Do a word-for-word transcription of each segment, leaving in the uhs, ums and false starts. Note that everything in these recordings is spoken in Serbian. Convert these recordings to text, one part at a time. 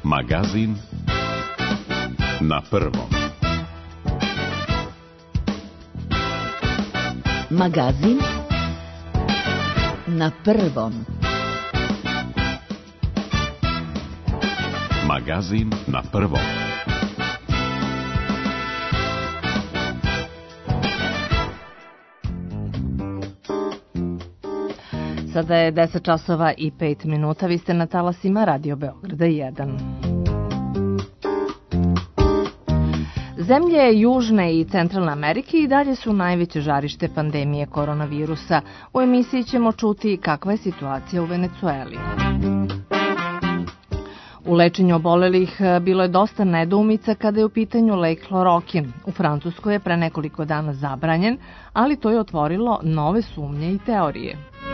Magazin na prvom. Magazin na prvom. Magazin na prvom. Sada je deset časova i pet minuta. Vi ste na talasima Radio Beograda jedan. Zemlje Južne i Centralne Amerike i dalje su najveće žarište pandemije koronavirusa. U emisiji ćemo čuti kakva je situacija u Venecueli. U lečenju obolelih bilo je dosta nedoumica kada je u pitanju lek hlorokin. U Francuskoj je pre nekoliko dana zabranjen, ali to je otvorilo nove sumnje i teorije.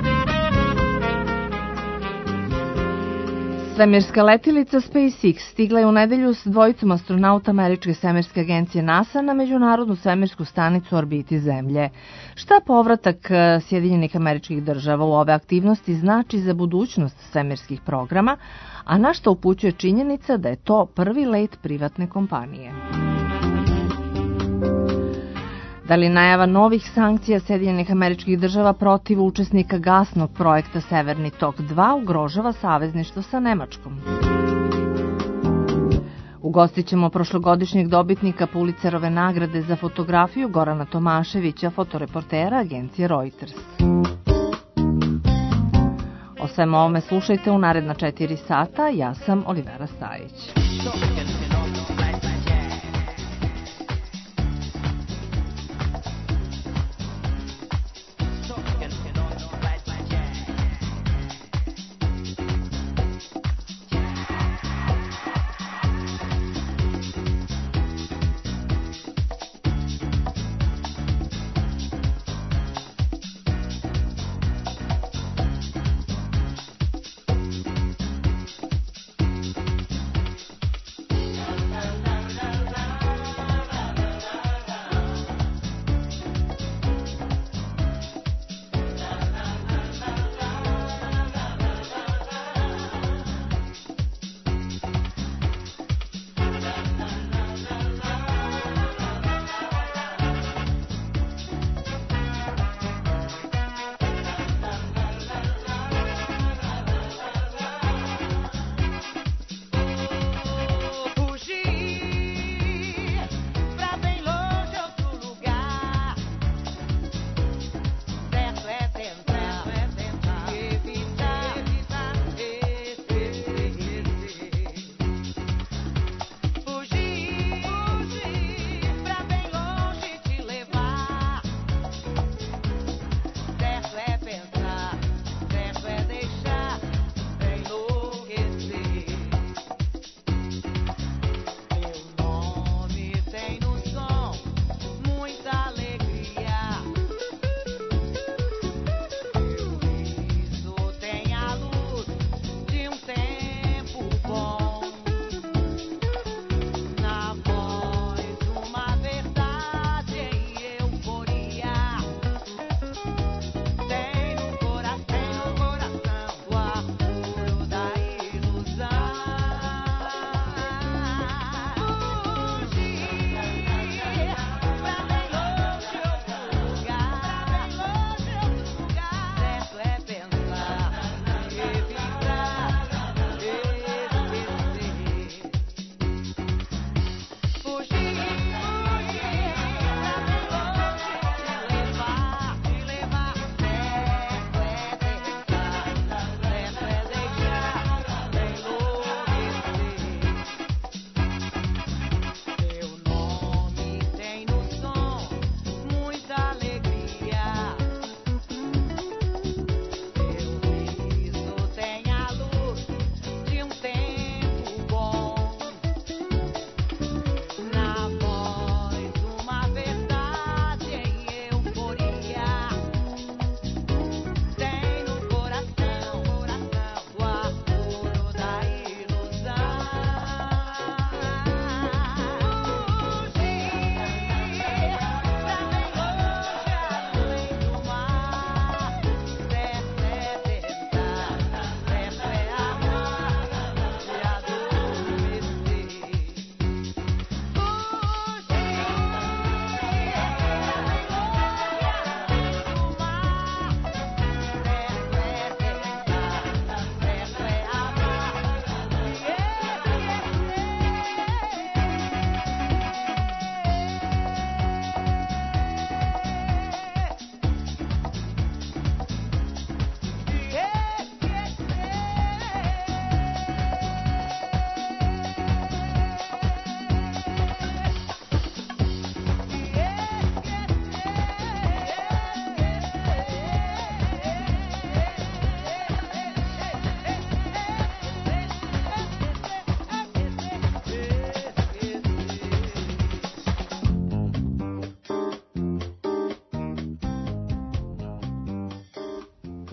Svemirska letilica SpaceX stigla je u nedelju s dvojicom astronauta američke svemirske agencije NASA na međunarodnu svemirsku stanicu u orbiti Zemlje. Šta povratak Sjedinjenih Američkih Država u ove aktivnosti znači za budućnost svemirskih programa, a na što upućuje činjenica da je to prvi let privatne kompanije? Da li najava novih sankcija Sjedinjenih Američkih Država protiv učesnika gasnog projekta Severni tok dva ugrožava savezništvo sa Nemačkom? Ugostit ćemo prošlogodišnjeg dobitnika Pulitzerove nagrade za fotografiju Gorana Tomaševića, fotoreportera agencije Reuters. O svemu ovome slušajte u naredna četiri sata. Ja sam Olivera Stajić.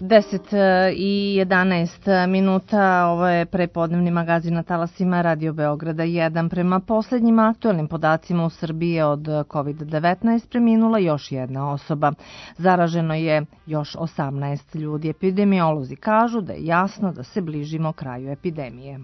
deset i jedanaest minuta, ovo je prepodnevni magazin na talasima Radio Beograda jedan. Prema poslednjim aktualnim podacima u Srbiji je od kovid devetnaest preminula još jedna osoba. Zaraženo je još osamnaest ljudi. Epidemiolozi kažu da je jasno da se bližimo kraju epidemije.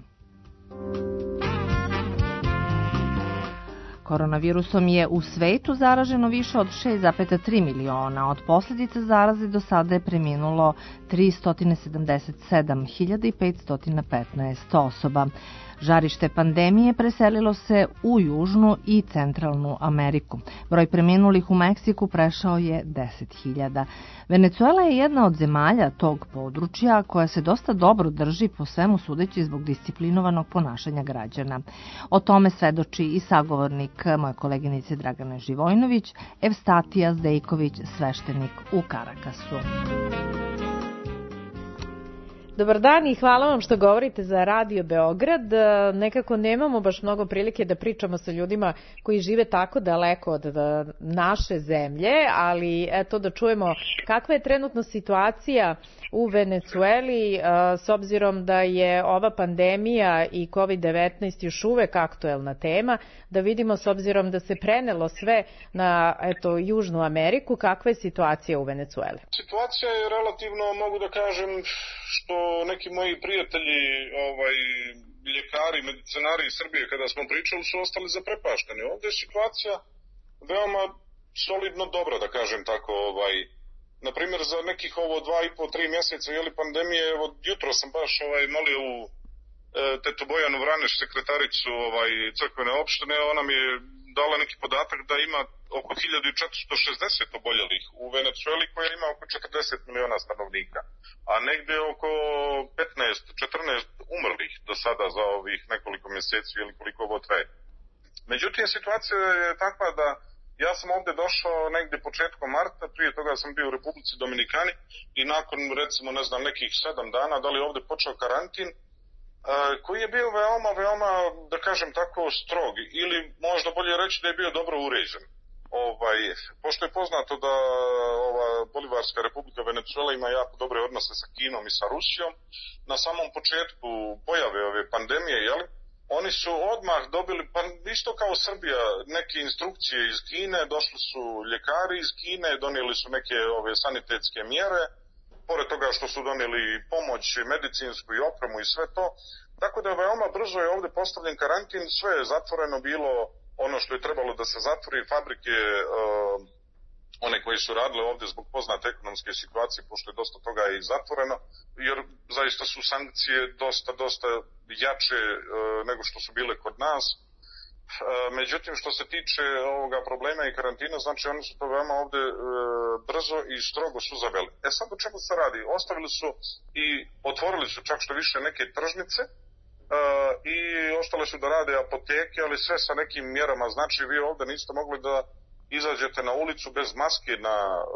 Koronavirusom je u svetu zaraženo više od šest zarez tri miliona. Od posljedica zaraze do sada je preminulo tristo sedamdeset sedam hiljada petsto petnaest osoba. Žarište pandemije preselilo se u Južnu i Centralnu Ameriku. Broj preminulih u Meksiku prešao je deset hiljada. Venecuela je jedna od zemalja tog područja koja se dosta dobro drži po svemu sudeći zbog disciplinovanog ponašanja građana. O tome svedoči i sagovornik moje koleginice Dragane Živojnović, Evstatija Zdejković, sveštenik u Karakasu. Dobar dan i hvala vam što govorite za Radio Beograd. Nekako nemamo baš mnogo prilike da pričamo sa ljudima koji žive tako daleko od naše zemlje, ali eto da čujemo kakva je trenutno situacija u Venecueli s obzirom da je ova pandemija i kovid devetnaest još uvek aktuelna tema, da vidimo s obzirom da se prenelo sve na eto, Južnu Ameriku, kakva je situacija u Venecueli? Situacija je relativno, mogu da kažem, što neki moji prijatelji, ovaj, ljekari, medicinari iz Srbije, kada smo pričali, su ostali zaprepašteni. Ovdje je situacija veoma solidno dobra, da kažem tako. Ovaj, naprimjer, za nekih ovo dva i po, tri mjeseca jeli pandemije, evo, jutro sam baš ovaj, molio u e, tetu Bojanu Vraneš, sekretaricu ovaj, crkvene opštine, ona mi je dala neki podatak da ima oko hiljadu četiristo šezdeset oboljelih u Venecueli koja ima oko četrdeset miliona stanovnika, a negde oko petnaest četrnaest umrlih do sada za ovih nekoliko mjeseci ili koliko ovo traje. Međutim, situacija je takva da ja sam ovdje došao negde početkom marta, prije toga sam bio u Republici Dominikani i nakon recimo ne znam nekih sedam dana da li ovdje počeo karantin koji je bio veoma, veoma, da kažem tako, strog ili možda bolje reći da je bio dobro uređen. Ovaj, pošto je poznato da ova Bolivarska republika Venecuela ima jako dobre odnose sa Kinom i sa Rusijom, na samom početku pojave ove pandemije, jeli, oni su odmah dobili, pa isto kao Srbija, neke instrukcije iz Kine, došli su ljekari iz Kine, donijeli su neke ove sanitetske mjere, pored toga što su donijeli pomoć medicinsku i opremu i sve to, tako da veoma brzo je ovdje postavljen karantin, sve je zatvoreno bilo, ono što je trebalo da se zatvori, fabrike, uh, one koji su radile ovdje zbog poznate ekonomske situacije, pošto je dosta toga i zatvoreno, jer zaista su sankcije dosta, dosta jače uh, nego što su bile kod nas. Međutim, što se tiče ovoga problema i karantina, znači oni su to veoma ovdje e, brzo i strogo su zaveli. E sad o čemu se radi? Ostavili su i otvorili su čak što više neke tržnice e, i ostale su da rade apoteke, ali sve sa nekim mjerama. Znači vi ovdje niste mogli da izađete na ulicu bez maske na,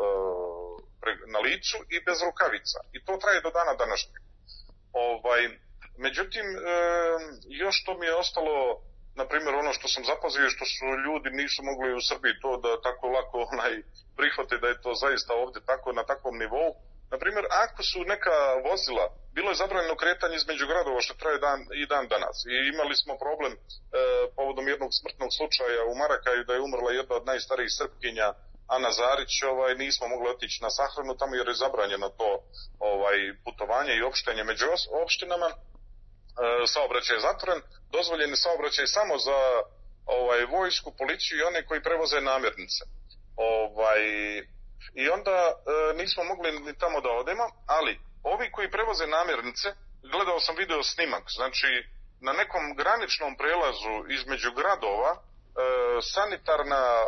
e, na licu i bez rukavica. I to traje do dana današnjeg. Ovaj, međutim, e, još to mi je ostalo. Na primjer, ono što sam zapazio što su ljudi nisu mogli u Srbiji to da tako lako onaj prihvate da je to zaista ovdje tako na takvom nivou. Na primjer, ako su neka vozila, bilo je zabranjeno kretanje između gradova što traje dan i dan danas. I imali smo problem e, povodom jednog smrtnog slučaja u Marakaju da je umrla jedna od najstarijih Srpkinja, Ana Zarić, ovaj, nismo mogli otići na sahranu tamo jer je zabranjeno to ovaj, putovanje i opštenje među opštinama. Saobraćaj je zatvoren, dozvoljen je saobraćaj samo za ovaj, vojsku, policiju i one koji prevoze namirnice. Ovaj, I onda e, nismo mogli ni tamo da odemo, ali ovi koji prevoze namirnice, gledao sam video snimak, znači na nekom graničnom prelazu između gradova e, sanitarna e,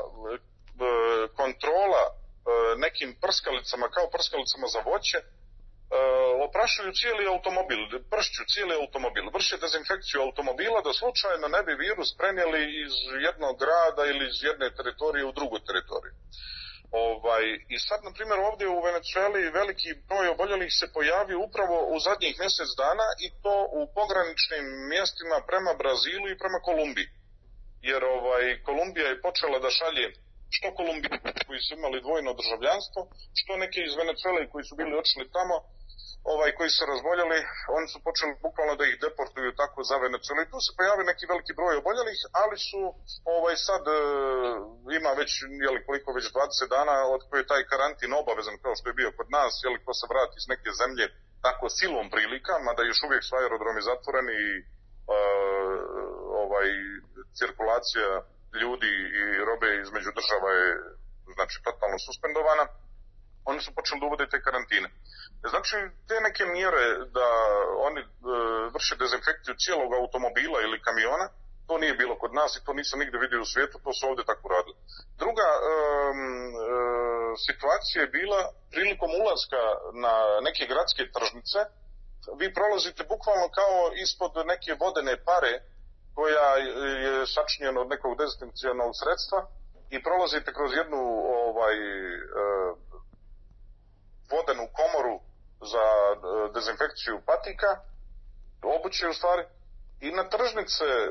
kontrola e, nekim prskalicama, kao prskalicama za voće, oprašuju cijeli automobil, pršću cijeli automobil, vrše dezinfekciju automobila da slučajno ne bi virus prenijeli iz jednog grada ili iz jedne teritorije u drugu teritoriju. Ovaj, I sad, na primjer, ovdje u Venecueli veliki broj oboljelih se pojavio upravo u zadnjih mjesec dana i to u pograničnim mjestima prema Brazilu i prema Kolumbiji. Jer ovaj, Kolumbija je počela da šalje što Kolumbijani koji su imali dvojno državljanstvo, što neke iz Venecuele koji su bili otišli tamo, ovaj, koji su razboljeli, oni su počeli bukvalno da ih deportuju tako za Venezuelu i tu se pojavi neki veliki broj oboljelih, ali su ovaj, sad e, ima već, jeli, koliko već dvadeset dana od koje je taj karantin obavezan kao što je bio kod nas, jeli, ko se vrati iz neke zemlje tako silom prilika, mada još uvijek su aerodromi zatvoreni i e, ovaj, cirkulacija ljudi i robe između država je znači totalno suspendovana. Oni su počeli da uvode te karantine. Znači, te neke mjere da oni e, vrše dezinfekciju cijelog automobila ili kamiona, to nije bilo kod nas i to nisam nigde vidio u svijetu, to su ovdje tako radili. Druga e, e, situacija je bila prilikom ulaska na neke gradske tržnice, vi prolazite bukvalno kao ispod neke vodene pare koja je sačinjena od nekog dezinfekcionalnog sredstva i prolazite kroz jednu ovaj, e, vodenu komoru za dezinfekciju patika, obuće u stvari, i na tržnice e,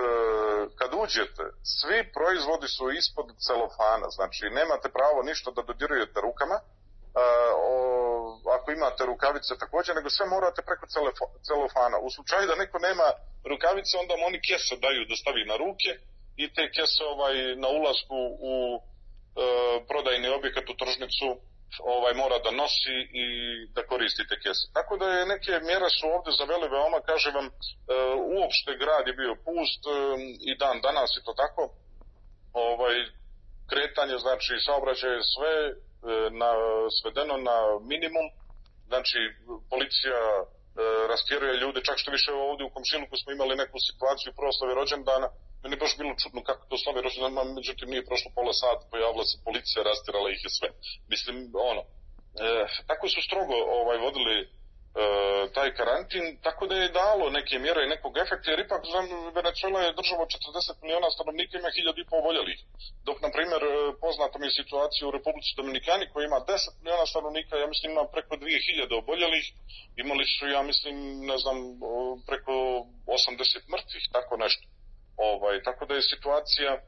kad uđete, svi proizvodi su ispod celofana, znači nemate pravo ništa da dodirujete rukama, e, o, ako imate rukavice također, nego sve morate preko celofana. U slučaju da neko nema rukavice, onda mu oni kese daju da stavi na ruke i te kese ovaj, na ulasku u e, prodajni objekat u tržnicu ovaj mora da nosi i da koristite kese. Tako da je neke mjere su ovdje zaveli veoma, kažem vam, e, uopšte grad je bio pust e, i dan danas i to tako. Ovaj kretanje, znači saobraćaj je sve e, na, svedeno na minimum. Znači policija e, rastjeruje ljude, čak što više ovdje u komšiluku smo imali neku situaciju proslave rođendana. Meni je baš bilo čudno kako to slave rođendan, međutim nije prošlo pola sata, pojavila se policija, rastirala ih je sve. Mislim, ono, e, tako su strogo ovaj, vodili e, taj karantin, tako da je dalo neke mjere i nekog efekta, jer ipak znam, Venezuela je država od četrdeset miliona stanovnika, ima hiljadu i pol oboljelih. Dok, na primjer, poznata mi je situacija u Republici Dominikani koja ima deset miliona stanovnika, ja mislim ima preko dvije hiljade oboljelih, imali su, ja mislim, ne znam, preko osamdeset mrtvih, tako nešto. Ovaj, tako da je situacija e,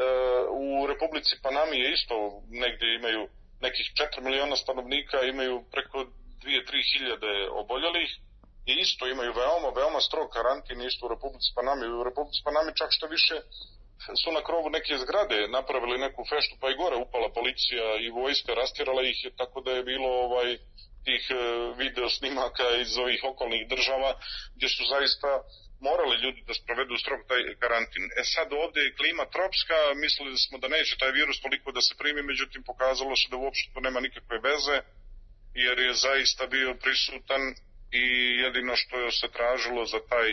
u Republici Panami je isto, negdje imaju nekih četiri miliona stanovnika, imaju preko dvije do tri hiljade oboljelih i isto imaju veoma, veoma strog karantin isto u Republici Panami. U Republici Panami čak što više su na krovu neke zgrade napravili neku feštu, pa i gore upala policija i vojska, rastjerala ih, tako da je bilo ovaj, tih e, video snimaka iz ovih okolnih država gdje su zaista morali ljudi da sprovedu strog taj karantin. E sad ovdje je klima tropska, mislili smo da neće taj virus toliko da se primi, međutim pokazalo se da uopšte to nema nikakve veze, jer je zaista bio prisutan i jedino što je se tražilo za taj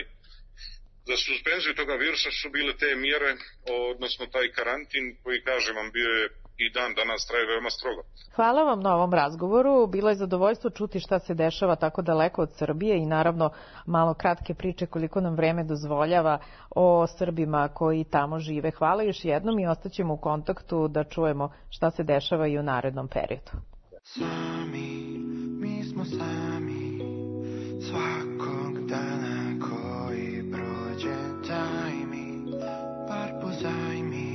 za suspenziju toga virusa su bile te mjere, odnosno taj karantin koji, kažem vam, bio je i dan danas traje veoma strogo. Hvala vam na ovom razgovoru. Bilo je zadovoljstvo čuti šta se dešava tako daleko od Srbije i naravno malo kratke priče koliko nam vreme dozvoljava o Srbima koji tamo žive. Hvala još jednom i ostaćemo u kontaktu da čujemo šta se dešava i u narednom periodu. Sami, mi smo sami, svakog dana koji prođe, daj mi, bar pozajmi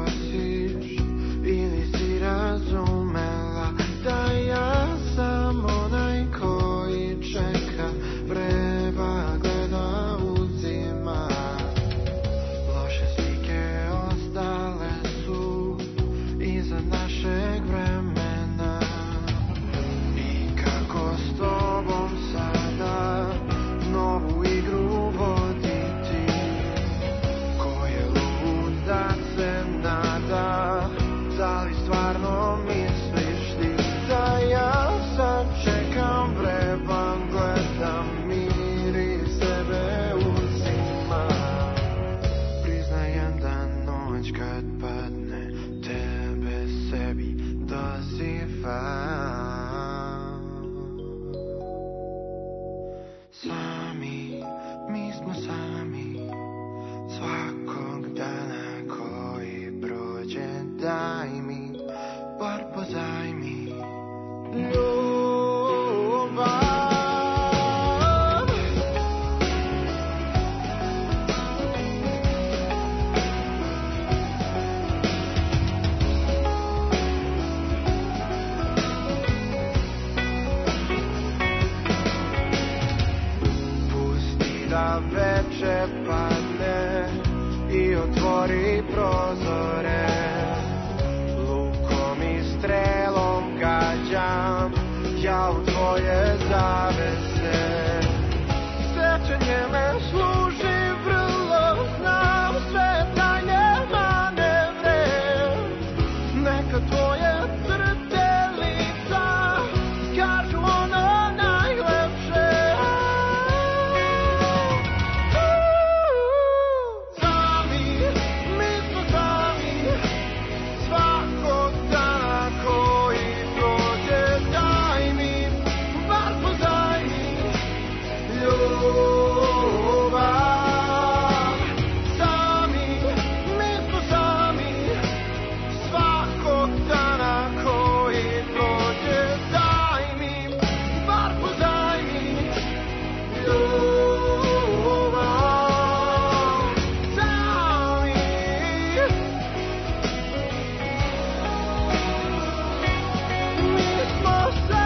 razumela da ja samo za veče padne i otvori prozore. Lukom i strelom gađam ja u tvoje zavese. Sjećanje me služi vrlo, znam sve tajne manevre. Neka tvoje crte lica kažu ono najlepše. Sami, mi smo sami, svakog dana koji prođe. Daj mi, bar podaj mi ljubav. Sami, mi smo sami, svakog dana koji prođe. Daj mi, bar podaj mi ljubav. Sami, mi smo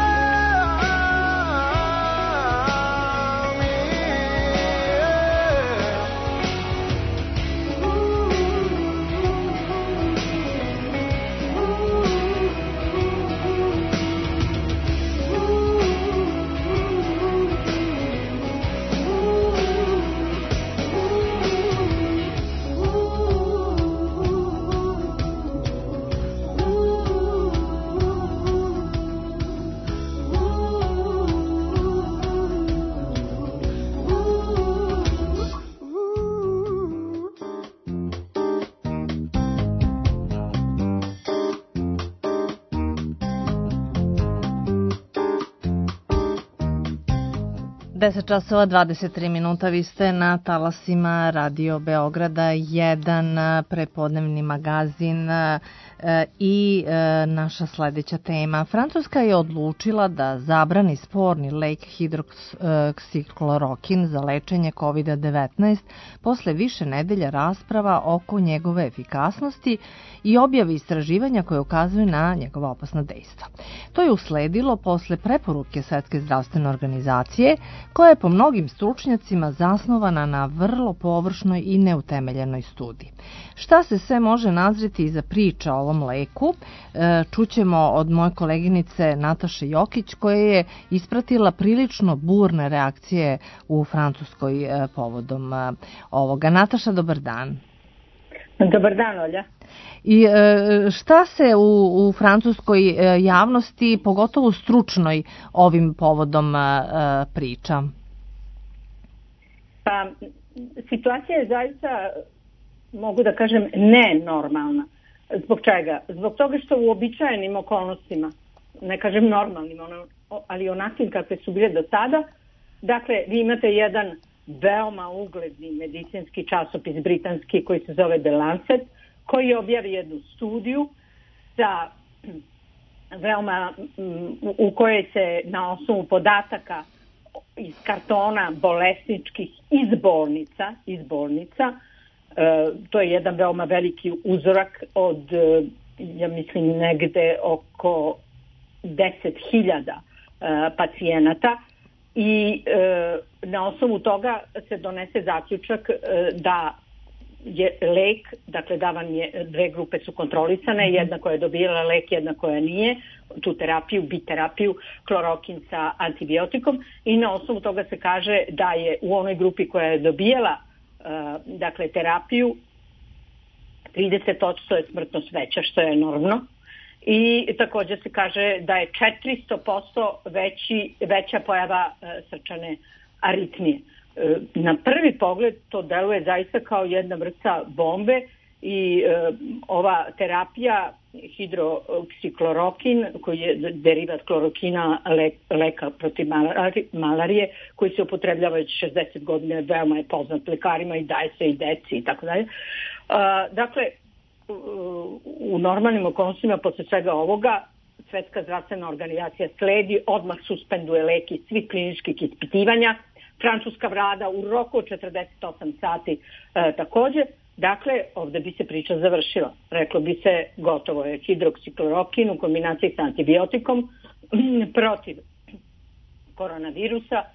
deset časova dvadeset tri minuta, vi ste na talasima Radio Beograda jedan, prepodnevni magazin i naša sledeća tema. Francuska je odlučila da zabrani sporni lek hidroksiklorokin za lečenje kovid devetnaest posle više nedelja rasprava oko njegove efikasnosti i objave istraživanja koje ukazuju na njegova opasna dejstva. To je usledilo posle preporuke Svetske zdravstvene organizacije, koja je po mnogim stručnjacima zasnovana na vrlo površnoj i neutemeljenoj studiji. Šta se sve može nazreti iza priča o ovom leku, čućemo od moje koleginice Nataše Jokić, koja je ispratila prilično burne reakcije u Francuskoj povodom ovoga. Nataša, dobar dan. Dobar dan, Olja. I šta se u, u francuskoj javnosti, pogotovo stručnoj, ovim povodom priča? Pa, situacija je zaista, mogu da kažem, nenormalna. Zbog čega? Zbog toga što u običajenim okolnostima, ne kažem normalnim, ali onakvim kakve su bile do sada, dakle, vi imate jedan veoma ugledni medicinski časopis britanski koji se zove The Lancet, koji objavi jednu studiju sa veoma, u kojoj se na osnovu podataka iz kartona bolesničkih iz bolnica, iz bolnica, to je jedan veoma veliki uzorak od, ja mislim, negde oko deset hiljada pacijenata, i na osnovu toga se donese zaključak da je lek, dakle davan je, dve grupe su kontrolisane, jedna koja je dobijala lek, jedna koja nije, tu terapiju, biterapiju, klorokin sa antibiotikom, i na osnovu toga se kaže da je u onoj grupi koja je dobijala dakle terapiju trideset posto je smrtnost veća, što je enormno, i također se kaže da je četiristo posto veći, veća pojava srčane aritmije. Na prvi pogled to deluje zaista kao jedna vrsta bombe, i e, ova terapija hidroksiklorokin, koji je derivat klorokina, le, leka protiv malarije, koji se upotrebljava već šezdeset godina, veoma je poznat lekarima i daje se i deci i tako dalje. Dakle, u normalnim okolnostima posle svega ovoga Svetska zdravstvena organizacija sledi, odmah suspenduje lek iz svih kliničkih ispitivanja. Francuska vlada u roku od četrdeset osam sati e, također. Dakle, ovde bi se priča završila. Reklo bi se, gotovo je hidroksiklorokin u kombinaciji sa antibiotikom protiv koronavirusa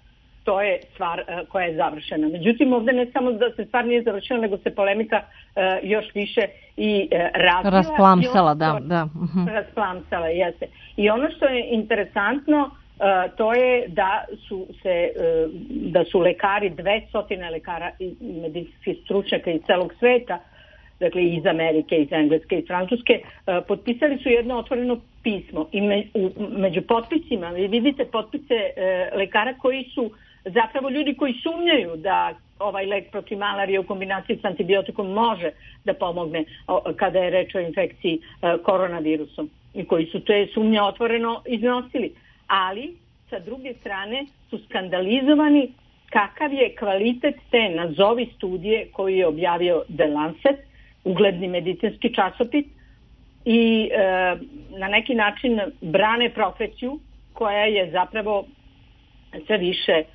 to je stvar uh, koja je završena. Međutim, ovde ne samo da se stvar nije završena, nego se polemika uh, još više i uh, razvila. Rasplamsala, I da. da. Uh-huh. Rasplamsala, jeste. I ono što je interesantno, uh, to je da su se uh, da su lekari, dvesta lekara i medicinskih stručnjaka iz celog sveta, dakle iz Amerike, iz Engleske, iz Francuske, uh, potpisali su jedno otvoreno pismo. I me, u, među potpisima vi vidite potpise uh, lekara koji su zapravo ljudi koji sumnjaju da ovaj lek protiv malarije u kombinaciji s antibiotikom može da pomogne o, kada je reč o infekciji uh, koronavirusom i koji su te sumnje otvoreno iznosili. Ali, sa druge strane, su skandalizovani kakav je kvalitet te nazovi studije koju je objavio The Lancet, ugledni medicinski časopis, i e, na neki način brane profesiju koja je zapravo sve više e,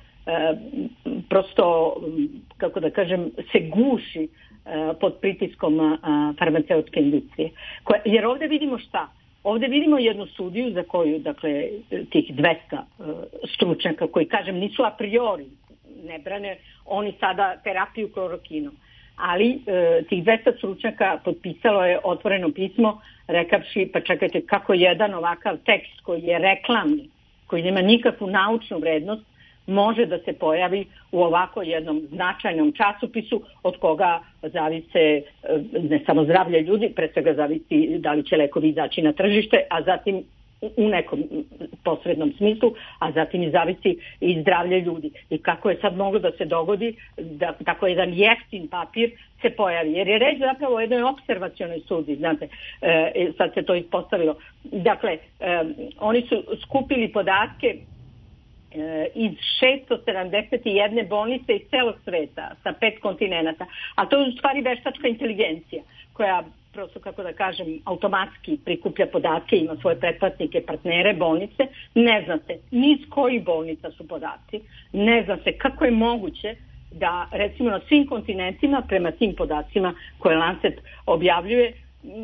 prosto, kako da kažem, se guši e, pod pritiskom e, farmaceutske industrije. Koja, jer ovde vidimo šta? Ovde vidimo jednu studiju za koju, dakle, tih dvesta e, stručnjaka koji, kažem, nisu a priori, ne brane oni sada terapiju klorokinom, ali e, tih dvesta stručnjaka potpisalo je otvoreno pismo rekavši, pa čekajte, kako jedan ovakav tekst koji je reklamni, koji nema nikakvu naučnu vrednost, može da se pojavi u ovako jednom značajnom časopisu od koga zavise ne samo zdravlje ljudi, pre svega zavisi da li će lekovi izaći na tržište, a zatim u nekom posrednom smislu, a zatim i zavisi i zdravlje ljudi. I kako je sad moglo da se dogodi da tako jedan jeftin papir se pojavi. Jer je reč zapravo o jednoj observacionoj studiji, znate, e, sad se to ispostavilo. Dakle, e, oni su skupili podatke iz šesto sedamdeset jedne bolnice iz celog sveta sa pet kontinenata. A to je u stvari veštačka inteligencija koja prosto, kako da kažem, automatski prikuplja podatke, ima svoje pretplatnike, partnere, bolnice. Ne zna se ni iz kojih bolnica su podaci. Ne zna se kako je moguće da, recimo, na svim kontinentima, prema tim podacima koje Lancet objavljuje,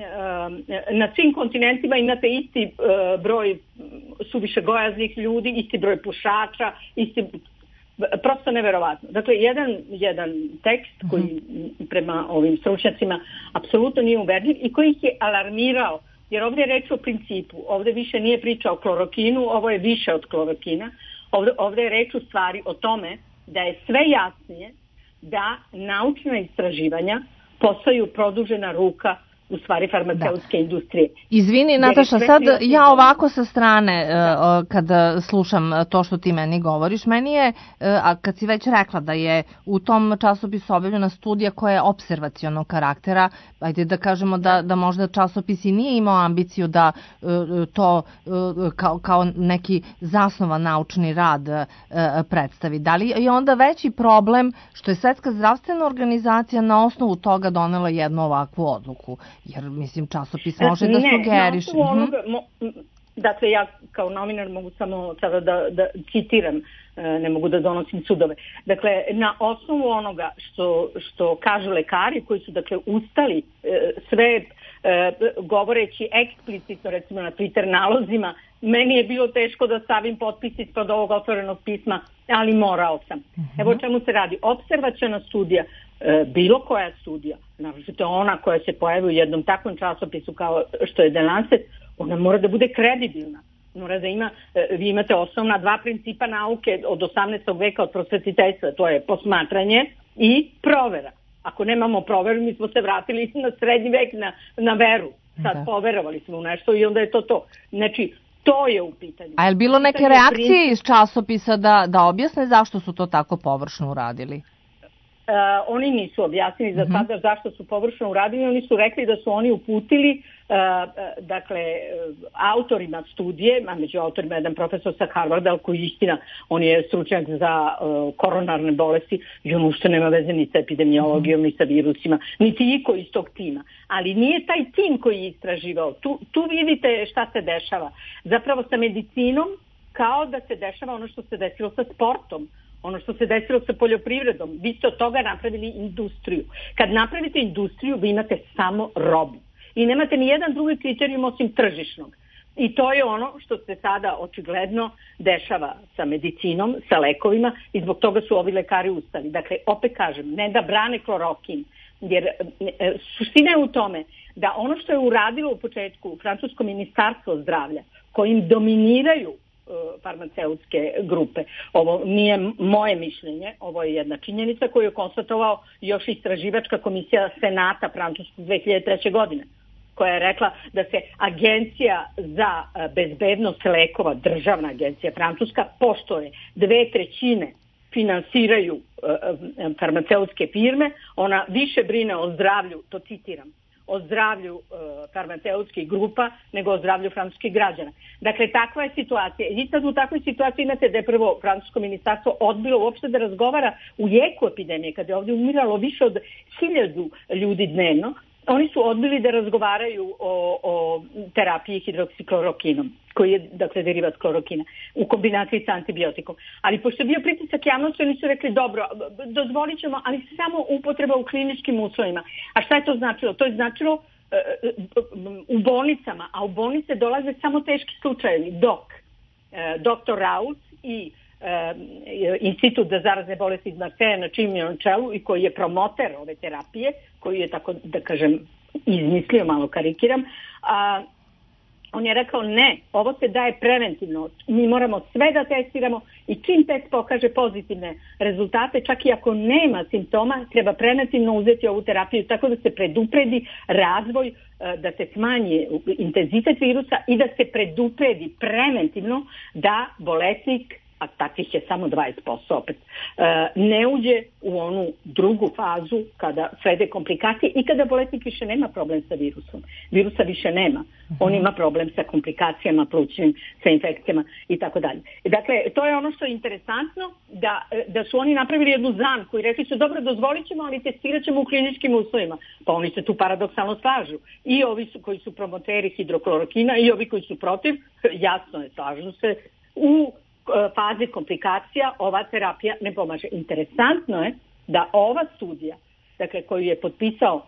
na svim kontinentima imate isti broj suviše gojaznih ljudi, isti broj pušača, isti, prosto neverovatno. Dakle, jedan, jedan tekst koji prema ovim stručnjacima apsolutno nije uverljiv i koji ih je alarmirao, jer ovdje je reč o principu, ovdje više nije priča o klorokinu, ovo je više od klorokina, ovdje, ovdje je reč u stvari o tome da je sve jasnije da naučna istraživanja postaju produžena ruka u stvari farmaceutske da. industrije. Izvini, Nataša, sad ja ovako sa strane da. kada slušam to što ti meni govoriš, meni je, a kad si već rekla da je u tom časopisu objavljena studija koja je observacionog karaktera, ajde da kažemo da, da možda časopis i nije imao ambiciju da to kao, kao neki zasnovan naučni rad predstavi. Da li je onda veći problem što je Svetska zdravstvena organizacija na osnovu toga donela jednu ovakvu odluku? Jer, mislim, časopis može da sugeriše. Ne, na osnovu onoga, mo, dakle, ja kao novinar mogu samo sada da, da citiram, ne mogu da donosim sudove. Dakle, na osnovu onoga što, što kažu lekari koji su, dakle, ustali sve govoreći eksplicitno, recimo na Twitter nalozima, meni je bilo teško da stavim potpis ispod ovog otvorenog pisma, ali morao sam. Uh-huh. Evo o čemu se radi. Observaciona studija, bilo koja studija, naročito ona koja se pojavi u jednom takvom časopisu kao što je The Lancet, ona mora da bude kredibilna. Mora da ima, vi imate osnovna dva principa nauke od osamnaestog veka, od prosvetiteljstva, to je posmatranje i provera. Ako nemamo proveru, mi smo se vratili na srednji vek, na, na veru. Sad da. poverovali smo u nešto i onda je to to. Znači, to je u pitanju. A je li bilo neke reakcije iz časopisa da, da objasne zašto su to tako površno uradili? Uh, oni nisu objasnili za sada uh-huh. zašto su površno uradili, oni su rekli da su oni uputili uh, uh, dakle uh, autorima studije, a među autorima jedan profesor sa Harvarda koji istina, on je stručnjak za uh, koronarne bolesti i on ušte nema veze ni sa epidemiologijom, uh-huh. ni sa virusima, niti iko iz tog tima. Ali nije taj tim koji je istraživao. Tu, tu vidite šta se dešava. Zapravo sa medicinom kao da se dešava ono što se desilo sa sportom. Ono što se desilo sa poljoprivredom, vi ste od toga napravili industriju. Kad napravite industriju, vi imate samo robu. I nemate ni jedan drugi kriterijum osim tržišnog. I to je ono što se sada očigledno dešava sa medicinom, sa lekovima i zbog toga su ovi lekari ustali. Dakle, opet kažem, ne da brane klorokin, jer e, suština je u tome da ono što je uradilo u početku Francusko ministarstvo zdravlja, kojim dominiraju e, farmaceutske grupe, ovo nije moje mišljenje, ovo je jedna činjenica koju je konstatovao još istraživačka komisija Senata Francuskog dve hiljade treće. godine, koja je rekla da se Agencija za bezbednost lekova, državna agencija francuska, pošto je dve trećine finansiraju uh, farmaceutske firme, ona više brine o zdravlju, to citiram, o zdravlju uh, farmaceutskih grupa nego o zdravlju francuskih građana. Dakle, takva je situacija. I sad u takvoj situaciji imate da je prvo francusko ministarstvo odbilo uopšte da razgovara u jeku epidemije, kada je ovdje umiralo više od hiljadu ljudi dnevno. Oni su odbili da razgovaraju o, o terapiji hidroksiklorokinom, koji je, dakle, derivat klorokina, u kombinaciji sa antibiotikom. Ali pošto je bio pritisak javnosti, oni su rekli, dobro, dozvolit ćemo, ali samo upotreba u kliničkim uslovima. A šta je to značilo? To je značilo uh, u bolnicama, a u bolnice dolaze samo teški slučajevi, dok uh, doktor Raus i Uh, Institut za zarazne bolesti iz Marseja, na čim je on čelu i koji je promoter ove terapije, koji je, tako da kažem, izmislio, malo karikiram, a on je rekao ne, ovo se daje preventivno, mi moramo sve da testiramo i čim test pokaže pozitivne rezultate, čak i ako nema simptoma, treba preventivno uzeti ovu terapiju tako da se predupredi razvoj, da se smanji intenzitet virusa i da se predupredi preventivno da bolesnik, a takvih je samo dvadeset posto opet, ne uđe u onu drugu fazu kada slede komplikacije i kada bolesnik više nema problem sa virusom. Virusa više nema. On ima problem sa komplikacijama plućnim, sa infekcijama i tako dalje. Dakle, to je ono što je interesantno, da, da su oni napravili jednu zamku i rekli su, dobro, dozvolit ćemo, ali testirat ćemo u kliničkim uslovima. Pa oni se tu paradoksalno slažu. I ovi su, koji su promoteri hidroklorokina i ovi koji su protiv, jasno je, slažu se u fazi komplikacija ova terapija ne pomaže. Interesantno je da ova studija, dakle, koju je potpisao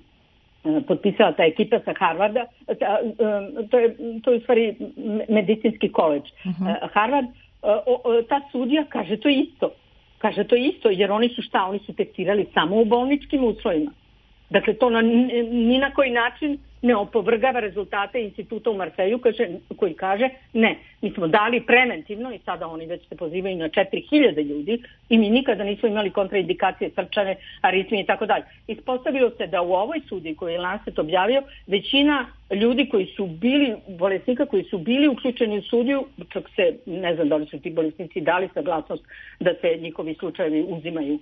potpisala ta ekipa sa Harvarda, ta, to je to je u stvari medicinski koledž uh-huh. Harvard, ta studija kaže to isto. Kaže to isto, jer oni su šta? Oni su testirali samo u bolničkim uslovima. Dakle, to na, ni na koji način ne opovrgava rezultate instituta u Marseju kaže, koji kaže ne, mi smo dali preventivno i sada oni već se pozivaju na četiri hiljade ljudi i mi nikada nismo imali kontraindikacije, srčane, aritmije i tako dalje. Ispostavilo se da u ovoj studiji koju je Lancet objavio, većina ljudi koji su bili, bolesnika koji su bili uključeni u studiju, čak se, ne znam da li su ti bolesnici dali saglasnost da se njihovi slučajevi uzimaju,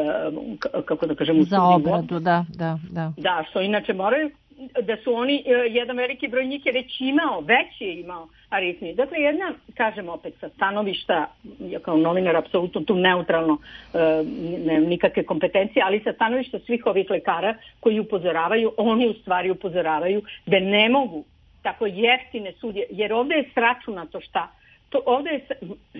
kako da kažem, u za obradu, da, da, da. Da, što inače moraju, da su oni, jedan veliki broj njih je već imao, već je imao aritmiju. Dakle, jedna, kažem opet, sa stanovišta, ja kao novinar apsolutno tu neutralno, nemam nikakve kompetencije, ali sa stanovišta svih ovih lekara koji upozoravaju, oni u stvari upozoravaju da ne mogu tako jeftine sudije, jer ovdje je sračunato šta? To, ovdje, je,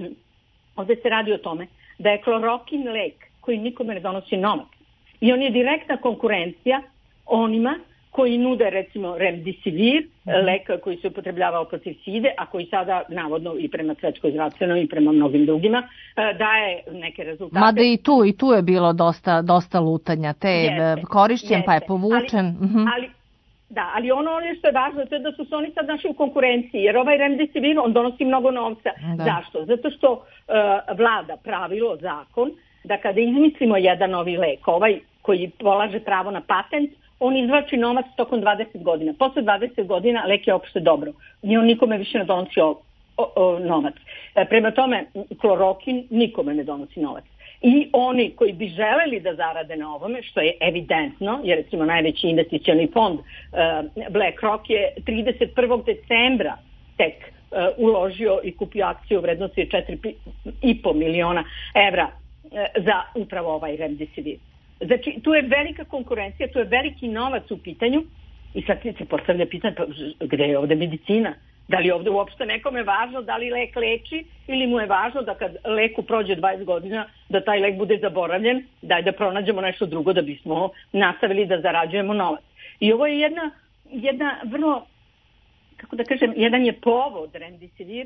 ovdje se radi o tome da je klorokin lek koji nikome ne donosi novac. I on je direktna konkurencija onima koji nude, recimo, remdesivir, mm-hmm. lek koji se upotrebljavao protiv side, a koji sada, navodno, i prema Svetskoj zdravstvenoj i prema mnogim drugima, daje neke rezultate. Mada i tu, i tu je bilo dosta, dosta lutanja, te jeste, korišćen jeste. Pa je povučen. Ali, mm-hmm. ali, da, ali ono, ono što je važno, to je da su se oni sad našli u konkurenciji, jer ovaj remdesivir, on donosi mnogo novca. Da. Zašto? Zato što uh, vlada pravilo, zakon, da kada izmislimo jedan novi lek, ovaj koji polaže pravo na patent, on izvlači novac tokom dvadeset godina. Posle dvadeset godina lek je opšte dobro. I on nikome više ne donosi o, o, o, novac. E, prema tome, klorokin nikome ne donosi novac. I oni koji bi želeli da zarade na ovome, što je evidentno, jer recimo najveći investicioni fond uh, BlackRock je trideset prvog decembra tek uh, uložio i kupio akciju u vrednosti četiri i po miliona evra uh, za upravo ovaj remdesivir. Znači, tu je velika konkurencija, tu je veliki novac u pitanju i sad se postavlja pitanje, pa gde je ovde medicina? Da li ovde uopšte nekome važno da li lek leči ili mu je važno da kad leku prođe dvadeset godina da taj lek bude zaboravljen, daj da pronađemo nešto drugo da bismo nastavili da zarađujemo novac. I ovo je jedna, jedna vrlo, kako da kažem, jedan je povod remdesivir,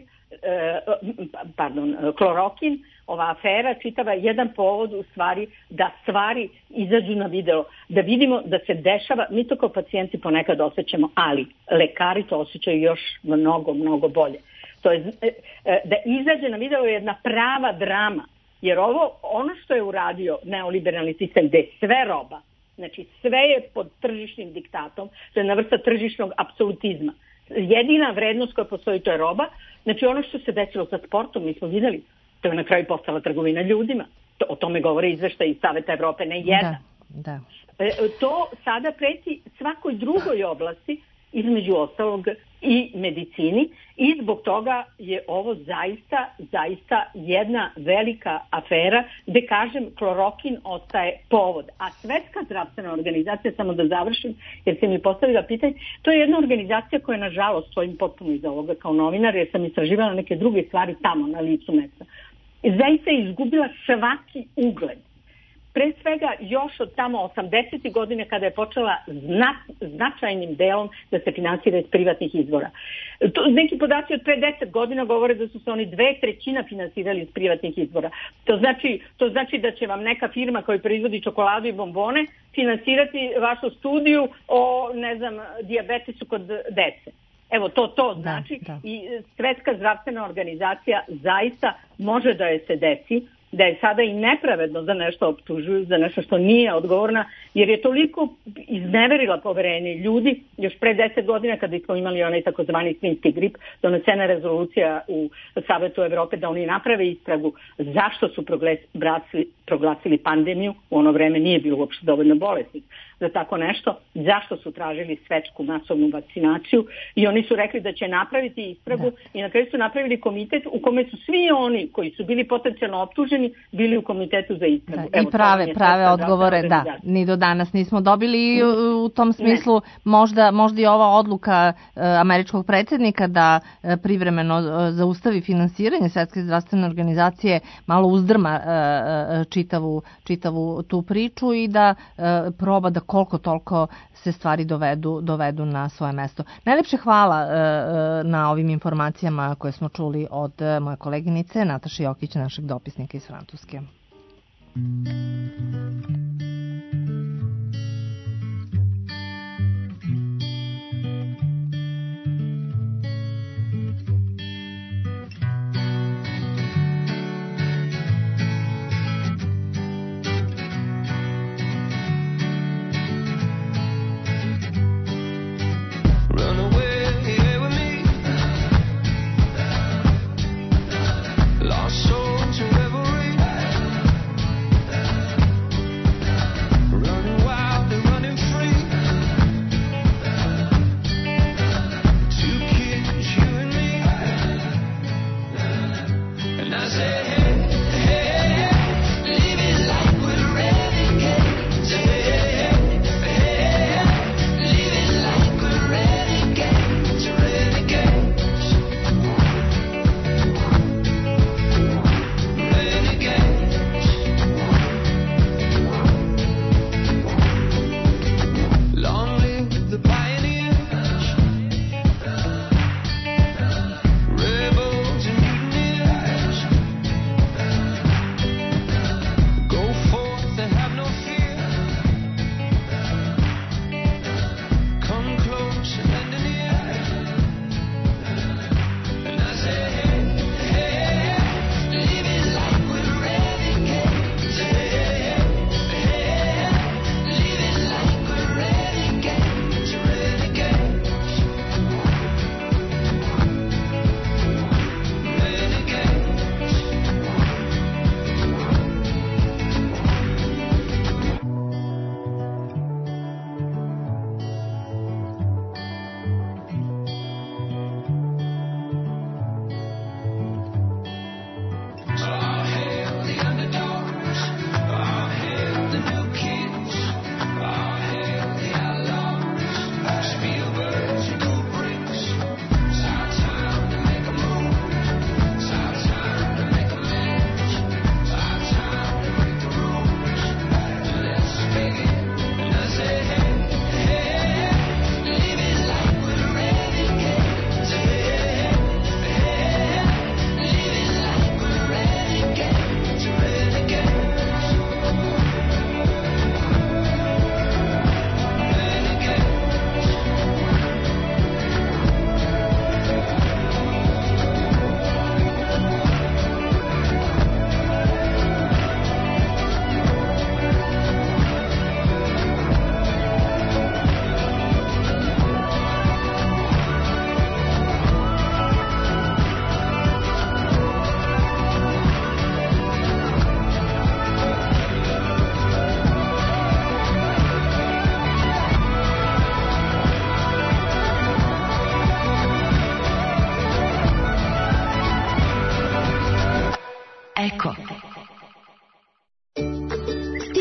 pardon, klorokin, ova afera čitava jedan povod u stvari da stvari izađu na video, da vidimo da se dešava, mi to kao pacijenti ponekad osjećamo, ali lekari to osjećaju još mnogo, mnogo bolje. To je da izađe na video je jedna prava drama, jer ovo, ono što je uradio neoliberalni sistem gde je sve roba, znači sve je pod tržišnim diktatom, to je na vrsta tržišnog apsolutizma. Jedina vrednost koja postoji to je roba, znači ono što se desilo sa sportom, mi smo videli, to je na kraju postala trgovina ljudima. To, o tome govore izveštaj iz Saveta Evrope, ne jedan. Da, da. E, to sada preti svakoj drugoj oblasti, između ostalog i medicini, i zbog toga je ovo zaista, zaista jedna velika afera gde, kažem, klorokin ostaje povod. A Svetska zdravstvena organizacija, samo da završim, jer se mi postavila pitanje, to je jedna organizacija koja, nažalost, stojim potpuno iza ovoga kao novinar, jer sam istraživala neke druge stvari tamo na licu mesta. Zaista je izgubila svaki ugled. Pre svega još od tamo osamdesetih godine kada je počela zna, značajnim delom da se finansira iz privatnih izvora. To, neki podaci od pre deset godina govore da su se oni dve trećina finansirali iz privatnih izvora. To znači, to znači da će vam neka firma koja proizvodi čokoladu i bombone finansirati vašu studiju o, ne znam, dijabetesu kod dece. Evo, to to znači da, da. I Svetska zdravstvena organizacija zaista može da je se desi, da je sada i nepravedno za nešto optužuju, za nešto što nije odgovorna, jer je toliko izneverila poverenje ljudi. Još pre deset godina kada smo imali onaj takozvani svinjski grip, donesena rezolucija u Savetu Evrope da oni naprave istragu zašto su proglasili, proglasili pandemiju, u ono vreme nije bilo uopšte dovoljno bolesnih za tako nešto, zašto su tražili svetsku masovnu vakcinaciju, i oni su rekli da će napraviti istragu, da. I na kraju su napravili komitet u kome su svi oni koji su bili potencijalno optuženi bili u komitetu za istragu. Da, i prave, prave odgovore, da, ni do danas nismo dobili, i u, u tom smislu možda, možda i ova odluka e, američkog predsjednika da e, privremeno e, zaustavi finansiranje Svetske zdravstvene organizacije malo uzdrma e, e, čitavu, čitavu tu priču i da e, proba da koliko toliko se stvari dovedu, dovedu na svoje mesto. Najlepše hvala e, na ovim informacijama koje smo čuli od moje koleginice Nataše Jokić, našeg dopisnika iz Francuske. Lost soul to reverie.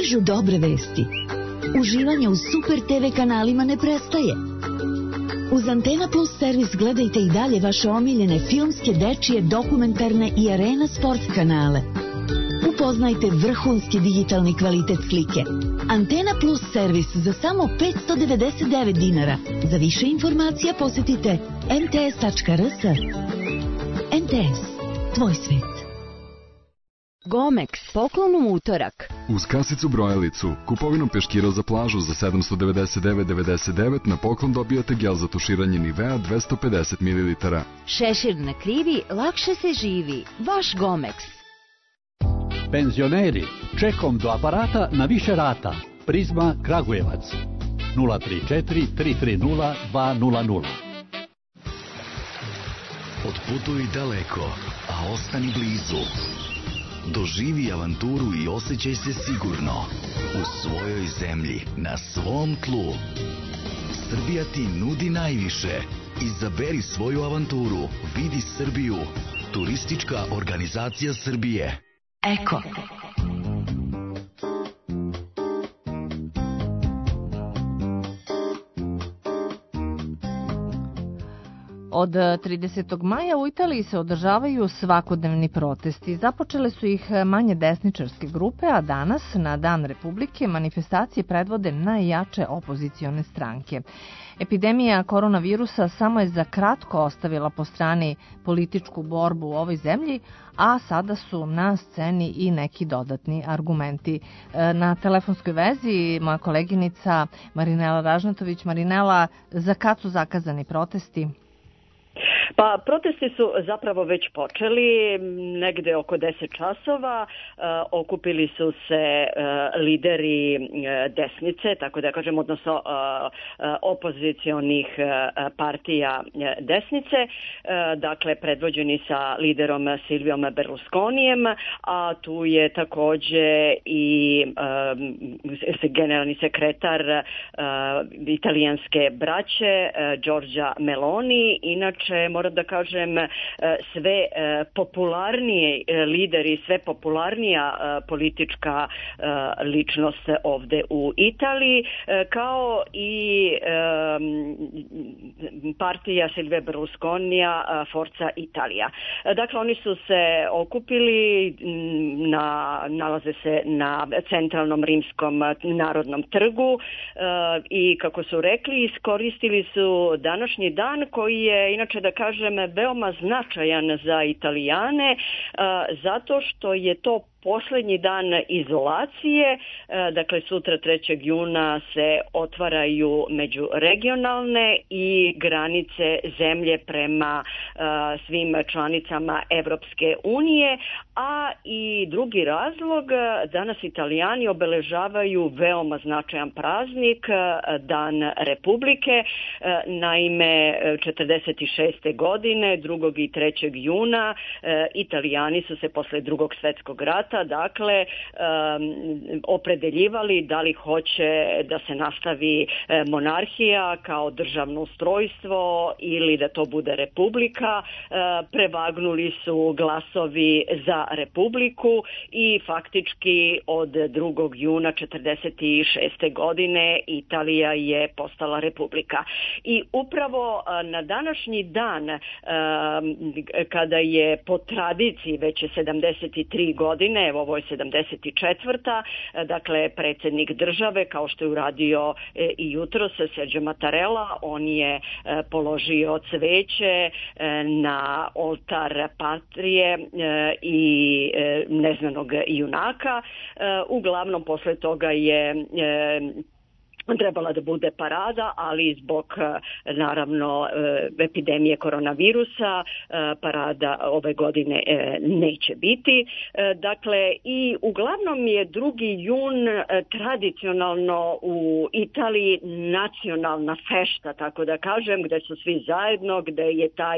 stižu dobre vesti. Uživanje u Super te ve kanalima ne prestaje. Uz Antena Plus servis gledajte i dalje vaše omiljene filmske, dečije, dokumentarne i arena sport kanale. Upoznajte vrhunski digitalni kvalitet slike. Antena Plus servis za samo petsto devedeset devet dinara. Za više informacija posjetite em te es tačka er es. em te es, tvoj svet. Gomex, poklon u utorak. Uz kasicu brojalicu, kupovinom peškira za plažu za sedamsto devedeset devet devedeset devet na poklon dobijate gel za tuširanje Nivea dvesta pedeset mililitara. Šešir na krivi, lakše se živi. Vaš Gomex. Penzioneri, čekom do aparata na više rata. Prizma Kragujevac. nula tri četiri tri tri nula dva nula nula. Otputuj daleko, a ostani blizu. Doživi avanturu i osjećaj se sigurno u svojoj zemlji, na svom tlu. Srbija ti nudi najviše. Izaberi svoju avanturu. Vidi Srbiju. Turistička organizacija Srbije. Eko. Od tridesetog maja u Italiji se održavaju svakodnevni protesti. Započele su ih manje desničarske grupe, a danas, na Dan Republike, manifestacije predvode najjače opozicione stranke. Epidemija koronavirusa samo je za kratko ostavila po strani političku borbu u ovoj zemlji, a sada su na sceni i neki dodatni argumenti. Na telefonskoj vezi moja koleginica Marinela Ražnatović. Marinela, za kad su zakazani protesti? Pa protesti su zapravo već počeli, negde oko deset časova, e, okupili su se e, lideri e, desnice, tako da kažem, odnosno e, opozicionih e, partija e, desnice, e, dakle predvođeni sa liderom Silvijom Berlusconijem, a tu je takođe i e, generalni sekretar e, italijanske braće e, Giorgia Meloni. Inače, moram da kažem, sve popularnije lideri, sve popularnija politička ličnost ovde u Italiji, kao i partija Silvije Berlusconija Forza Italia. Dakle, oni su se okupili, na, nalaze se na centralnom rimskom narodnom trgu i, kako su rekli, iskoristili su današnji dan koji je, inače da kažem, veoma značajan za Italijane, zato što je to poslednji dan izolacije, dakle sutra trećeg juna se otvaraju međuregionalne i granice zemlje prema svim članicama Evropske unije, a i drugi razlog, danas Italijani obeležavaju veoma značajan praznik, Dan Republike. Naime, četrdeset šeste godine, drugog i trećeg juna, Italijani su se posle drugog svetskog rata dakle um, opredeljivali da li hoće da se nastavi monarhija kao državno ustrojstvo ili da to bude republika. Uh, prevagnuli su glasovi za republiku i faktički od drugog juna četrdeset šeste godine Italija je postala republika. I upravo uh, na današnji dan uh, kada je po tradiciji već je sedamdeset tri godine, evo ovo je sedamdeset četvrta. Dakle, predsjednik države, kao što je uradio i jutros Sergio Mattarella, on je položio cveće na oltar Patrije i neznanog junaka. Uglavnom, posle toga je trebala da bude parada, ali zbog naravno epidemije koronavirusa parada ove godine neće biti. Dakle, i uglavnom je drugi jun tradicionalno u Italiji nacionalna fešta, tako da kažem, gde su svi zajedno, gde je taj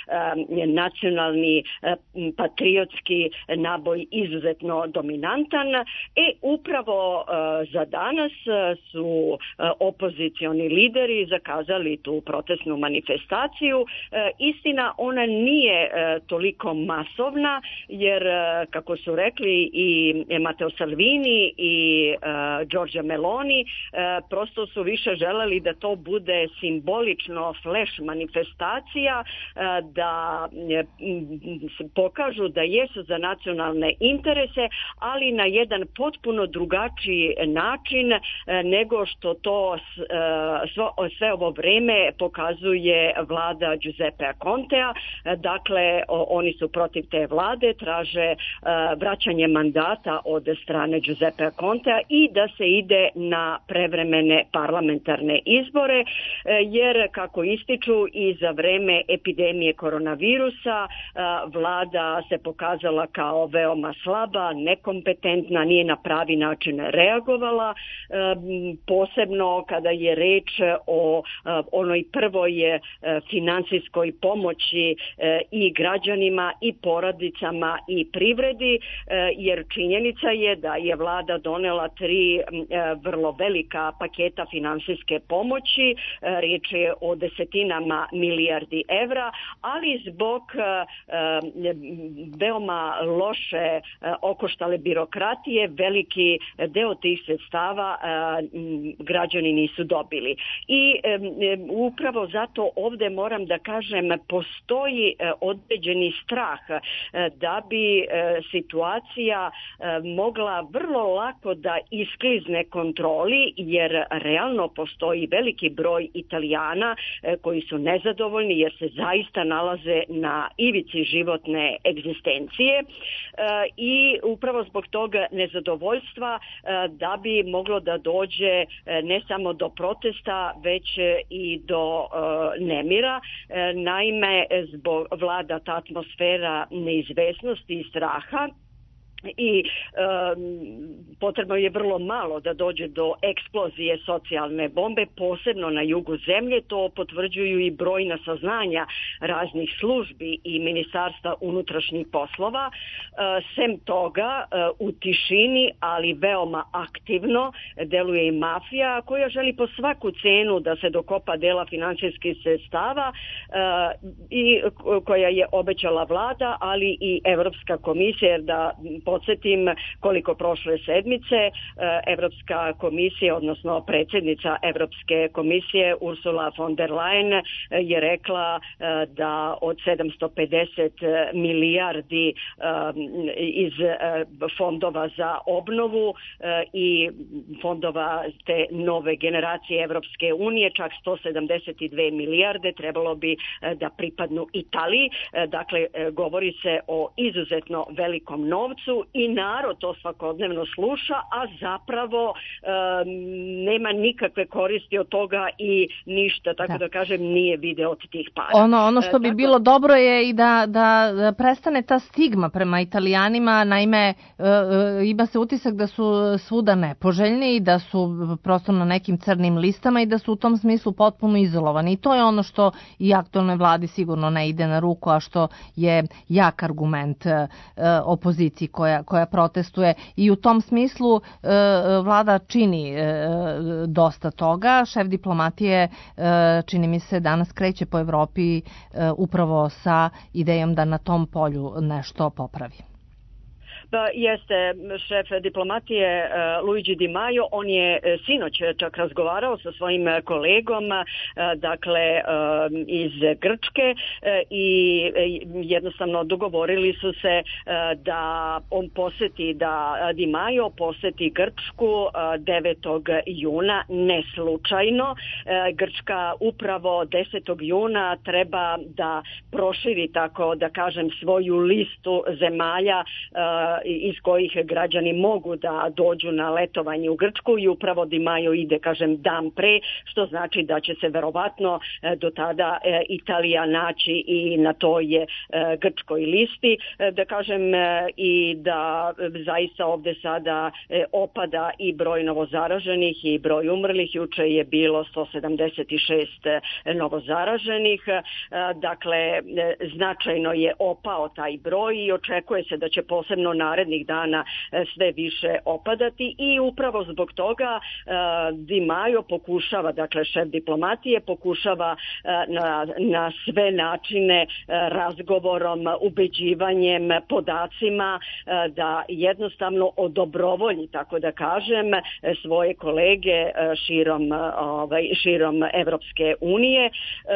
nacionalni patriotski naboj izuzetno dominantan. E, upravo za danas su su opozicioni lideri zakazali tu protestnu manifestaciju. Istina, ona nije toliko masovna, jer kako su rekli i Matteo Salvini i Giorgia Meloni, prosto su više želeli da to bude simbolično flash manifestacija, da pokažu da jesu za nacionalne interese, ali na jedan potpuno drugačiji način nego što to sve ovo vreme pokazuje vlada Giuseppea Contea. Dakle, oni su protiv te vlade, traže vraćanje mandata od strane Giuseppea Contea i da se ide na prevremene parlamentarne izbore, jer kako ističu i za vreme epidemije koronavirusa vlada se pokazala kao veoma slaba, nekompetentna, nije na pravi način reagovala, posebno kada je reč o onoj prvoj finansijskoj pomoći i građanima i porodicama i privredi, jer činjenica je da je vlada donela tri vrlo velika paketa finansijske pomoći, riječ je o desetinama milijardi evra, ali zbog veoma loše okoštale birokratije veliki deo tih sredstava građani nisu dobili. I upravo zato ovdje moram da kažem, postoji određeni strah da bi situacija mogla vrlo lako da isklizne kontroli, jer realno postoji veliki broj Italijana koji su nezadovoljni jer se zaista nalaze na ivici životne egzistencije i upravo zbog toga nezadovoljstva da bi moglo da dođe ne samo do protesta, već i do nemira. Naime, zbog vlada ta atmosfera neizvesnosti i straha i um, potrebno je vrlo malo da dođe do eksplozije socijalne bombe, posebno na jugu zemlje. To potvrđuju i brojna saznanja raznih službi i ministarstva unutrašnjih poslova. Uh, sem toga, uh, u tišini, ali veoma aktivno, deluje i mafija koja želi po svaku cenu da se dokopa dela finansijskih sredstava uh, i koja je obećala vlada, ali i Evropska komisija, jer da podsjetim koliko prošle sedmice Evropska komisija, odnosno predsjednica Evropske komisije Ursula von der Leyen je rekla da od sedamsto pedeset milijardi iz fondova za obnovu i fondova te nove generacije Evropske unije, čak sto sedamdeset dve milijarde trebalo bi da pripadnu Italiji. Dakle, govori se o izuzetno velikom novcu i narod to svakodnevno sluša, a zapravo um, nema nikakve koristi od toga i ništa, tako da, da kažem, nije video od tih para. Ono, ono što bi tako... bilo dobro je i da, da prestane ta stigma prema Italijanima, naime uh, ima se utisak da su svuda nepoželjni i da su prosto na nekim crnim listama i da su u tom smislu potpuno izolovani. I to je ono što i aktualnoj vladi sigurno ne ide na ruku, a što je jak argument uh, opoziciji koja koja protestuje i u tom smislu e, vlada čini e, dosta toga. Šef diplomatije e, čini mi se danas kreće po Evropi e, upravo sa idejom da na tom polju nešto popravi. Pa jeste šef diplomatije uh, Luigi Di Maio, on je uh, sinoć čak razgovarao sa svojim kolegom, uh, dakle uh, iz Grčke uh, i uh, jednostavno dogovorili su se uh, da on poseti, da Di Maio poseti Grčku uh, devetog juna, ne slučajno. Uh, Grčka upravo desetog juna treba da proširi, tako da kažem, svoju listu zemalja uh, iz kojih građani mogu da dođu na letovanje u Grčku i upravo Di Maio ide, kažem, dan pre, što znači da će se verovatno do tada Italija naći i na toj grčkoj listi, da kažem, i da zaista ovdje sada opada i broj novozaraženih i broj umrlih. Juče je bilo sto sedamdeset šest novozaraženih, dakle značajno je opao taj broj i očekuje se da će posebno na narednih dana sve više opadati i upravo zbog toga Di Maio pokušava, dakle šef diplomatije, pokušava na, na sve načine razgovorom, ubeđivanjem, podacima da jednostavno odobrovolji, tako da kažem, svoje kolege širom, ovaj, širom Evropske unije.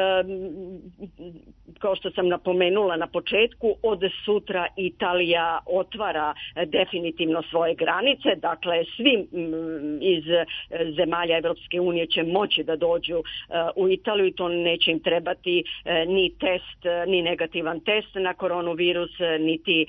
Kao što sam napomenula na početku, od sutra Italija otvara definitivno svoje granice, dakle svi iz zemalja Evropske unije će moći da dođu u Italiju i to neće im trebati ni test, ni negativan test na koronavirus, niti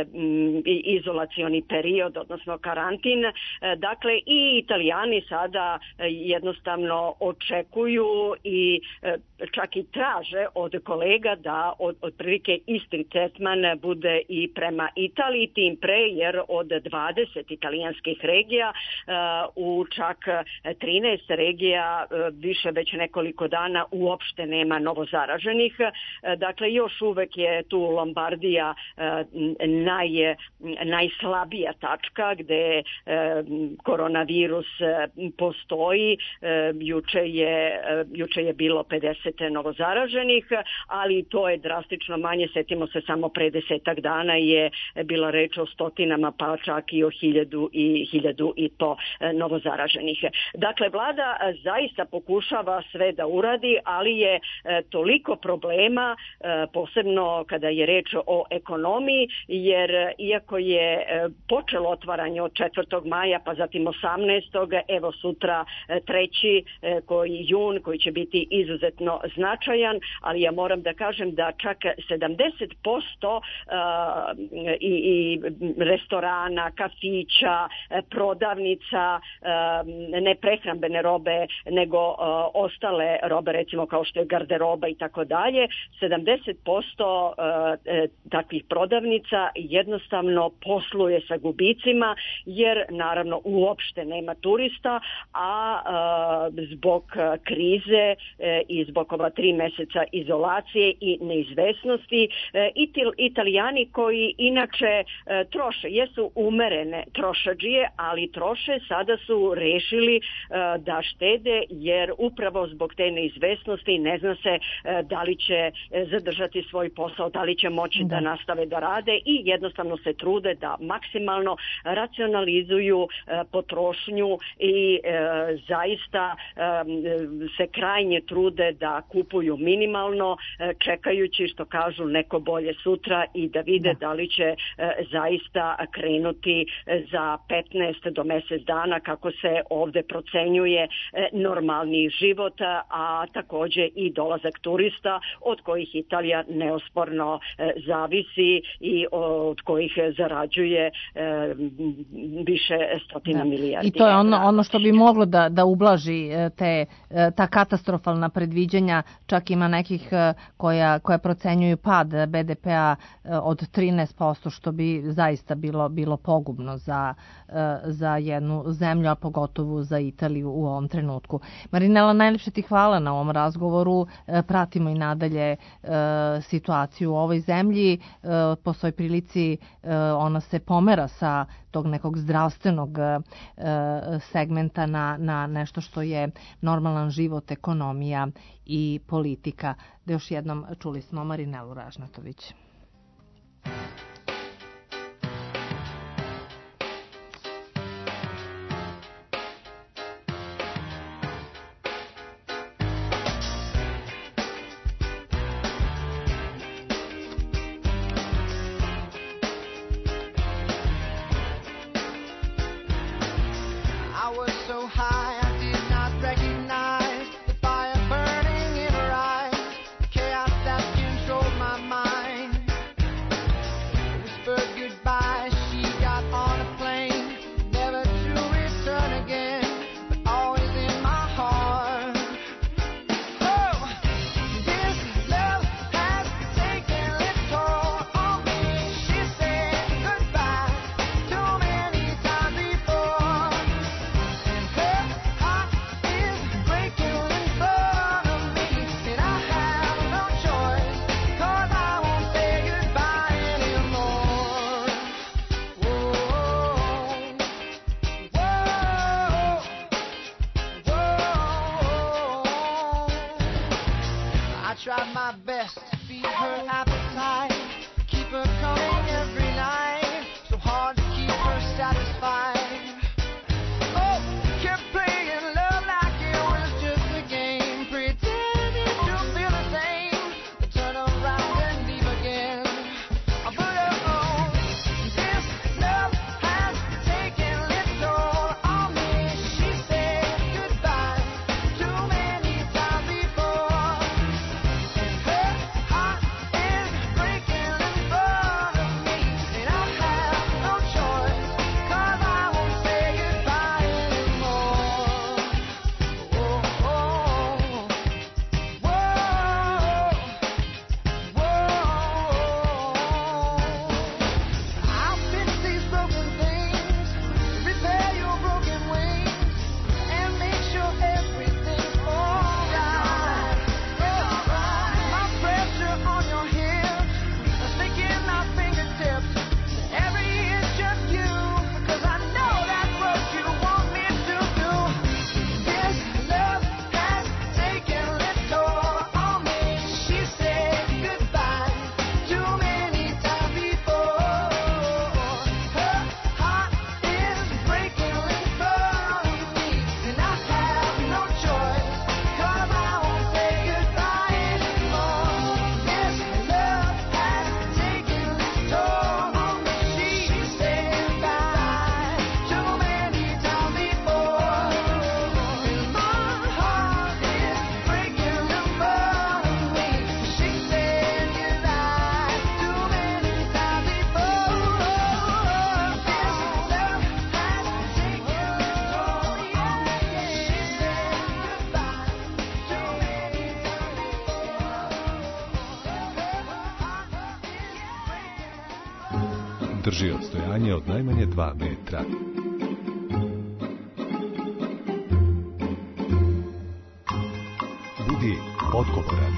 izolacioni period, odnosno karantin. Dakle, i Italijani sada jednostavno očekuju i čak i traže od kolega da od, otprilike isti tretman bude i prema Italiji, tim pre jer od dvadeset italijanskih regija u čak trinaest regija više već nekoliko dana uopšte nema novozaraženih. Dakle, još uvek je tu Lombardija naj, najslabija tačka gde koronavirus postoji. Juče je, juče je bilo pedeset novozaraženih, ali to je drastično manje. Setimo se, samo pre desetak dana je bila reč o stotinama, pa čak i o hiljadu i hiljadu i po novozaraženih. Dakle, vlada zaista pokušava sve da uradi, ali je toliko problema, posebno kada je reč o ekonomiji, jer iako je počelo otvaranje od četvrtog maja, pa zatim osamnaestog evo sutra treći koji jun, koji će biti izuzetno značajan, ali ja moram da kažem da čak sedamdeset posto i, i restorana, kafića, prodavnica, ne prehrambene robe, nego ostale robe, recimo kao što je garderoba i tako dalje, sedamdeset posto takvih prodavnica jednostavno posluje sa gubicima, jer naravno uopšte nema turista, a zbog krize i zbog ova tri meseca izolacije i neizvesnosti, Italijani koji inače troše, jesu umerene trošadžije, ali troše, sada su rešili da štede, jer upravo zbog te neizvesnosti ne zna se da li će zadržati svoj posao, da li će moći da, da nastave da rade i jednostavno se trude da maksimalno racionalizuju potrošnju i zaista se krajnje trude da kupuju minimalno, čekajući, što kažu, neko bolje sutra i da vide da, da li će zaista krenuti za petnaest do mesec dana, kako se ovde procenjuje, normalni život, a takođe i dolazak turista, od kojih Italija neosporno zavisi i od kojih zarađuje više stotina da. milijardi. I to je ono, ono što bi moglo da, da ublaži te, ta katastrofalna predviđanja. Čak ima nekih koja, koja procenjuju pad be de pea od trinaest posto, što bi zaista bilo, bilo pogubno za, za jednu zemlju, a pogotovo za Italiju u ovom trenutku. Marinela, najlepše ti hvala na ovom razgovoru. Pratimo i nadalje situaciju u ovoj zemlji. Po svoj prilici ona se pomera sa tog nekog zdravstvenog segmenta na, na nešto što je normalan život, ekonomija i politika. Da još jednom čuli smo Marinelu Ražnatović. Chaos that controlled my mind. try my best to feed her appetite, keep her coming every night, so hard to keep her satisfied. Oh, kept playing love like it was just a game, pretending to feel the same, but turn around and leave again. But oh, this love has taken its toll on me. She said goodbye too many times before, and her heart is breaking in front of me, and I have no choice, 'cause I won't say goodbye anymore. Oh, oh, whoa, whoa. I'll fix these broken things, repair your broken wings, and make sure everything's alright. My pressure on your hips, sticking my fingertips, every inch of you, 'cause I know that's what you want me to do. This love has taken its toll on me. She said goodbye too many times before. Her heart is breaking in front of me, and I have no choice, 'cause I won't say goodbye anymore. This love has taken its toll on me. She said goodbye too many times before, and my heart is breaking in front of me. She said goodbye too many times before. This love has taken its toll, yeah, yeah. She said goodbye too many times before. Drži odstojanje od najmanje dva metra. Budi odgovoran.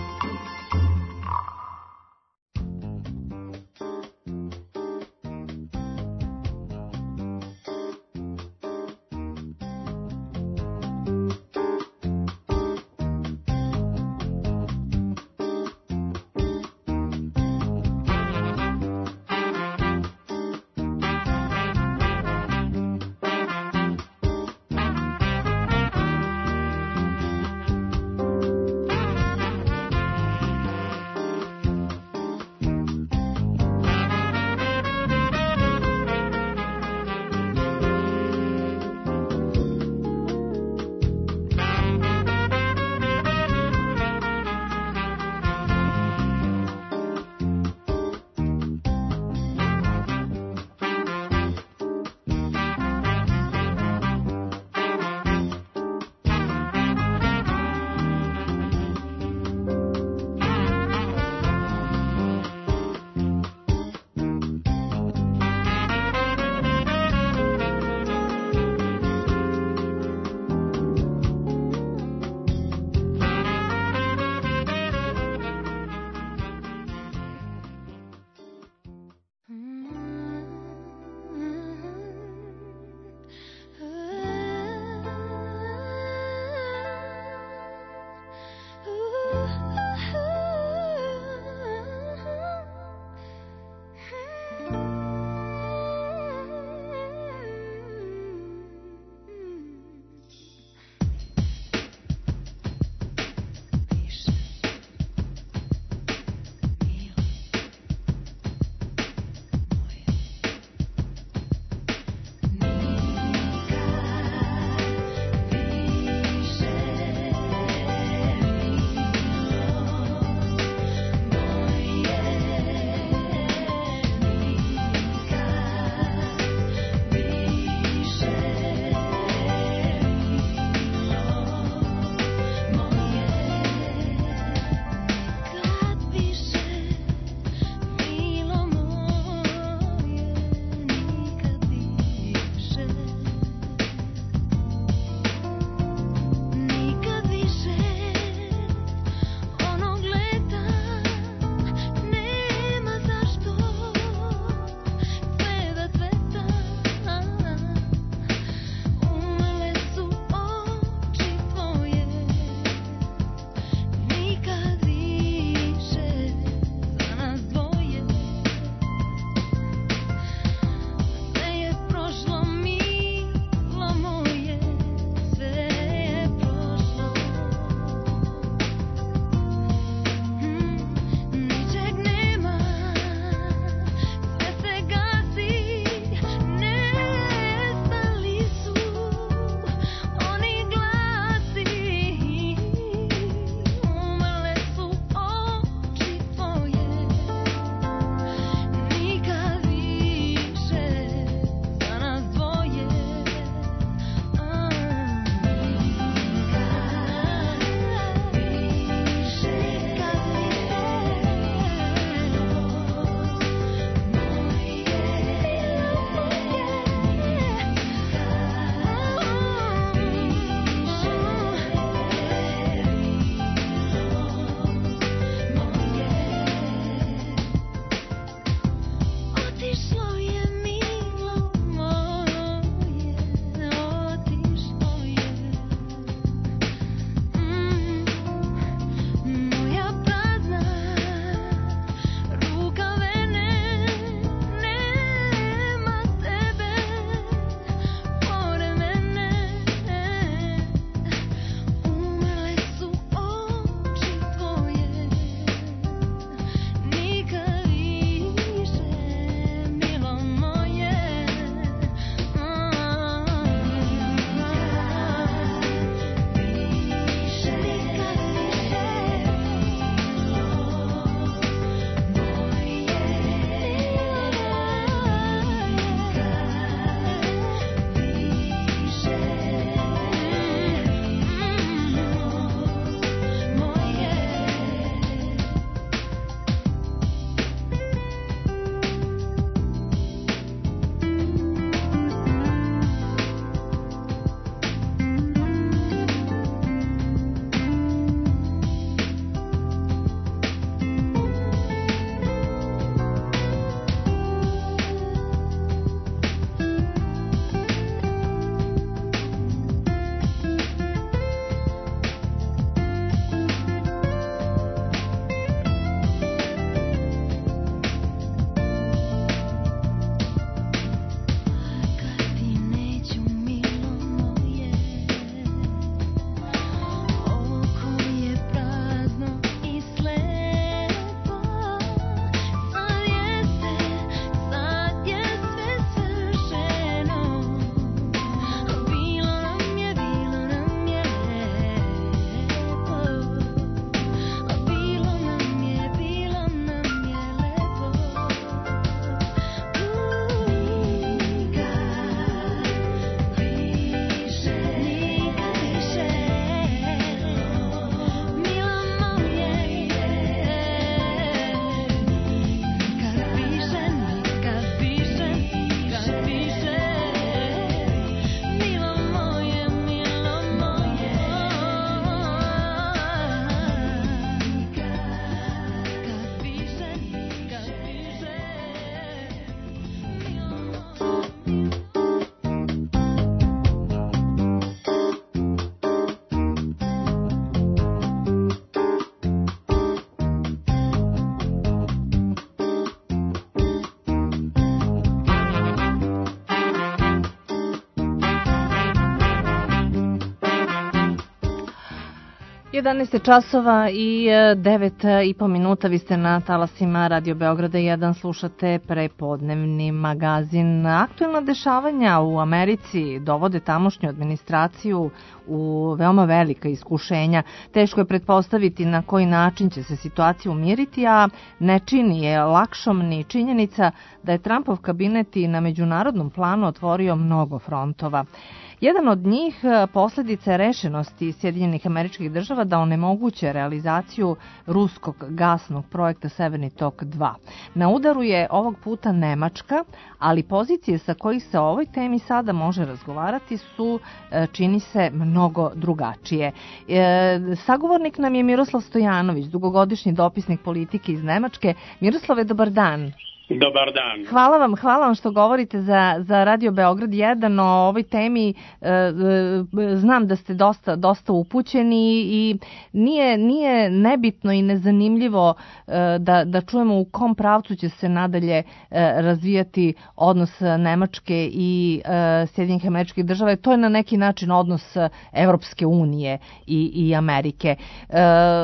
jedanaest časova i devet i po minuta, vi ste na talasima Radio Beograda jedan, slušate prepodnevni magazin. Aktuelna dešavanja u Americi dovode tamošnju administraciju u veoma velika iskušenja. Teško je pretpostaviti na koji način će se situacija umiriti, a ne čini je lakšom ni činjenica da je Trumpov kabinet i na međunarodnom planu otvorio mnogo frontova. Jedan od njih posljedica je rešenosti Sjedinjenih Američkih Država da onemoguće realizaciju ruskog gasnog projekta Severni tok dva. Na udaru je ovog puta Nemačka, ali pozicije sa kojih se o ovoj temi sada može razgovarati su, čini se, mnogo drugačije. E, sagovornik nam je Miroslav Stojanović, dugogodišnji dopisnik politike iz Nemačke. Miroslave, dobar dan. Dobar dan. Hvala vam, hvala vam što govorite za, za Radio Beograd jedan o ovoj temi. E, e, znam da ste dosta, dosta upućeni i nije, nije nebitno i nezanimljivo e, da, da čujemo u kom pravcu će se nadalje e, razvijati odnos Nemačke i e, Sjedinjenih Američkih Država. To je na neki način odnos Evropske unije i, i Amerike. E,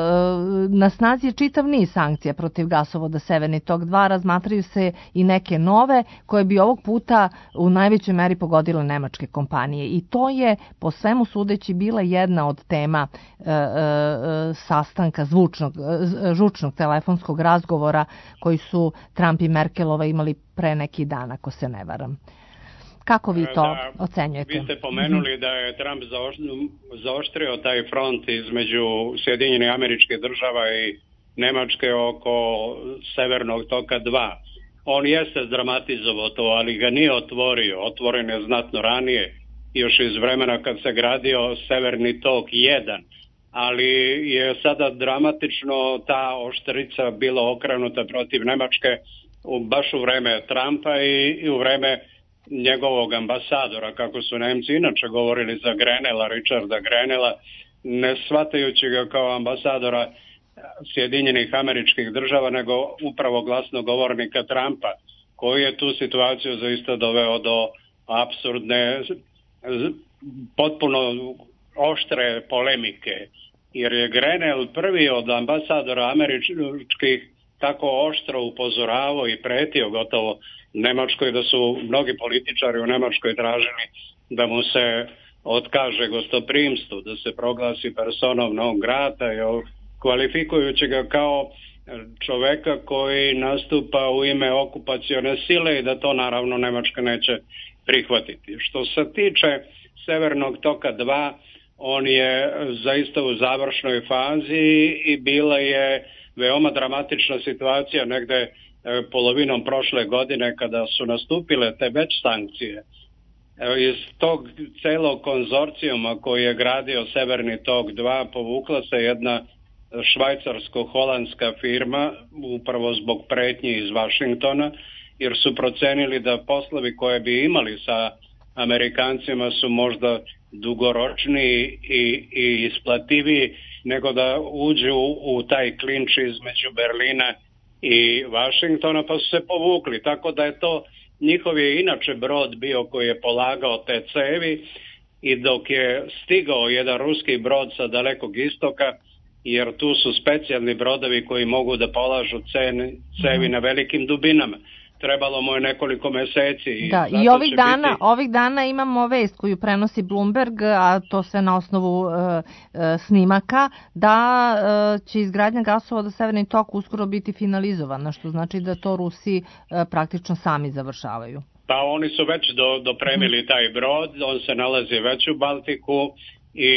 na snazi je čitav niz sankcija protiv gasovoda Severni tok dva, razmatraju se i neke nove koje bi ovog puta u najvećoj meri pogodile nemačke kompanije. I to je po svemu sudeći bila jedna od tema e, e, sastanka zvučnog, žučnog telefonskog razgovora koji su Trump i Merkelova imali pre neki dan, ako se ne varam. Kako vi to da, ocenjujete? Vi ste pomenuli da je Trump zaoštrio taj front između Sjedinjenih Američkih Država i Nemačke oko Severnog toka dva. On jeste dramatizovao to, ali ga nije otvorio. Otvoren je znatno ranije, još iz vremena kad se gradio Severni tok jedan. Ali je sada dramatično ta oštrica bila okrenuta protiv Nemačke baš u vreme Trumpa i, i u vreme njegovog ambasadora, kako su Nemci inače govorili za Grenela, Richarda Grenela, ne shvatajući ga kao ambasadora Sjedinjenih Američkih Država, nego upravo glasnogovornika Trumpa, koji je tu situaciju zaista doveo do apsurdne, potpuno oštre polemike, jer je Grenell prvi od ambasadora američkih tako oštro upozoravao i pretio gotovo Nemačkoj, da su mnogi političari u Nemačkoj tražili da mu se otkaže gostoprimstvu, da se proglasi personom non grata i kvalifikujući ga kao čoveka koji nastupa u ime okupacione sile i da to naravno Nemačka neće prihvatiti. Što se tiče Severnog toka dva, on je zaista u završnoj fazi i bila je veoma dramatična situacija negde polovinom prošle godine kada su nastupile te već sankcije. Iz tog celog konzorcijuma koji je gradio Severni tok dva povukla se jedna švajcarsko-holandska firma upravo zbog pretnji iz Vašingtona, jer su procenili da poslovi koje bi imali sa Amerikancima su možda dugoročniji i, i isplativiji nego da uđu u, u taj klinč između Berlina i Vašingtona, pa su se povukli. Tako da je to njihov je inače brod bio koji je polagao te cevi i dok je stigao jedan ruski brod sa dalekog istoka, jer tu su specijalni brodovi koji mogu da polažu ceni, cevi na velikim dubinama. Trebalo mu je nekoliko meseci. Da, i ovih dana, biti... ovih dana imamo vest koju prenosi Bloomberg, a to sve na osnovu e, e, snimaka, da e, će izgradnja gasovoda Severni tok uskoro biti finalizovana, što znači da to Rusi e, praktično sami završavaju. Pa oni su već do, dopremili taj brod, on se nalazi već u Baltiku i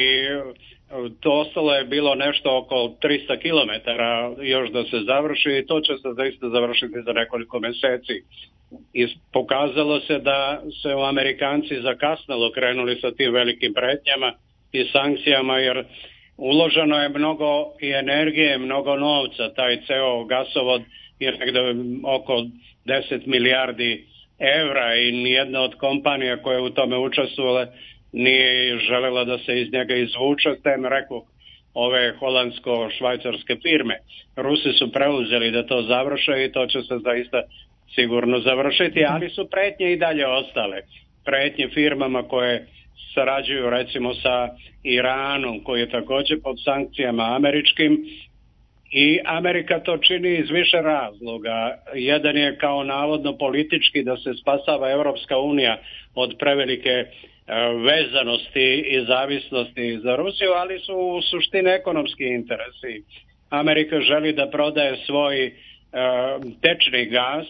to ostalo je bilo nešto oko trista kilometara još da se završi i to će se zaista završiti za nekoliko meseci. I pokazalo se da se u Amerikanci zakasnalo krenuli sa tim velikim pretnjama i sankcijama, jer uloženo je mnogo i energije, mnogo novca. Taj ceo gasovod je negde oko deset milijardi evra i nijedna od kompanija koje u tome učestvovale nije želela da se iz njega izvuče, tem rekao ove holandsko-švajcarske firme. Rusi su preuzeli da to završe i to će se zaista sigurno završiti, ali su pretnje i dalje ostale. Pretnje firmama koje sarađuju recimo sa Iranom koji je također pod sankcijama američkim i Amerika to čini iz više razloga. Jedan je kao navodno politički da se spasava Europska unija od prevelike vezanosti i zavisnosti za Rusiju, ali su u suštini ekonomski interesi. Amerika želi da prodaje svoj uh, tečni gas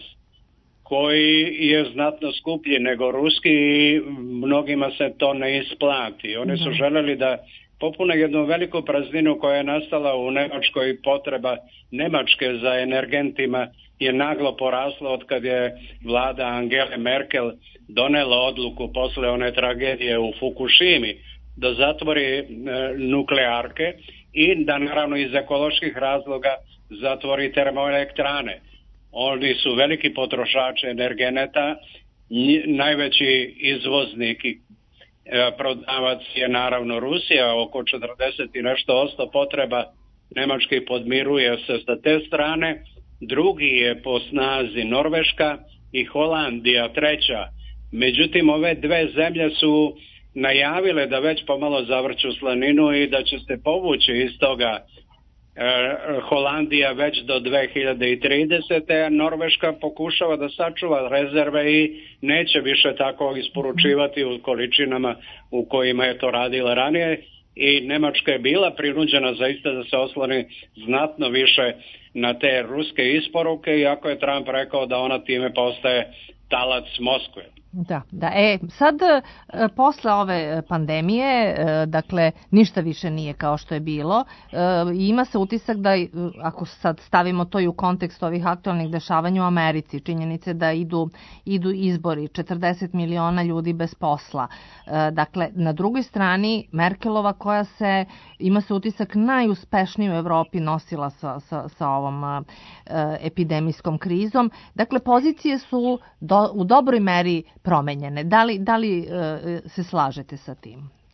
koji je znatno skuplji nego ruski i mnogima se to ne isplati. Oni su željeli da popune jednu veliku prazninu koja je nastala u Nemačkoj. Potreba Nemačke za energentima je naglo porasla od kad je vlada Angele Merkel donela odluku posle one tragedije u Fukushimi da zatvori e, nuklearke i da naravno iz ekoloških razloga zatvori termoelektrane. Oni su veliki potrošači energeneta, najveći izvoznik i e, prodavac je naravno Rusija, oko četrdeset i nešto posto potreba Nemačke podmiruje se sa te strane. Drugi je po snazi Norveška i Holandija treća. Međutim, ove dve zemlje su najavile da već pomalo zavrću slaninu i da će se povući iz toga e, Holandija već do dve hiljade tridesete. a Norveška pokušava da sačuva rezerve i neće više tako isporučivati u količinama u kojima je to radila ranije. I Nemačka je bila prinuđena zaista da se osloni znatno više na te ruske isporuke, iako je Trump rekao da ona time postaje talac Moskve. Da, da. E, sad, posle ove pandemije, dakle, ništa više nije kao što je bilo. Ima se utisak da, ako sad stavimo to i u kontekst ovih aktualnih dešavanja u Americi, činjenice da idu, idu izbori, četrdeset miliona ljudi bez posla. Dakle, na drugoj strani, Merkelova koja se, ima se utisak, najuspešnije u Evropi nosila sa, sa, sa ovom epidemijskom krizom. Dakle, pozicije su do, u dobroj meri promenjene. Da li, da li e, se slažete sa tim?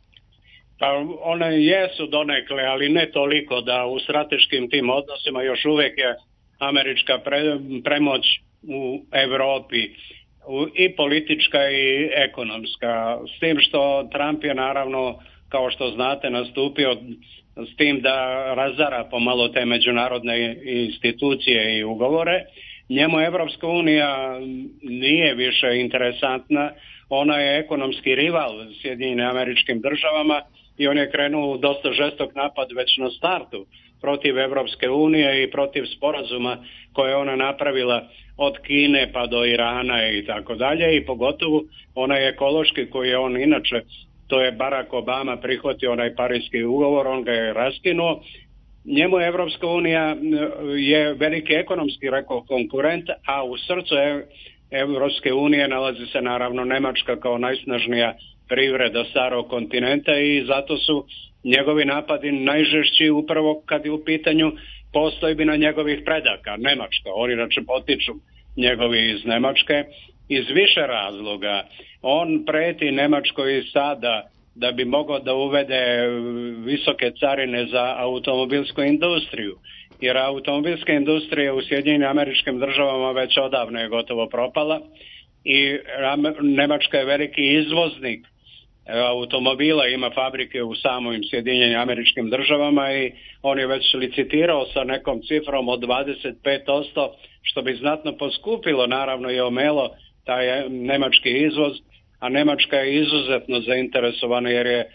Pa one jesu donekle, ali ne toliko da u strateškim tim odnosima još uvijek je američka pre, premoć u Evropi u, i politička i ekonomska. S tim što Trump je naravno, kao što znate, nastupio s tim da razara pomalo te međunarodne institucije i ugovore. Njemu Evropska unija nije više interesantna, ona je ekonomski rival Sjedinjenim Američkim Državama i on je krenuo u dosta žestok napad već na startu protiv Evropske unije i protiv sporazuma koje je ona napravila od Kine pa do Irana i tako dalje, i pogotovo onaj ekološki koji je on inače, to je Barack Obama prihvatio onaj Parijski ugovor, on ga je raskinuo. Njemu Evropska unija je veliki ekonomski, rekao, konkurent, a u srcu Evropske unije nalazi se naravno Nemačka kao najsnažnija privreda starog kontinenta i zato su njegovi napadi najžešći upravo kad je u pitanju postojbina njegovih predaka, Nemačka. Oni inače potiču njegovi iz Nemačke iz više razloga. On preti Nemačkoj sada da bi mogao da uvede visoke carine za automobilsku industriju, jer automobilska industrija u Sjedinjenim Američkim Državama već odavno je gotovo propala i Nemačka je veliki izvoznik automobila, ima fabrike u samim Sjedinjenim Američkim Državama i on je već licitirao sa nekom cifrom od dvadeset pet posto, što bi znatno poskupilo naravno i omelo taj nemački izvoz, a Nemačka je izuzetno zainteresovana jer je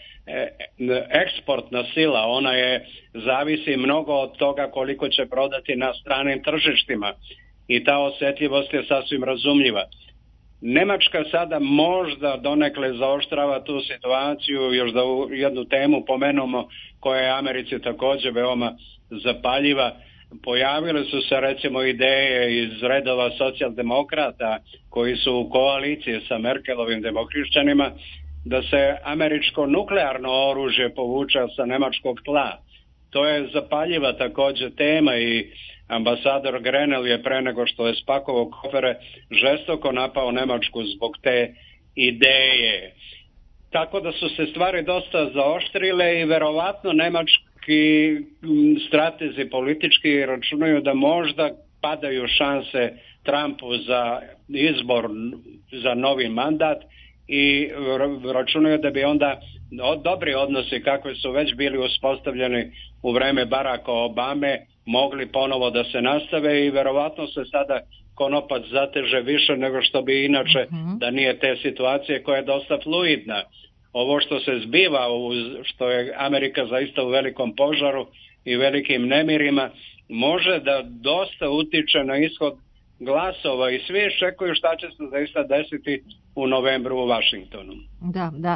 eksportna sila, ona je zavisi mnogo od toga koliko će prodati na stranim tržištima i ta osjetljivost je sasvim razumljiva. Nemačka sada možda donekle zaoštrava tu situaciju, još da u jednu temu pomenemo koja je Americi također veoma zapaljiva. Pojavile su se recimo ideje iz redova socijaldemokrata koji su u koaliciji sa Merkelovim demokrišćanima da se američko nuklearno oružje povuče sa nemačkog tla. To je zapaljiva također tema i ambasador Grenell je pre nego što je spakovao kofere žestoko napao Nemačku zbog te ideje. Tako da su se stvari dosta zaoštrile i verovatno nemački stratezi politički računaju da možda padaju šanse Trumpu za izbor za novi mandat i računaju da bi onda dobri odnosi kakvi su već bili uspostavljeni u vreme Baracka Obame mogli ponovo da se nastave i verovatno se sada konopac zateže više nego što bi inače uh-huh. da nije te situacije koja je dosta fluidna. Ovo što se zbiva, što je Amerika zaista u velikom požaru i velikim nemirima, može da dosta utiče na ishod glasova i svi čekaju šta će se zaista desiti u novembru u Vašingtonu. Da, da.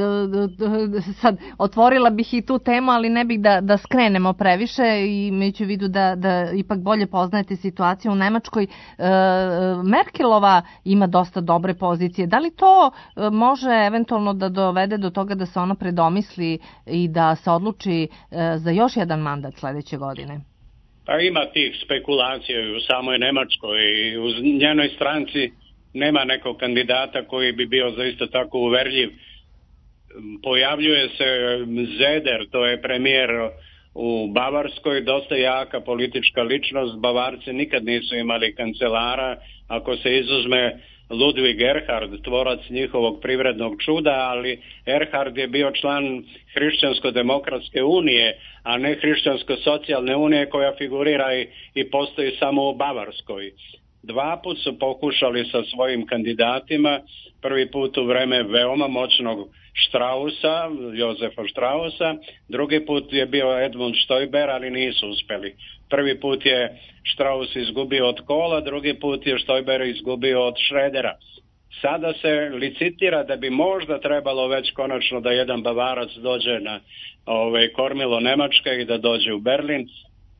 Sad, otvorila bih i tu temu, ali ne bih da, da skrenemo previše i imajući u vidu da, da ipak bolje poznajete situaciju u Nemačkoj. E, Merkelova ima dosta dobre pozicije. Da li to može eventualno da dovede do toga da se ona predomisli i da se odluči za još jedan mandat sledeće godine? Pa ima tih spekulacija u samoj Nemačkoj i u njenoj stranci nema nekog kandidata koji bi bio zaista tako uverljiv. Pojavljuje se Zeder, to je premijer u Bavarskoj, dosta jaka politička ličnost. Bavarci nikad nisu imali kancelara, ako se izuzme Ludwig Erhard, tvorac njihovog privrednog čuda, ali Erhard je bio član Hrišćansko-demokratske unije, a ne Hrišćansko-socijalne unije koja figurira i, i postoji samo u Bavarskoj. Dva put su pokušali sa svojim kandidatima, prvi put u vreme veoma moćnog Straussa, Jozefa Straussa, drugi put je bio Edmund Stoiber, ali nisu uspeli. Prvi put je Strauss izgubio od Kohla, drugi put je Stoiber izgubio od Schrödera. Sada se licitira da bi možda trebalo već konačno da jedan Bavarac dođe na ove, kormilo Nemačke i da dođe u Berlin.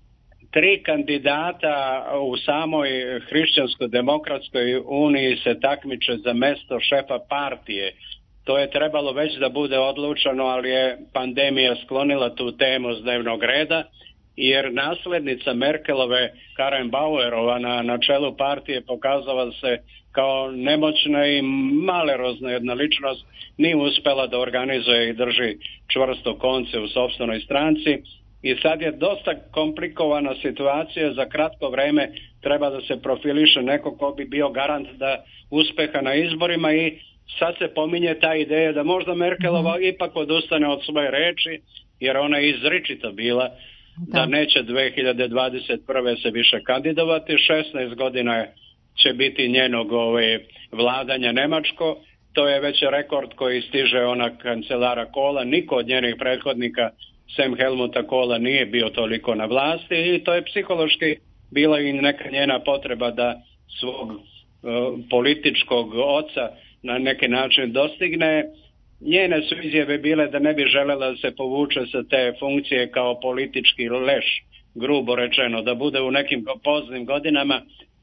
Tri kandidata u samoj Hrišćansko-demokratskoj uniji se takmiče za mesto šefa partije. To je trebalo već da bude odlučeno, ali je pandemija sklonila tu temu s dnevnog reda, jer naslednica Merkelove, Karen Bauerova, na, na čelu partije pokazala se kao nemoćna i malerozna jedna ličnost, nije uspela da organizuje i drži čvrsto konce u sopstvenoj stranci. I sad je dosta komplikovana situacija, za kratko vreme treba da se profiliše neko ko bi bio garant da uspeha na izborima i sad se pominje ta ideja da možda Merkelova ipak odustane od svoje reči, jer ona je izričito bila da, da neće dve hiljade dvadeset prve se više kandidovati, šesnaest godina će biti njenog ove, vladanja Nemačko, to je već rekord koji stiže ona kancelara Kohla, niko od njenih prethodnika sem Helmuta Kohla nije bio toliko na vlasti i to je psihološki bila i neka njena potreba da svog uh, političkog oca na neki način dostigne. Njene su izjave bile da ne bi želela da se povuče sa te funkcije kao politički leš, grubo rečeno, da bude u nekim poznim godinama.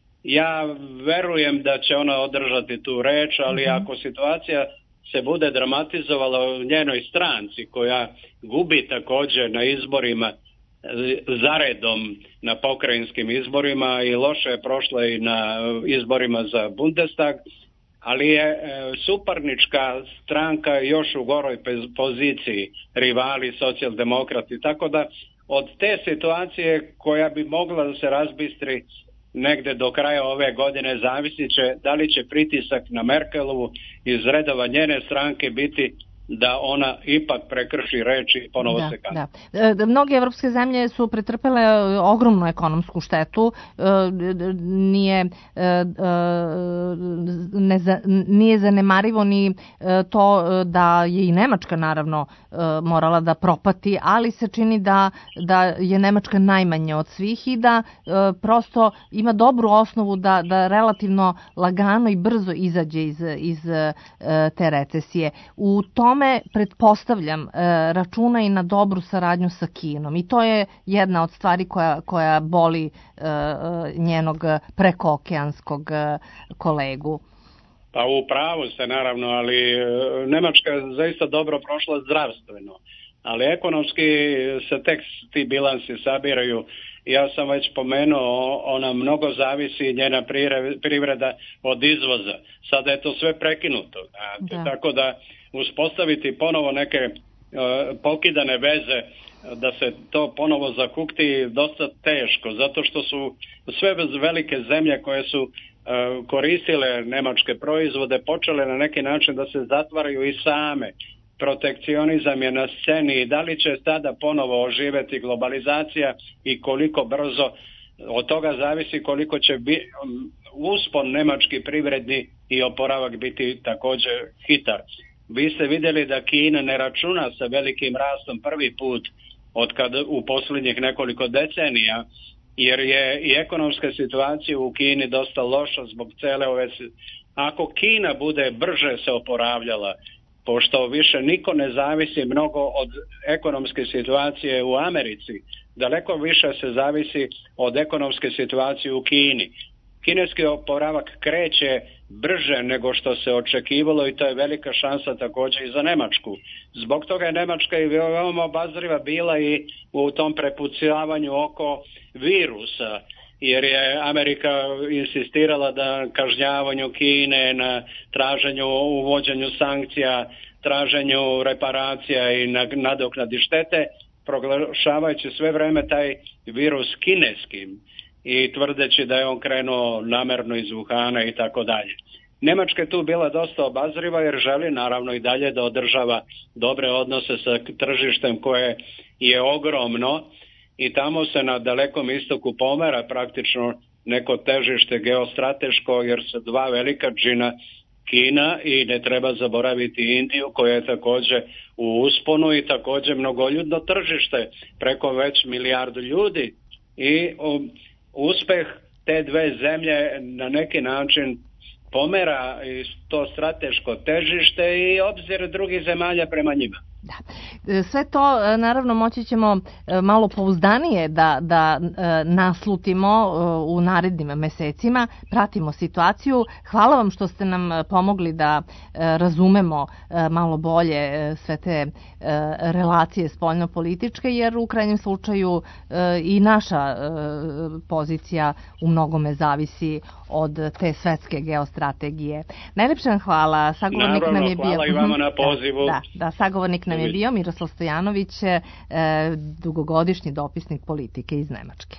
Ja verujem da će ona održati tu reč, ali mm-hmm. ako situacija se bude dramatizovala u njenoj stranci, koja gubi također na izborima zaredom, na pokrajinskim izborima i loše je prošla i na izborima za Bundestag, ali je suparnička stranka još u goroj poziciji, rivali, socijaldemokrati, tako da od te situacije koja bi mogla da se razbistri negde do kraja ove godine zavisit će da li će pritisak na Merkelovu iz redova njene stranke biti da ona ipak prekrši reči i ponovo da, se kandiduje. Da. E, mnoge evropske zemlje su pretrpele ogromnu ekonomsku štetu. E, nije, e, ne za, nije zanemarivo ni to da je i Nemačka naravno morala da propati, ali se čini da, da je Nemačka najmanje od svih i da prosto ima dobru osnovu da, da relativno lagano i brzo izađe iz, iz te recesije. U tom tome, pretpostavljam, računa i na dobru saradnju sa Kinom i to je jedna od stvari koja, koja boli njenog prekookeanskog kolegu. Pa u pravu ste naravno, ali Nemačka je zaista dobro prošla zdravstveno, ali ekonomski se tek ti bilansi sabiraju. Ja sam već pomenuo, ona mnogo zavisi njena privreda od izvoza. Sada je to sve prekinuto. Da. Tako da uspostaviti ponovo neke uh, pokidane veze, da se to ponovo zakukti dosta teško, zato što su sve velike zemlje koje su koristile nemačke proizvode, počele na neki način da se zatvaraju i same. Protekcionizam je na sceni i da li će sada ponovo oživeti globalizacija i koliko brzo, od toga zavisi koliko će bi, uspon nemački privredni i oporavak biti također hitar. Vi ste vidjeli da Kina ne računa sa velikim rastom prvi put od kad u posljednjih nekoliko decenija, jer je i ekonomska situacija u Kini dosta loša zbog cele ove... Ako Kina bude brže se oporavljala, pošto više niko ne zavisi mnogo od ekonomske situacije u Americi, daleko više se zavisi od ekonomske situacije u Kini. Kineski oporavak kreće brže nego što se očekivalo i to je velika šansa također i za Nemačku. Zbog toga je Nemačka i veoma obazriva bila i u tom prepucavanju oko virusa, jer je Amerika insistirala da kažnjavanju Kine, na traženju, uvođenju sankcija, traženju reparacija i nadoknadi štete, proglašavajući sve vreme taj virus kineskim i tvrdeći da je on krenuo namerno iz Wuhana i tako dalje. Njemačka je tu bila dosta obazriva jer želi naravno i dalje da održava dobre odnose sa tržištem koje je ogromno i tamo se na Dalekom istoku pomera praktično neko težište geostrateško jer su dva velika džina, Kina i ne treba zaboraviti Indiju koja je također u usponu i također mnogoljudno tržište, preko već milijardu ljudi i um, uspeh te dve zemlje na neki način pomera to strateško težište i obzir drugih zemalja prema njima. Da. Sve to naravno moći ćemo malo pouzdanije da, da naslutimo u narednim mesecima, pratimo situaciju. Hvala vam što ste nam pomogli da razumemo malo bolje sve te relacije spoljnopolitičke, jer u krajnjem slučaju i naša pozicija u mnogome zavisi od te svetske geostrategije. Najlepše vam hvala. Sagovornik naravno, nam je bio... hvala i vama na pozivu. Da, da, sagovornik nam je bio Miroslav Stojanović, dugogodišnji dopisnik politike iz Nemačke.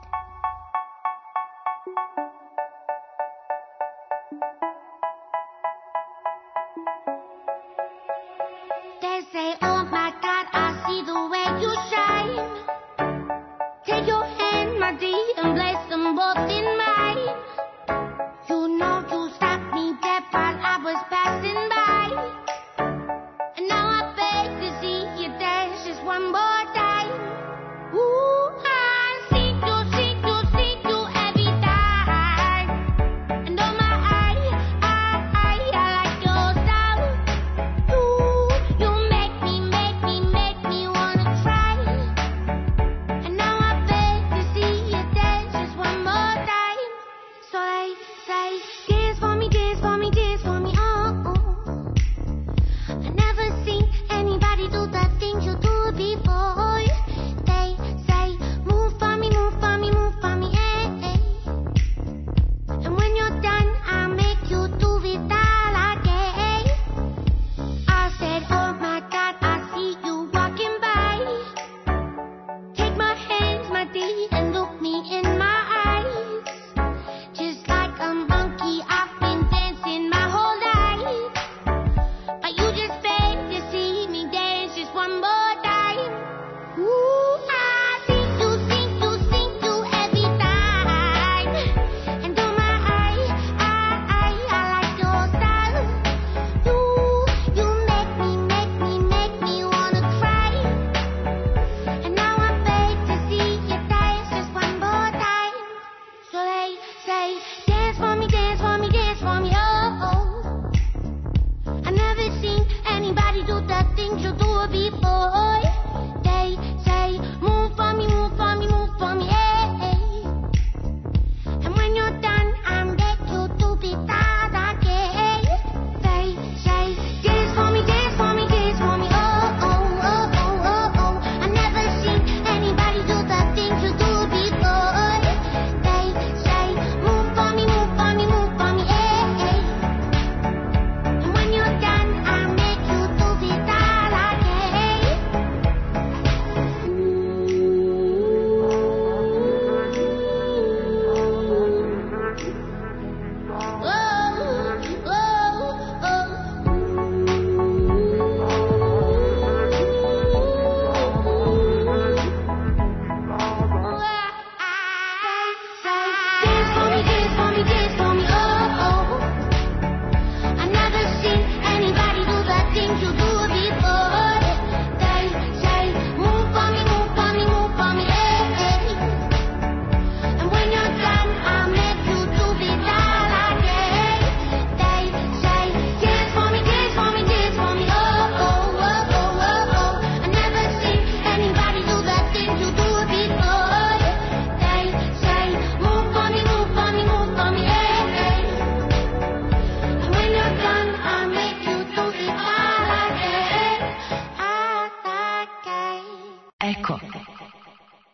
They say, oh my God, I see the way you shine. Take your hand, my dear, and place them both in mine. You know you stopped me dead while I was passing by. And now I beg to see you dance just one more time. Ooh, I see you, see you, see you every time. And oh my, I, I, I, I like your style. You, you make me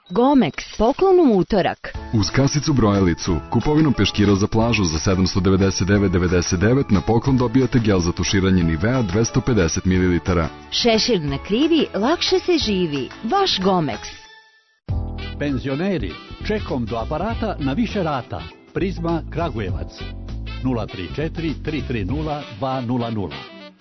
Gomex, poklon u utorak. Uz kasicu brojalicu, kupovinom peškira za plažu za sedamsto devedeset devet devedeset devet na poklon dobijate gel za tuširanje Nivea dvesta pedeset mililitara. Šešir na krivi, lakše se živi. Vaš Gomex. Penzioneri, čekom do aparata na više rata. Prizma Kragujevac. nula tri četiri tri tri nula dva nula nula.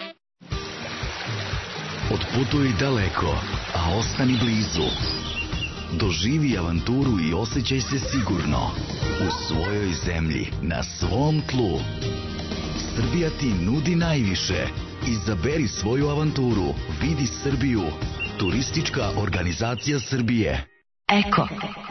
Otputuj daleko, a ostani blizu. Doživi avanturu i osjećaj se sigurno u svojoj zemlji, na svom tlu. Srbija ti nudi najviše. Izaberi svoju avanturu. Vidi Srbiju. Turistička organizacija Srbije. Eko.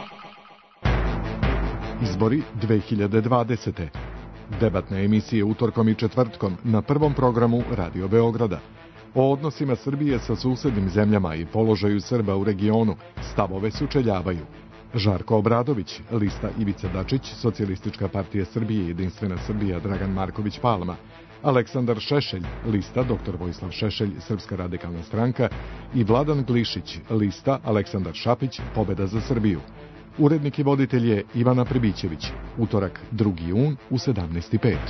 Izbori dve hiljade dvadesete. Debatne emisije utorkom i četvrtkom na prvom programu Radio Beograda. O odnosima Srbije sa susednim zemljama i položaju Srba u regionu stavove sučeljavaju Žarko Obradović, lista Ivica Dačić, Socijalistička partija Srbije, Jedinstvena Srbija, Dragan Marković Palma, Aleksandar Šešelj, lista doktor Vojislav Šešelj, Srpska radikalna stranka i Vladan Glišić, lista Aleksandar Šapić, Pobeda za Srbiju. Urednik i voditelj je Ivana Pribićević. Utorak drugi jun u sedamnaest i pet.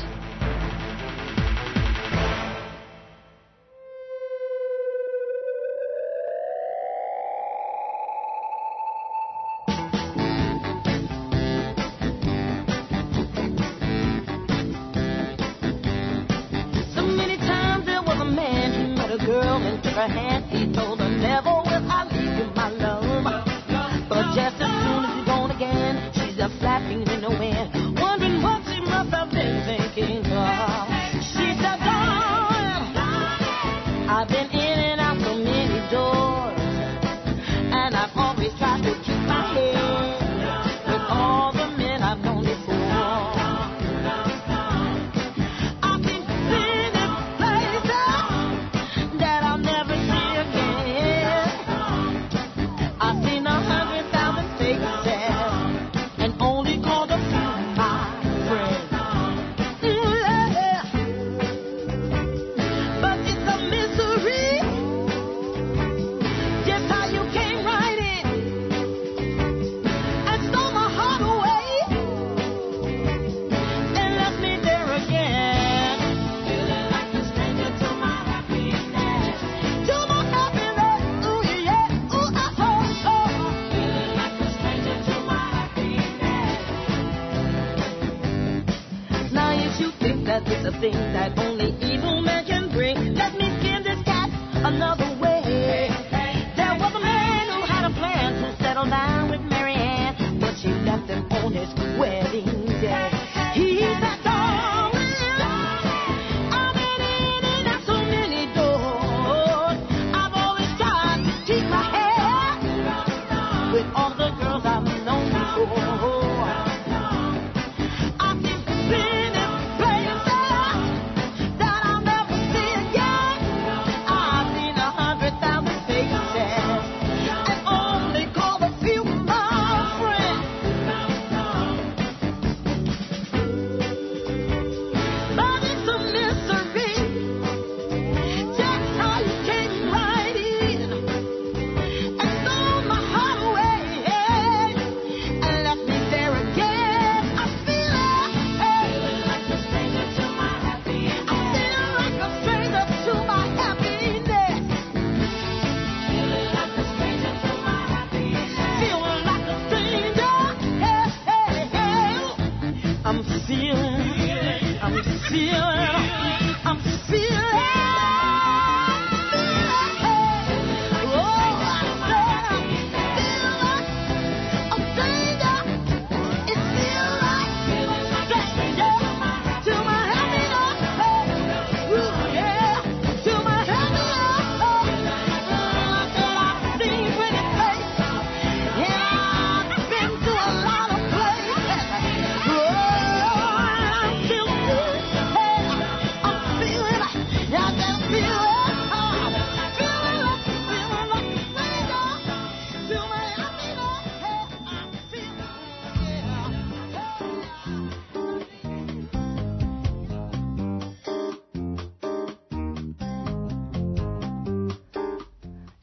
her hand. He told her, never will I leave you, my love. But just as soon as he's gone again, she's a flapping in the wind, wondering what she must have been thinking of. She said, darling, I've been in and out so many doors, and I've always tried to keep my head with all the men I've known before.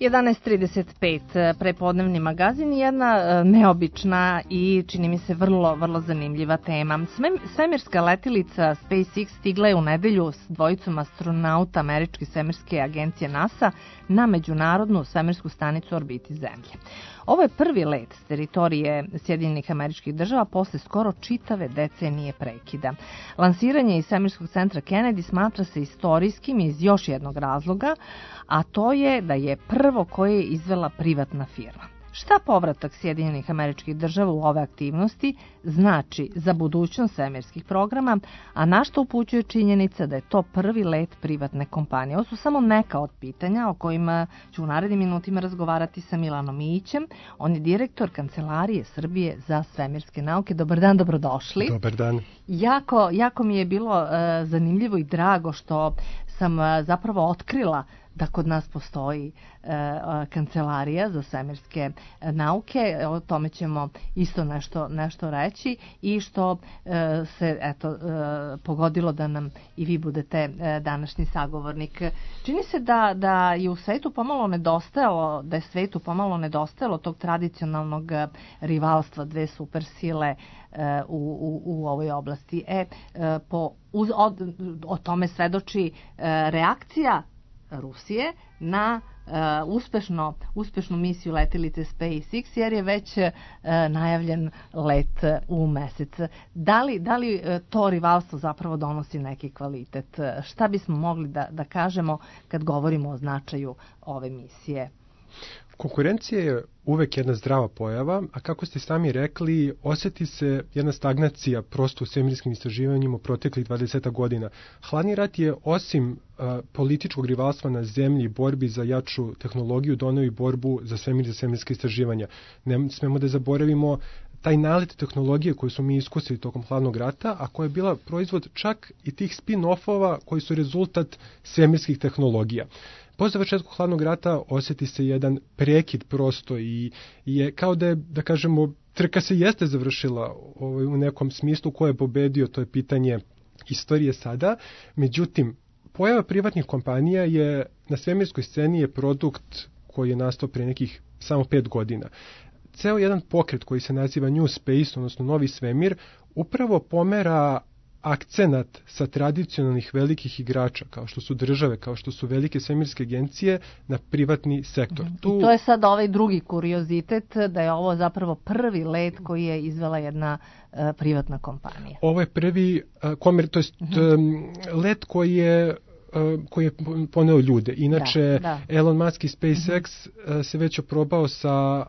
jedanaest trideset pet, prepodnevni magazin, jedna neobična i čini mi se vrlo, vrlo zanimljiva tema. Svemirska letilica SpaceX stigla je u nedelju s dvojicom astronauta američke svemirske agencije NASA na međunarodnu svemirsku stanicu orbiti Zemlje. Ovo je prvi let s teritorije Sjedinjenih Američkih Država posle skoro čitave decenije prekida. Lansiranje iz svemirskog centra Kennedy smatra se istorijskim iz još jednog razloga, a to je da je prvo koje je izvela privatna firma. Šta povratak Sjedinjenih Američkih Država u ove aktivnosti znači za budućnost svemirskih programa, a na što upućuje činjenica da je to prvi let privatne kompanije? Ovo su samo neka od pitanja o kojima ću u narednim minutima razgovarati sa Milanom Mijićem. On je direktor Kancelarije Srbije za svemirske nauke. Dobar dan, dobrodošli. Dobar dan. Jako, jako mi je bilo uh, zanimljivo i drago što sam uh, zapravo otkrila da kod nas postoji e, kancelarija za svemirske nauke. O tome ćemo isto nešto, nešto reći i što e, se eto, e, pogodilo da nam i vi budete e, današnji sagovornik. Čini se da, da je u svetu pomalo nedostajalo, da je svetu pomalo nedostajalo tog tradicionalnog rivalstva dve supersile e, u, u, u ovoj oblasti. E, e, po, uz, od, o tome svedoči e, reakcija Rusije na uh, uspešno, uspešnu misiju letilice SpaceX, jer je već uh, najavljen let u mesec. Da li, da li uh, to rivalstvo zapravo donosi neki kvalitet? Šta bismo mogli da, da kažemo kad govorimo o značaju ove misije? Konkurencija je uvek jedna zdrava pojava, a kako ste sami rekli, osjeti se jedna stagnacija prosto u svemirskim istraživanjima u proteklih dvadeset godina. Hladni rat je osim uh, političkog rivalstva na zemlji i borbi za jaču tehnologiju doneo i borbu za svemir i za svemirske istraživanja. Ne smemo da zaboravimo taj nalet tehnologije koju smo mi iskusili tokom hladnog rata, a koja je bila proizvod čak i tih spin-offova koji su rezultat svemirskih tehnologija. Po završetku hladnog rata osjeti se jedan prekid prosto i je kao da je, da kažemo, trka se jeste završila ovaj, u nekom smislu. Ko je pobedio, to je pitanje istorije sada. Međutim, pojava privatnih kompanija je na svemirskoj sceni je produkt koji je nastao pre nekih samo pet godina. Ceo jedan pokret koji se naziva New Space, odnosno Novi svemir, upravo pomera akcenat sa tradicionalnih velikih igrača, kao što su države, kao što su velike svemirske agencije, na privatni sektor. Mm-hmm. Tu... I to je sad ovaj drugi kuriozitet, da je ovo zapravo prvi let koji je izvela jedna uh, privatna kompanija. Ovo je prvi uh, komer, to jest, mm-hmm. um, let koji je koji je poneo ljude. Inače, da, da. Elon Musk i SpaceX mm-hmm. se već oprobao sa,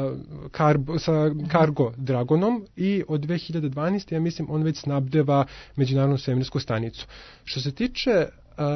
karbo, sa Cargo mm-hmm. Dragonom i od dve hiljade dvanaeste. ja mislim, on već snabdeva međunarodnu svemirsku stanicu. Što se tiče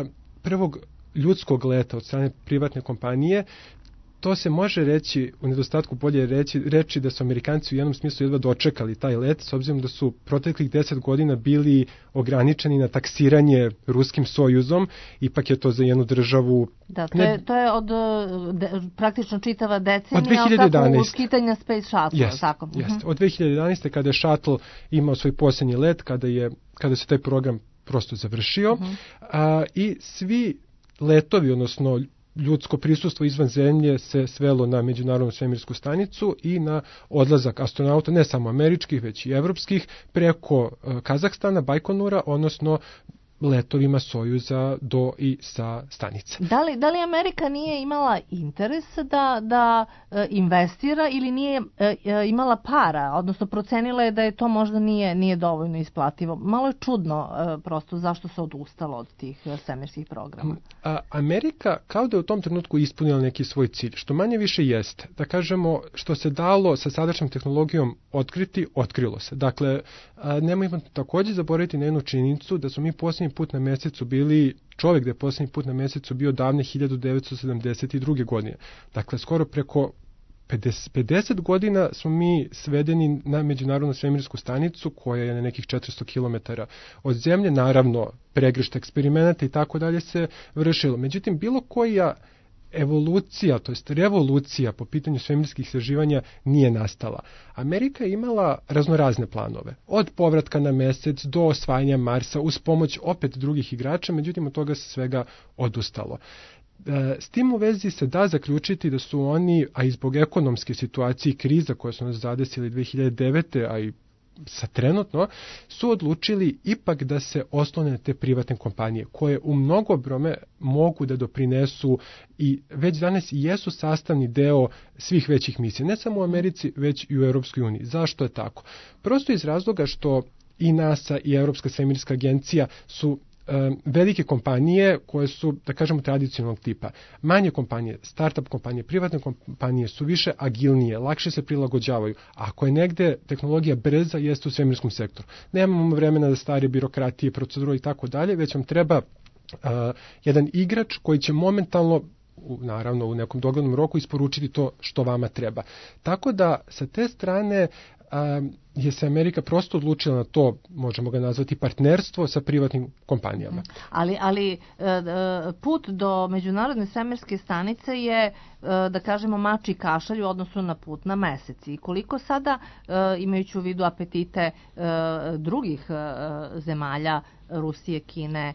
prvog ljudskog leta od strane privatne kompanije, to se može reći, u nedostatku bolje reći, reći da su Amerikanci u jednom smislu jedva dočekali taj let, s obzirom da su proteklih deset godina bili ograničeni na taksiranje ruskim Sojuzom, ipak je to za jednu državu... Da, to je, ne, to je od de, praktično čitava decenija, od dve hiljade jedanaeste. Tako uskitanja Space Shuttle. Jest, tako. Jest. Uh-huh. Od dve hiljade jedanaeste. kada je Shuttle imao svoj posljednji let, kada, je, kada se taj program prosto završio, uh-huh. a, i svi letovi, odnosno ljudsko prisustvo izvan zemlje se svelo na međunarodnu svemirsku stanicu i na odlazak astronauta, ne samo američkih, već i evropskih, preko Kazahstana, Bajkonura, odnosno letovima Sojuza do i sa stanice. Da li, da li Amerika nije imala interes da, da e, investira ili nije e, imala para, odnosno procenila je da je to možda nije, nije dovoljno isplativo? Malo je čudno e, prosto zašto se odustalo od tih svemirskih programa. A, Amerika kao da je u tom trenutku ispunila neki svoj cilj, što manje više jeste. Da kažemo, što se dalo sa sadašnjom tehnologijom otkriti, otkrilo se. Dakle, a, nemojmo također zaboraviti na jednu činjenicu da su mi posljednji put na mjesecu bili, čovjek da je posljednji put na mjesecu bio davne hiljadu devetsto sedamdeset druge. godine. Dakle, skoro preko pedeset, pedeset godina smo mi svedeni na međunarodnu svemirsku stanicu koja je na nekih četiristo kilometara od zemlje. Naravno, pregršta eksperimenata i tako dalje se vršilo. Međutim, bilo koja evolucija, to jest revolucija po pitanju svemirskih istraživanja nije nastala. Amerika je imala raznorazne planove. Od povratka na mesec do osvajanja Marsa uz pomoć opet drugih igrača, međutim od toga se svega odustalo. S tim u vezi se da zaključiti da su oni, a i zbog ekonomske situacije i kriza koja su nas zadesili dve hiljade devete. a i sa trenutno, su odlučili ipak da se oslone te privatne kompanije, koje u mnogobrome mogu da doprinesu i već danas i jesu sastavni deo svih većih misija, ne samo u Americi, već i u Europskoj uniji. Zašto je tako? Prosto iz razloga što i NASA i Europska svemirska agencija su velike kompanije koje su, da kažemo, tradicionalnog tipa. Manje kompanije, start-up kompanije, privatne kompanije su više agilnije, lakše se prilagođavaju. Ako je negde tehnologija brza, jeste u svemirskom sektoru. Nemamo vremena da stari birokratije, procedure i tako dalje, već vam treba uh, jedan igrač koji će momentalno, naravno u nekom doglednom roku, isporučiti to što vama treba. Tako da, sa te strane, Um, je se Amerika prosto odlučila na to, možemo ga nazvati partnerstvo sa privatnim kompanijama. Ali, ali put do Međunarodne svemirske stanice je, da kažemo, mač i kašalj u odnosu na put na mesec. I koliko sada, imajući u vidu apetite drugih zemalja, Rusije, Kine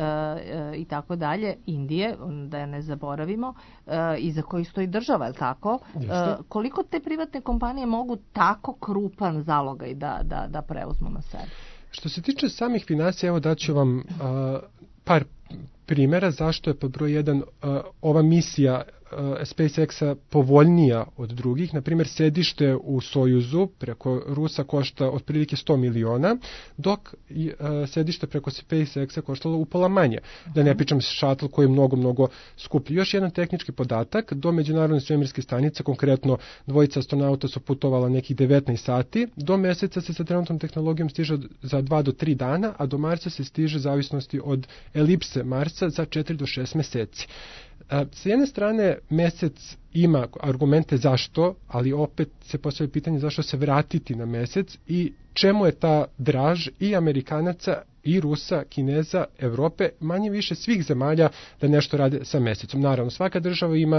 i tako dalje, Indije, da je ne zaboravimo, iza kojih stoji država, je li tako? Jeste. Koliko te privatne kompanije mogu tako krupan zalogaj da, da, da preuzmu na sebe? Što se tiče samih financija, evo daću vam a, par primjera zašto je pod broj jedan a, ova misija SpaceX-a povoljnija od drugih. Naprimjer, sedište u Sojuzu preko Rusa košta otprilike sto miliona, dok sedište preko SpaceX-a koštalo upola manje. Da ne pričam šatl koji je mnogo, mnogo skuplji. Još jedan tehnički podatak, do Međunarodne svemirske stanice, konkretno dvojica astronauta su putovala nekih devetnaest sati, do meseca se sa trenutnom tehnologijom stiže za dva do tri dana, a do Marsa se stiže zavisnosti od elipse Marsa za četiri do šest meseci. Sa jedne strane, mesec ima argumente zašto, ali opet se postavlja pitanje zašto se vratiti na mesec i čemu je ta draž i Amerikanaca i Rusa, Kineza, Evrope, manje više svih zemalja da nešto rade sa mesecom. Naravno, svaka država ima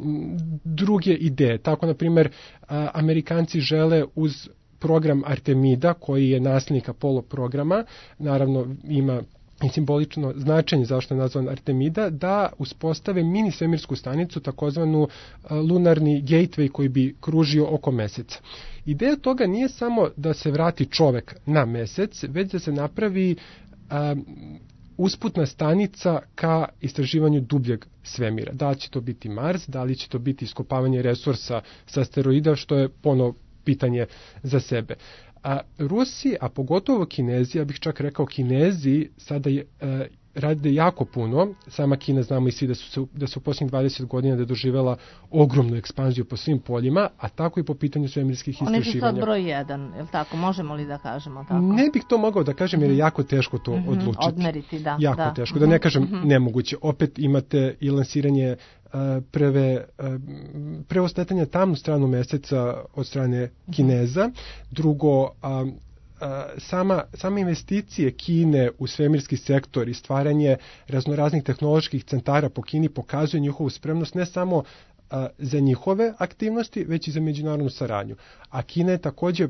druge ideje. Tako, na primjer, Amerikanci žele uz program Artemida, koji je nasljednik Apollo programa, naravno ima i simbolično značenje zašto je nazvan Artemida, da uspostave mini svemirsku stanicu, takozvanu lunarni gateway koji bi kružio oko meseca. Ideja toga nije samo da se vrati čovek na mesec, već da se napravi a, usputna stanica ka istraživanju dubljeg svemira. Da li će to biti Mars, da li će to biti iskopavanje resursa sa asteroida, što je ponovo pitanje za sebe. A Rusi, a pogotovo Kinezi, ja bih čak rekao Kinezi, sada je, e, rade jako puno. Sama Kina, znamo i svi da su, da su u posljednjih dvadeset godina da doživjela ogromnu ekspanziju po svim poljima, a tako i po pitanju svemirskih istraživanja. Oni su sad broj jedan, je li tako? Možemo li da kažemo tako? Ne bih to mogao da kažem jer je jako teško to mm-hmm. odlučiti. Odmeriti, da. Jako da. teško, da ne kažem mm-hmm. nemoguće. Opet imate i lansiranje prve prvo sletanje tamnu stranu meseca od strane Kineza. Drugo, a, a, sama, sama investicije Kine u svemirski sektor i stvaranje raznoraznih tehnoloških centara po Kini pokazuje njihovu spremnost ne samo a, za njihove aktivnosti, već i za međunarodnu saradnju. A Kina je takođe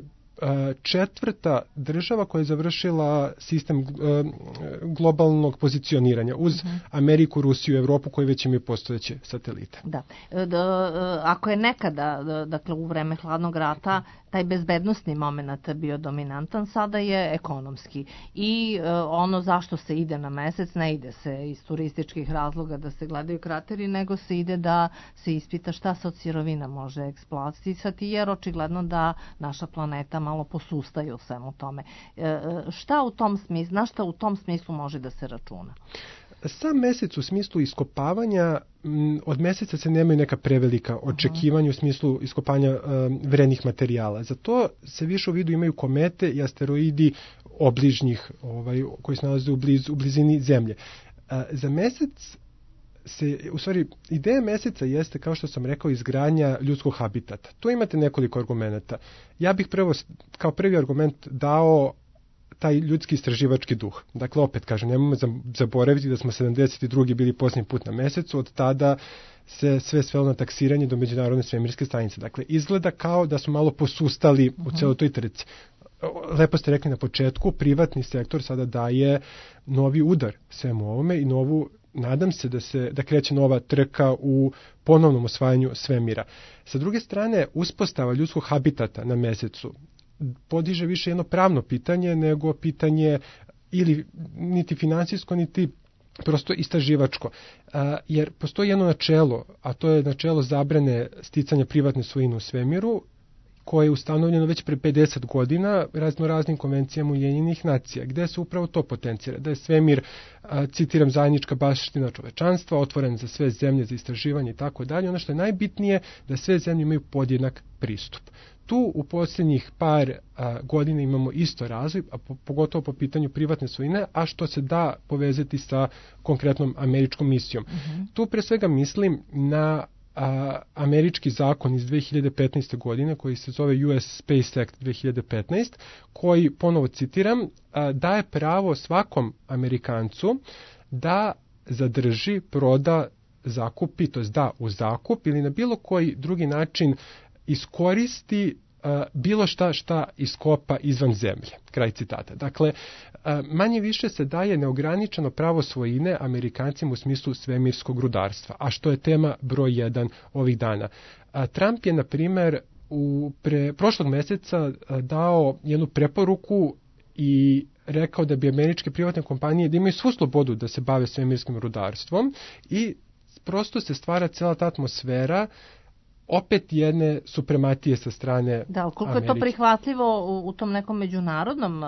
četvrta država koja je završila sistem globalnog pozicioniranja uz uh-huh. Ameriku, Rusiju i Evropu koji već imaju postojeće satelite. Da. da. Ako je nekada, dakle u vreme hladnog rata, taj bezbednostni moment bio dominantan, sada je ekonomski. I ono zašto se ide na mesec, ne ide se iz turističkih razloga da se gledaju krateri, nego se ide da se ispita šta se od sirovina može eksploatisati, jer očigledno da naša planeta malo posustaju u svemu tome. E, šta u tom smislu, na šta u tom smislu može da se računa? Sam mesec u smislu iskopavanja, od meseca se nemaju neka prevelika očekivanja u smislu iskopanja um, vrednih materijala. Zato se više u vidu imaju komete i asteroidi obližnjih, ovaj, koji se nalaze u, bliz, u blizini Zemlje. Uh, za mesec se, u stvari, ideja meseca jeste, kao što sam rekao, izgradnja ljudskog habitata. Tu imate nekoliko argumenta. Ja bih prvo, kao prvi argument dao taj ljudski istraživački duh. Dakle, opet kažem, nemojmo zaboraviti da smo sedamdeset drugi bili posljednji put na mesecu, od tada se sve svelo na taksiranje do Međunarodne svemirske stanice. Dakle, izgleda kao da smo malo posustali uh-huh. u celoj toj trci. Lepo ste rekli na početku, privatni sektor sada daje novi udar svemu ovome i novu nadam se da se da kreće nova trka u ponovnom osvajanju svemira. Sa druge strane, uspostava ljudskog habitata na mesecu podiže više jedno pravno pitanje nego pitanje ili niti finansijsko, niti prosto istraživačko. A, jer postoji jedno načelo, a to je načelo zabrane sticanja privatne svojine u svemiru, koje je ustanovljeno već pre pedeset godina razno raznim konvencijama Ujedinjenih nacija, gde se upravo to potencira, da je svemir, a, citiram, zajednička baština čovečanstva, otvoren za sve zemlje za istraživanje i tako dalje. Ono što je najbitnije, da sve zemlje imaju podjednak pristup. Tu u posljednjih par a, godina imamo isto razvoj, a po, pogotovo po pitanju privatne svojine, a što se da povezati sa konkretnom američkom misijom. Mm-hmm. Tu pre svega mislim na a, američki zakon iz dve hiljade petnaeste. godine koji se zove U S Space Act dve hiljade petnaeste, koji, ponovo citiram, a, daje pravo svakom Amerikancu da zadrži, proda, zakupi, to je da u zakup ili na bilo koji drugi način iskoristi uh, bilo šta šta iskopa izvan zemlje. Kraj citata. Dakle, uh, manje više se daje neograničeno pravo svojine Amerikancima u smislu svemirskog rudarstva, a što je tema broj jedan ovih dana. Uh, Trump je, na primer, u pre, prošlog meseca uh, dao jednu preporuku i rekao da bi američke privatne kompanije da imaju svu slobodu da se bave svemirskim rudarstvom i prosto se stvara cela ta atmosfera opet jedne suprematije sa strane Da, koliko Amerike. je to prihvatljivo u, u tom nekom međunarodnom uh,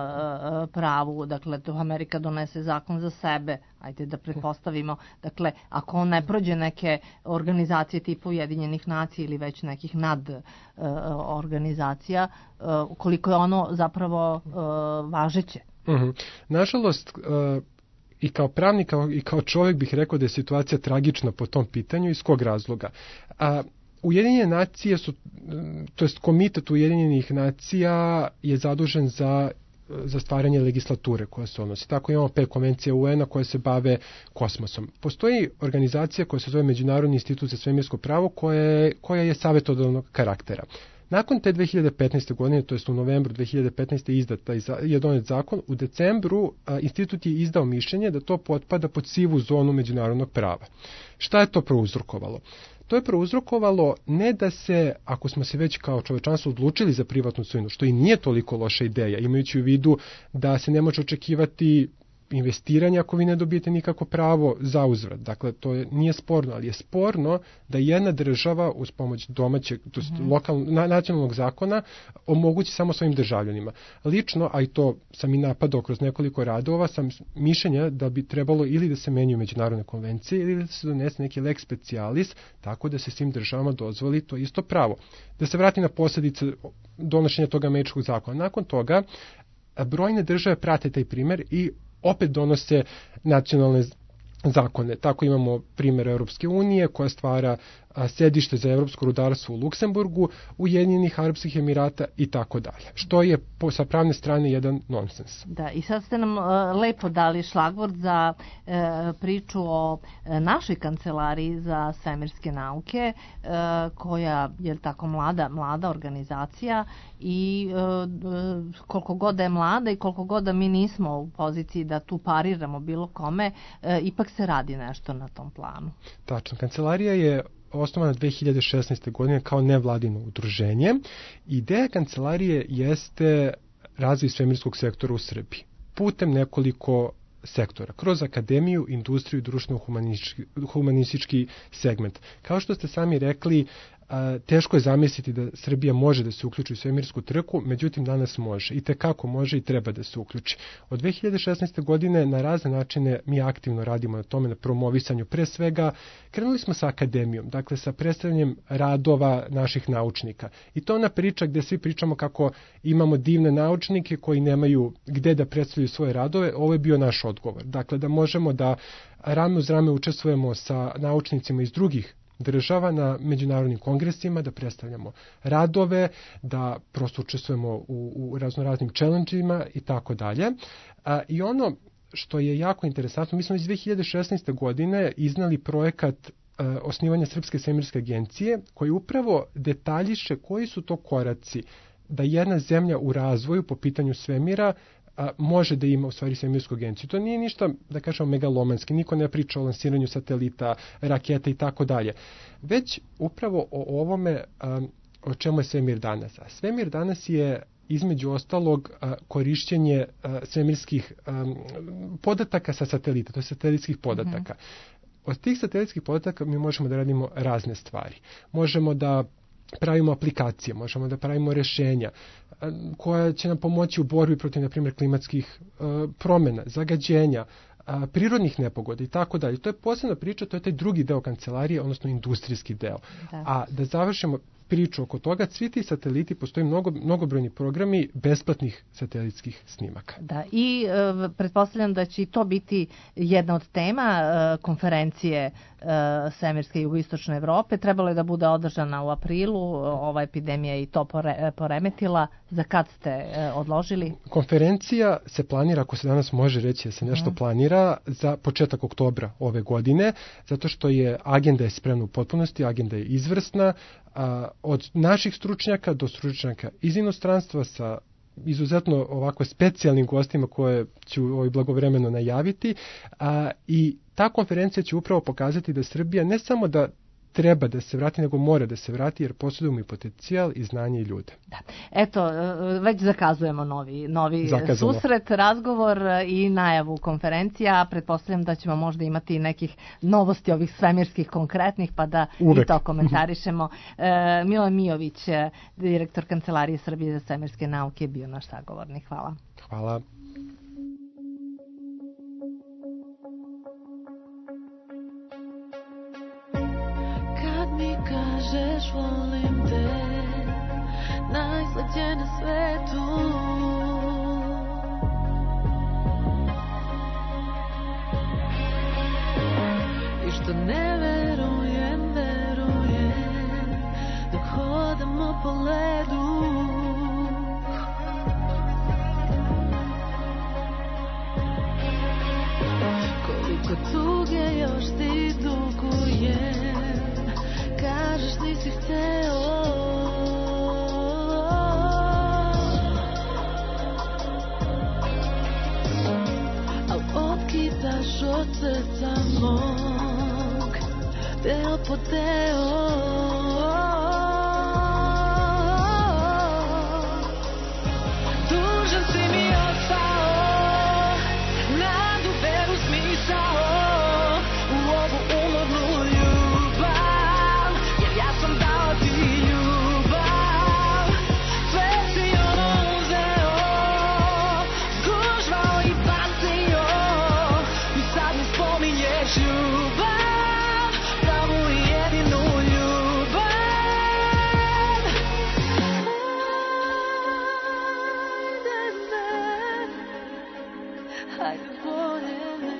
pravu, dakle, to Amerika donese zakon za sebe, ajde da pretpostavimo, dakle, ako on ne prođe neke organizacije tipa Ujedinjenih nacija ili već nekih nad uh, organizacija, uh, koliko je ono zapravo uh, važeće. Uh-huh. Nažalost, uh, i kao pravnik i kao čovjek bih rekao da je situacija tragična po tom pitanju. Iz kog razloga? A, Ujedinjene nacije su, to jest komitet Ujedinjenih nacija je zadužen za za stvaranje legislature koja se odnosi. Tako imamo pet konvencija U N-a koje se bave kosmosom. Postoji organizacija koja se zove Međunarodni institut za svemirsko pravo koja je, koja je savjetodavnog karaktera. Nakon te dve hiljade petnaeste. godine, to jest u novembru dve hiljade petnaeste. izdat je donet zakon, u decembru a, institut je izdao mišljenje da to potpada pod sivu zonu međunarodnog prava. Šta je to prouzrokovalo? To je prouzrokovalo ne da se, ako smo se već kao čovečanstvo odlučili za privatnu svojinu, što i nije toliko loša ideja, imajući u vidu da se ne može očekivati investiranje ako vi ne dobijete nikako pravo za uzvrat. Dakle, to je, nije sporno, ali je sporno da jedna država uz pomoć domaćeg, to jest mm-hmm. lokalnog, na, nacionalnog zakona omogući samo svojim državljanima. Lično, a i to sam i napadao kroz nekoliko radova, sam mišljenja da bi trebalo ili da se menjaju međunarodne konvencije ili da se donese neki lex specialis, tako da se svim državama dozvoli to isto pravo. Da se vrati na posljedice donošenja toga američkog zakona. Nakon toga, brojne države prate taj primjer i opet donose nacionalne zakone. Tako imamo primjer Europske unije koja stvara a, sedište za evropsko rudarstvo u Luksemburgu, Ujedinjenih Arapskih Emirata i tako dalje. Što je po, sa pravne strane jedan nonsens. Da, i sad ste nam uh, lepo dali šlagvort za uh, priču o uh, našoj kancelariji za svemirske nauke, uh, koja je tako mlada, mlada organizacija i uh, koliko god da je mlada i koliko god da mi nismo u poziciji da tu pariramo bilo kome, uh, ipak se radi nešto na tom planu. Tačno, kancelarija je osnovana dve hiljade šesnaeste. godine kao nevladino udruženje. Ideja kancelarije jeste razvoj svemirskog sektora u Srbiji putem nekoliko sektora, kroz akademiju, industriju i društveno-humanistički segment. Kao što ste sami rekli, a, teško je zamisliti da Srbija može da se uključi u svemirsku trku, međutim danas može i tekako može i treba da se uključi. Od dve hiljade šesnaeste. godine na razne načine mi aktivno radimo na tome, na promovisanju. Pre svega krenuli smo sa akademijom, dakle sa predstavljanjem radova naših naučnika. I to ona priča gde svi pričamo kako imamo divne naučnike koji nemaju gde da predstavljaju svoje radove. Ovo je bio naš odgovor. Dakle, da možemo da rame uz rame učestvujemo sa naučnicima iz drugih država na međunarodnim kongresima, da predstavljamo radove, da prosto učestvujemo u, u raznoraznim challenge-ima i tako dalje. I ono što je jako interesantno, mi smo iz dve hiljade šesnaeste. godine iznali projekat a, osnivanja Srpske svemirske agencije, koji upravo detaljiše koji su to koraci da jedna zemlja u razvoju po pitanju svemira a, može da ima u stvari svemirsku agenciju. To nije ništa, da kažemo, megalomanski. Niko ne priča o lansiranju satelita, raketa i tako dalje. Već upravo o ovome a, o čemu je svemir danas. A svemir danas je između ostalog a, korišćenje a, svemirskih a, podataka sa satelita, to je satelitskih podataka. Mm-hmm. Od tih satelitskih podataka mi možemo da radimo razne stvari. Možemo da pravimo aplikacije, možemo da pravimo rešenja a, koja će nam pomoći u borbi protiv, na primjer, klimatskih a, promjena, zagađenja, a, prirodnih nepogoda i tako dalje. To je posebna priča, to je taj drugi deo kancelarije, odnosno industrijski deo. Da. A da završimo priču oko toga, svi ti sateliti, postoji mnogo, mnogobrojni programi besplatnih satelitskih snimaka. Da, i e, pretpostavljam da će i to biti jedna od tema e, konferencije e, svemirske jugoistočne Evrope. Trebalo je da bude održana u aprilu, ova epidemija i to pore, poremetila. Za kad ste e, odložili? Konferencija se planira, ako se danas može reći da se nešto mm. planira, za početak oktobra ove godine, zato što je agenda je spremna u potpunosti, agenda je izvrsna, a, od naših stručnjaka do stručnjaka iz inostranstva sa izuzetno ovako specijalnim gostima koje ću ovaj blagovremeno najaviti, a, i ta konferencija će upravo pokazati da Srbija ne samo da treba da se vrati, nego mora da se vrati, jer posjedujemo i potencijal i znanje i ljude. Da. Eto, već zakazujemo novi, novi Zakazano. susret, razgovor i najavu konferencija. Pretpostavljam da ćemo možda imati nekih novosti ovih svemirskih konkretnih, pa da Uvek. i to komentarišemo. E, Milan Mijović, direktor Kancelarije Srbije za svemirske nauke, je bio naš sagovornik. Hvala. Hvala. Kažeš volim te, najslađe na svetu. I što ne verujem, verujem, dok hodamo po ledu. Koliko tuge još ti dugujem, kažeš nisi hteo. Al otkitaš od srca mog, deo po deo. Dužan si mi ostao, nadu, veru, smisao u ovu umornu ljubav. Ja sam dao ti ljubav, sve si ono uzeo, zgužvao i bacio, i sad mi spominješ ljubav, pravu i jedinu ljubav. Hajde me, hajde bolje me.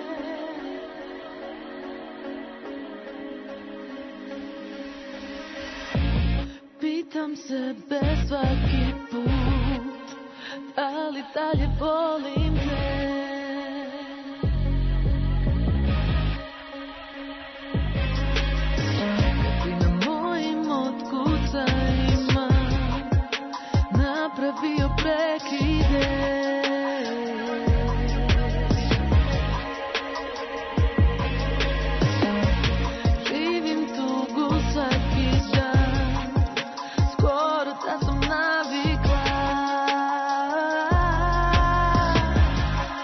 Pitam sebe svaki put, ali dalje volim te. Kad si na mojim otkucajima napravio prekide. Živim tugu svaki dan, skoro da sam navikla.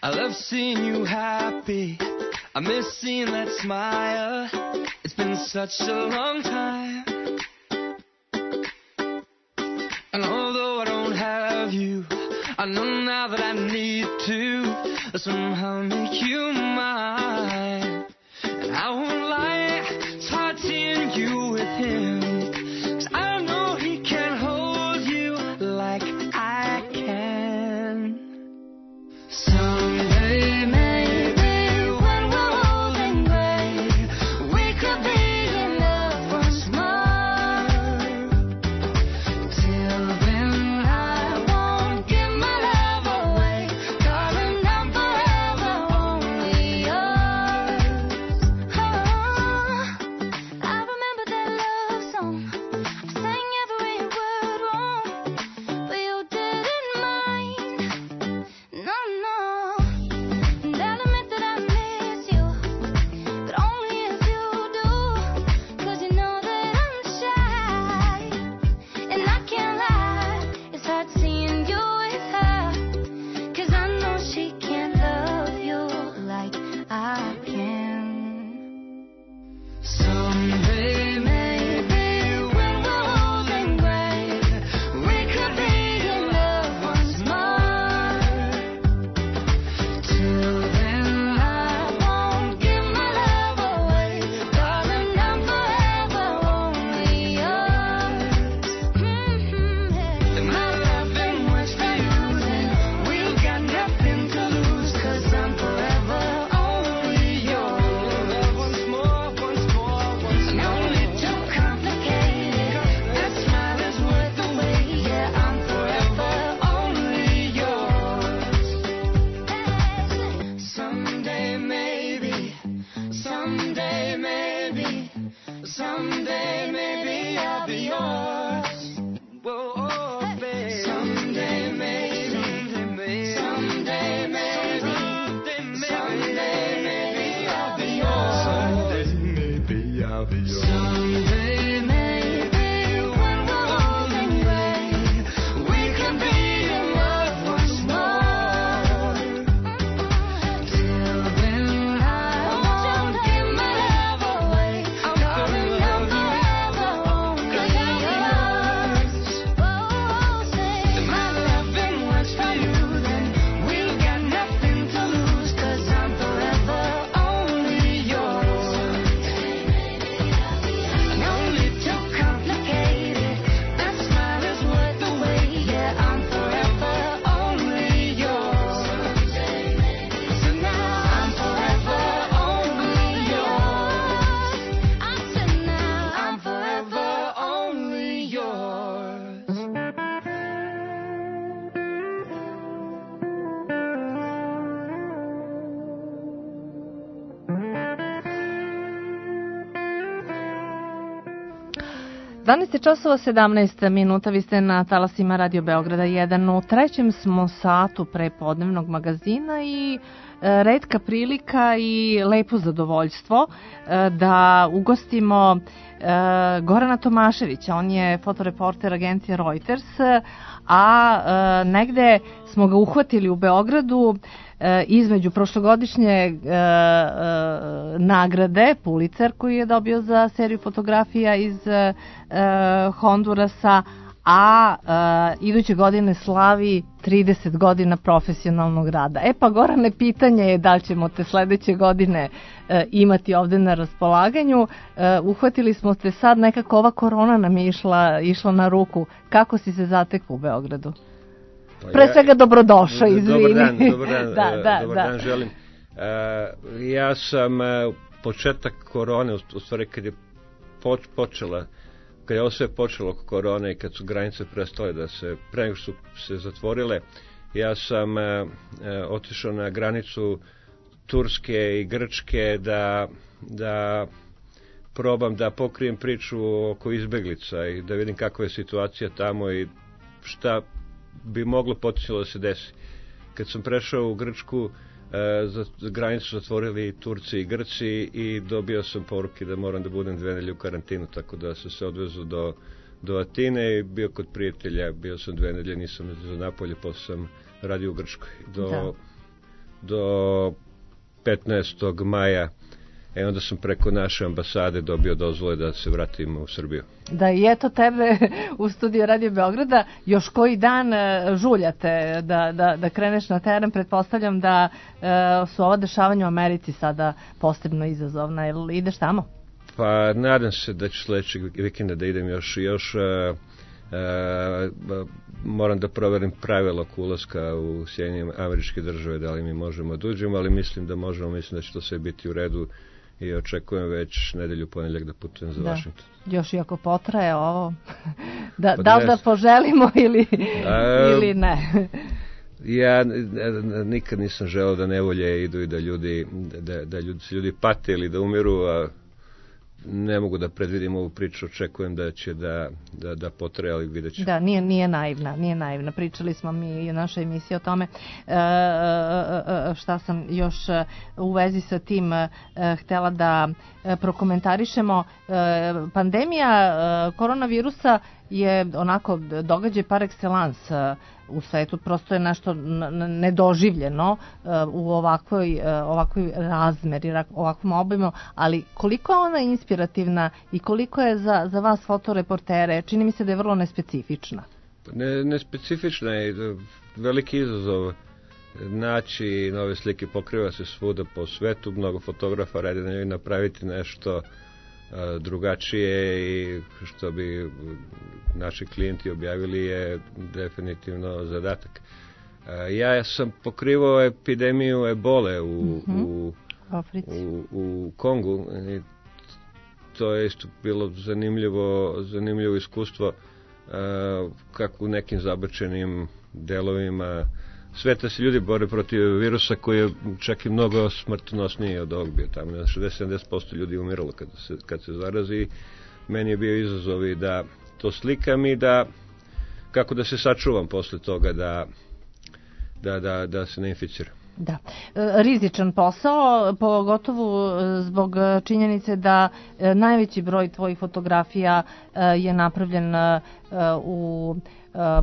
I love seeing you happy. I miss seeing that smile. It's been such a long time. And although I don't have you, I know now that I need to somehow make you mine. And I won't lie, it's hard seeing you with him, 'cause I know he can't hold you like I can. Someday maybe when we're old and gray, we could be in love once more. Till then I won't give my love away, darling, I'm forever only yours. Oh, I remember that love song, I sang every word wrong, but you didn't mind. No, no, and I'll admit that I miss you, but only if you do, 'cause you know that I'm shy, and I can't lie, it's hard seeing you with her, 'cause I know she can't love you like I can. Someday maybe when we're old and gray, we could be in love once more. Till then I won't give my love away, darling, I'm forever only yours. Mm-hmm. If my loving works for you, then we've got nothing to lose, 'cause I'm forever only yours. Once more, once more, once more. No need to complicate it, that smile is worth the wait. Yeah, I'm forever only yours. Someday maybe, someday maybe, someday maybe I'll be yours. Whoa, oh, babe. Someday maybe, someday maybe, someday maybe I'll be yours. Someday maybe I'll be yours. Someday maybe when we're old and gray, we can be in love once more. Till then I won't give my love away, darling, I'm forever only yours. Oh, say if my loving works for you, then we've got nothing to lose, 'cause I'm forever only yours. No need to complicate it, that smile is worth the wait. Yeah, I'm forever only yours. So now I'm forever only yours. I said now I'm forever only yours. dvanaest časova sedamnaest minuta, vi ste na talasima Radio Beograda jedan. U trećem smo satu prepodnevnog magazina i e, retka prilika i lepo zadovoljstvo e, da ugostimo e, Gorana Tomaševića. On je fotoreporter agencije Reuters, a e, negde smo ga uhvatili u Beogradu e, između prošlogodišnje e, e, nagrade Pulitzer koju je dobio za seriju fotografija iz e, Hondurasa, a e, iduće godine slavi trideset godina profesionalnog rada. E pa Gorane, pitanje je da li ćemo te sledeće godine e, imati ovde na raspolaganju. E, uhvatili smo te sad, nekako ova korona nam je išla, išla na ruku. Kako si se zatekao u Beogradu? Pa Pre ja- svega dobrodošao, izvini. Dobar dan, dobar dan, da, e, da, dobar da. dan želim. E, ja sam e, početak korone, u u stvari kad je poč, počela, kad je ovo sve počelo oko korone i kad su granice prestale da se, pre nego što su se zatvorile, ja sam e, e, otišao na granicu Turske i Grčke da, da probam da pokrijem priču oko izbeglica i da vidim kakva je situacija tamo i šta bi moglo potencijalno da se desi. Kad sam prešao u Grčku, e, za granicu zatvorili Turci i Grci i dobio sam poruke da moram da budem dve nedelje u karantinu, tako da sam se odvezao do, do Atine i bio kod prijatelja, bio sam dve nedelje, nisam za napolje, posle sam radio u Grčkoj. Do, Da. do petnaestog maja. E onda sam preko naše ambasade dobio dozvole da se vratim u Srbiju. Da, i eto tebe u studiju Radio Beograda još koji dan e, žuljate da, da, da kreneš na teren. Pretpostavljam da e, su ova dešavanja u Americi sada posebno izazovna. Jel ideš tamo? Pa nadam se da ću sledećeg vikenda da idem još i još. A, a, moram da proverim pravila oko ulaska u Sjedinjene Američke Države, da li mi možemo da uđemo, ali mislim da možemo, mislim da će to sve biti u redu i očekujem već nedelju, ponedjeljak da putujem za Da. Vašington. Još i ako potraje ovo, da, Pa da li ne da znam. poželimo ili, A, ili ne? Ja n- n- nikad nisam želeo da nevolje idu i da ljudi, da, da ljudi, se ljudi pate ili da umiru, a ne mogu da predvidim ovu priču, očekujem da će da, da, da potraje, ali vidjet ćemo. Da, nije, nije naivna, nije naivna. Pričali smo mi i u našoj emisiji o tome e, e, e, šta sam još e, u vezi sa tim e, htela da e, prokomentarišemo. E, pandemija e, koronavirusa je onako događaj par excellence e, u svetu, prosto je nešto n- n- nedoživljeno e, u ovakvoj, e, ovakvoj razmeri, rak- ovakvom obimu, ali koliko je ona inspirativna i koliko je za, za vas fotoreportere, čini mi se da je vrlo nespecifična. Ne, nespecifična je, veliki izazov naći nove slike, pokriva se svuda po svetu, mnogo fotografa radi na njoj, napraviti nešto a, drugačije i što bi naši klijenti objavili je definitivno zadatak. A, ja sam pokrivao epidemiju ebole u, Mhm. u, Africi. u, u Kongu i to je isto bilo zanimljivo, zanimljivo iskustvo uh, kako u nekim zabačenim delovima sveta se ljudi bore protiv virusa koji je čak i mnogo smrtonosniji od ovog bio. Tamo šezdeset do sedamdeset posto ljudi umiralo kad se, kad se zarazi. Meni je bio izazov i da to slikam i da kako da se sačuvam posle toga da, da, da, da se ne inficiram. Da. E, rizičan posao, pogotovo e, zbog činjenice da e, najveći broj tvojih fotografija e, je napravljen e, u e, e,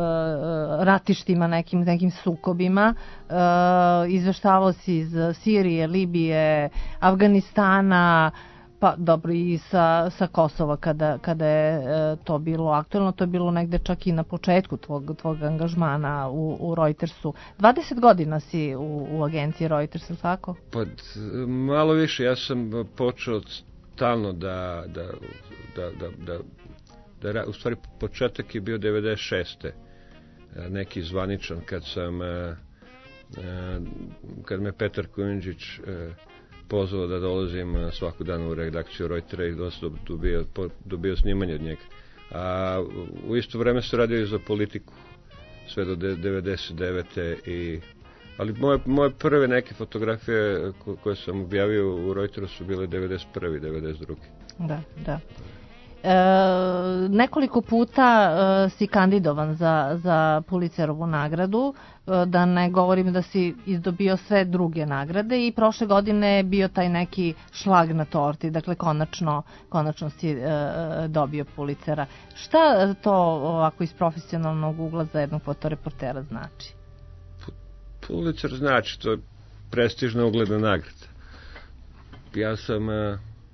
ratištima, nekim, nekim sukobima. E, izveštavao si iz Sirije, Libije, Afganistana, pa dobro i sa, sa Kosova kada, kada je e, to bilo aktualno, to je bilo negde čak i na početku tvog, tvog angažmana u, u Reutersu. dvadeset godina si u, u agenciji Reuters, ili tako? Pa d- malo više, ja sam počeo stalno da, da, da, da, da, da ra- u stvari početak je bio devedeset šeste neki zvaničan kad sam e, e, kad me Petar Kujundžić e, pozvao da dolazim e, svaku dan u redakciju Reutera i dosta dobio, po- dobio snimanje od njega. A u isto vreme se radio i za politiku sve do de- devedeset devete i ali moje, moje prve neke fotografije ko, koje sam objavio u Reuteru su bile devedeset prve devedeset druge Da, da. E, nekoliko puta e, si kandidovan za, za Pulitzerovu nagradu, e, da ne govorim da si izdobio sve druge nagrade i prošle godine je bio taj neki šlag na torti, dakle konačno, konačno si e, dobio Pulitzera. Šta to ovako iz profesionalnog ugla za jednog fotoreportera znači? Pulitzer znači, to je prestižna ugledna nagrada. Ja sam a,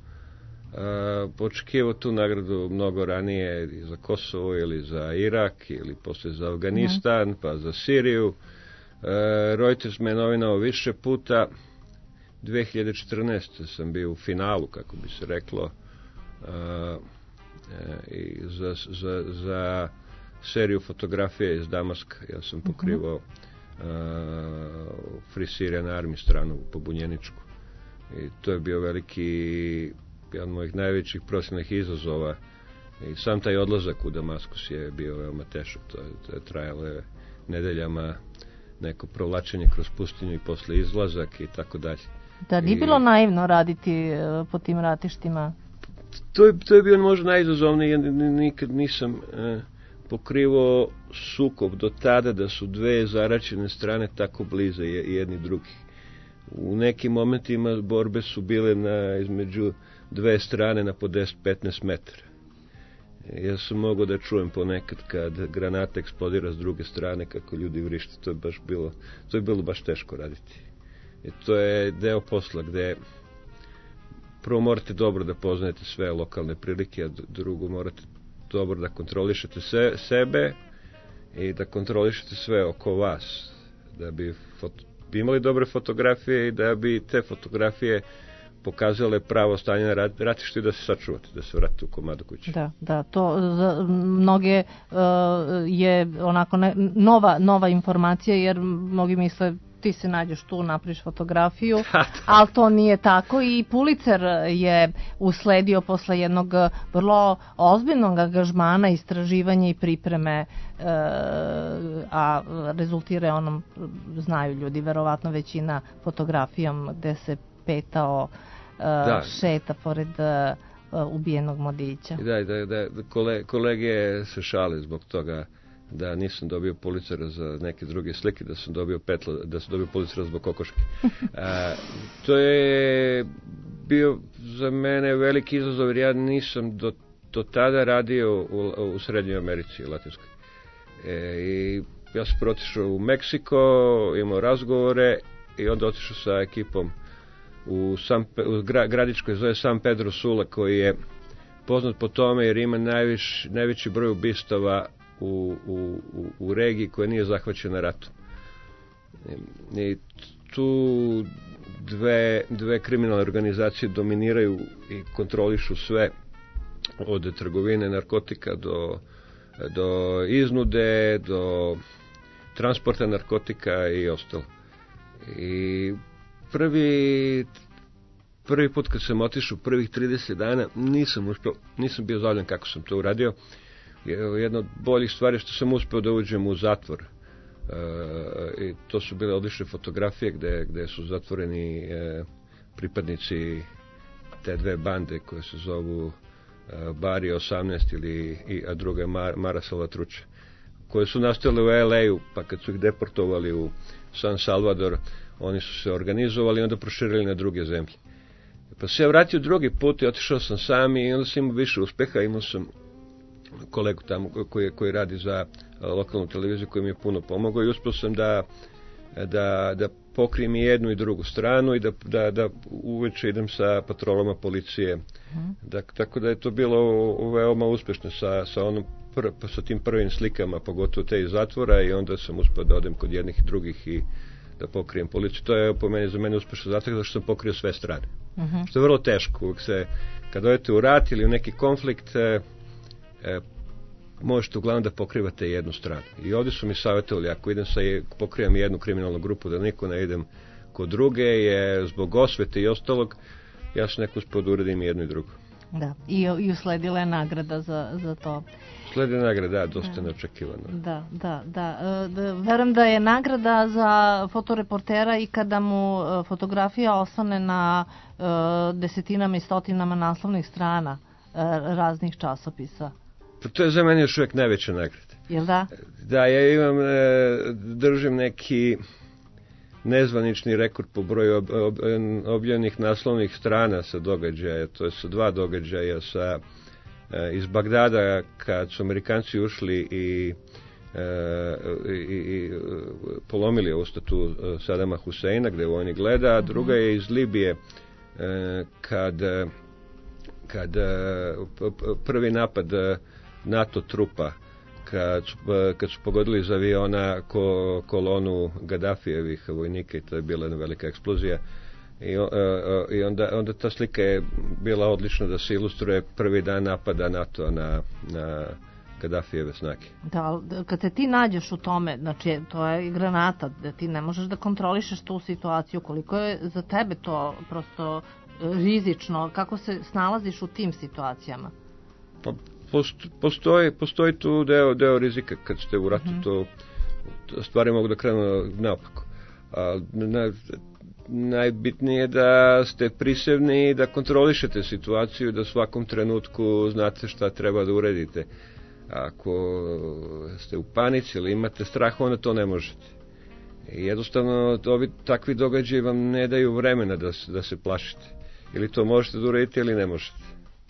a, očekivao tu nagradu mnogo ranije i za Kosovo ili za Irak ili posle za Afganistan, mm. pa za Siriju. A, Reuters me novinao više puta. dve hiljade četrnaeste sam bio u finalu, kako bi se reklo, a, a, i za, za, za seriju fotografije iz Damaska. Ja sam pokrivao Uh, Free Syrian Army stranu pobunjeničku i to je bio veliki jedan od mojih najvećih profesionalnih izazova i sam taj odlazak u Damaskus je bio veoma tešak, to je, to je trajalo je nedeljama neko provlačenje kroz pustinju i posle izlazak i tako dalje. Da, nije I bilo naivno raditi e, po tim ratištima? to je, to je bio možda najizazovniji, ja nikad nisam uh, pokrivao sukob do tada da su dve zaraćene strane tako blize jedni drugi. U nekim momentima borbe su bile na, između dve strane na po deset do petnaest metara. Ja sam mogao da čujem ponekad kad granata eksplodira s druge strane kako ljudi vrište. To je baš bilo, to je bilo baš teško raditi. I to je deo posla gde prvo morate dobro da poznajete sve lokalne prilike, a drugo morate dobro da kontrolišete se, sebe i da kontrolišete sve oko vas, da bi, foto, bi imali dobre fotografije i da bi te fotografije pokazale pravo stanje na ratištu i da se sačuvate, da se vrate u komadu kuće. Da, da, to za mnoge uh, je onako ne, nova, nova informacija, jer mnogi misle ti se nađeš tu, napraviš fotografiju, ali to nije tako i Pulitzer je usledio posle jednog vrlo ozbiljnog angažmana, istraživanja i pripreme, e, a rezultira onom, znaju ljudi, verovatno većina fotografijom gde se petao e, da. šeta pored e, ubijenog mladića. Da, da, da, kole, kolege se šale zbog toga da nisam dobio Pulitzera za neke druge slike, da sam dobio petla, da sam dobio Pulitzera zbog kokoške. A, to je bio za mene veliki izazov, jer ja nisam do, do tada radio u, u Srednjoj Americi, Latinskoj. E, I ja sam protišao u Meksiko, imao razgovore i onda otišao sa ekipom u, San, u gra, gradić koji zove San Pedro Sula, koji je poznat po tome jer ima najviš, najveći broj ubistava U, u, u, u regiji koja nije zahvaćena ratom. I, i tu dve, dve kriminalne organizacije dominiraju i kontrolišu sve od trgovine narkotika do, do iznude, do transporta narkotika i ostalo. I prvi prvi put kad sam otišao prvih trideset dana nisam uspio, nisam bio zadovoljan kako sam to uradio. Jedna od boljih stvari što sam uspeo da uđem u zatvor. E, i to su bile odlične fotografije gde, gde su zatvoreni e, pripadnici te dve bande koje se zovu e, Bari osamnaest ili, i, a druga je Mar, Mara Salvatrucha, koje su nastale u L A-u, pa kad su ih deportovali u San Salvador, oni su se organizovali i onda proširili na druge zemlje. Pa se ja vratio drugi put i otišao sam sam i onda sam imao više uspeha, imao sam kolegu tamo koji, koji radi za lokalnu televiziju koji mi je puno pomogao i uspio sam da, da, da pokrijem i jednu i drugu stranu i da, da, da uveče idem sa patrolama policije. Mm. Da, tako da je to bilo veoma uspešno sa, sa, onom pr, sa tim prvim slikama, pogotovo te iz zatvora, i onda sam uspio da odem kod jednih i drugih i da pokrijem policiju. To je po meni, za mene uspešno zato zato što sam pokrio sve strane. Mm-hmm. Što je vrlo teško. Uvijek se, kad odete u rat ili u neki konflikt, e, e, možete uglavnom da pokrivate jednu stranu. I ovdje su mi savjetovali, ako idem sa, pokrivam jednu kriminalnu grupu, da niko ne idem kod druge, je zbog osvete i ostalog, ja sam neko uspio da uradim jednu i drugu. Da, i, i usledila je nagrada za, za to. Sledi nagrada, da, dosta neočekivano. Da, da, da. E, verujem da je nagrada za fotoreportera i kada mu fotografija osvane na e, desetinama i stotinama naslovnih strana e, raznih časopisa. Pa to je za mene još uvijek najveća nagrada. Jel da? Da, ja imam, e, držim neki nezvanični rekord po broju ob, ob, objavljenih naslovnih strana sa događaja. To je sa dva događaja sa, e, iz Bagdada kad su Amerikanci ušli i, e, i, i polomili ovu statu Sadama Huseina gde vojni gleda, a druga je iz Libije e, kad, kad prvi napad NATO trupa kad su, kad su pogodili iz aviona ko, kolonu Gaddafijevih vojnika i to je bila jedna velika eksplozija i, i onda, onda ta slika je bila odlična da se ilustruje prvi dan napada NATO na, na Gaddafijeve snage. Da, kad se ti nađeš u tome, znači to je granata, da ti ne možeš da kontrolišeš tu situaciju, koliko je za tebe to prosto rizično, kako se snalaziš u tim situacijama? Pa Postoji, postoji tu deo, deo rizika kad ste u ratu, mm-hmm. to, to stvari mogu da krenu naopako. A, na, najbitnije je da ste prisevni, da kontrolišete situaciju, da svakom trenutku znate šta treba da uredite. Ako ste u panici ili imate strah, onda to ne možete. I jednostavno, ovi takvi događaji vam ne daju vremena da, da se plašite. Ili to možete da uredite ili ne možete.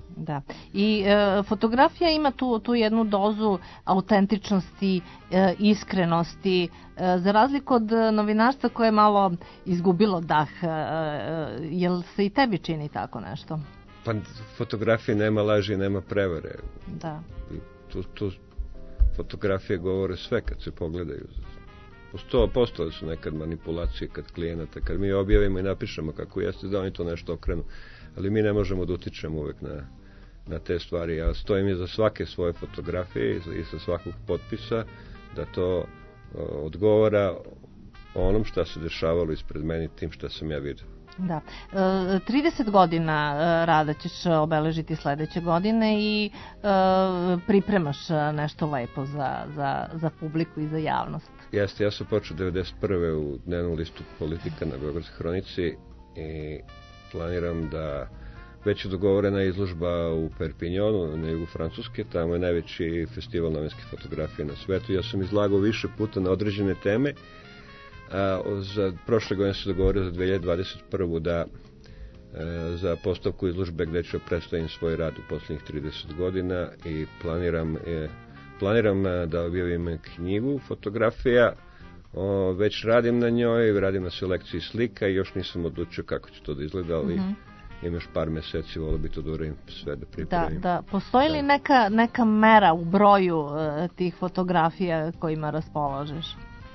Da. I e, fotografija ima tu, tu jednu dozu autentičnosti, e, iskrenosti, e, za razliku od novinarstva koje je malo izgubilo dah. E, e, jel se i tebi čini tako nešto? Pa fotografije nema laži, nema prevare. Da. Tu, tu fotografije govore sve kad se pogledaju. Posto, postale su nekad manipulacije kad klijenata, kad mi objavimo i napišemo kako jeste, da oni to nešto okrenu. Ali mi ne možemo da utičemo uvek na, na te stvari. Ja stojim iza svake svoje fotografije i sa svakog potpisa da to uh, odgovara onom šta se dešavalo ispred meni, tim šta sam ja vidio. Da. E, trideset godina e, rada ćeš obeležiti sledeće godine i e, pripremaš nešto lepo za, za, za publiku i za javnost. Jeste, ja sam počeo devedeset prve u dnevnom listu Politika na Beogradskoj hronici i planiram da već je dogovorena izložba u Perpignanu na jugu Francuske, tamo je najveći festival novinske fotografije na svetu. Ja sam izlagao više puta na određene teme. A, za prošle godine se dogovorio za dve hiljade dvadeset prvu da e, za postavku izložbe gde ću predstavim svoj rad u posljednjih trideset godina i planiram, e, planiram e, da objavim knjigu fotografija. O, već radim na njoj, radim na selekciji slika i još nisam odlučio kako će to da izgleda, ali mm-hmm. im još par meseci, volio bi to da uradim sve da pripremim. Da, da. Postoji li neka, neka mera u broju e, tih fotografija kojima raspolažeš?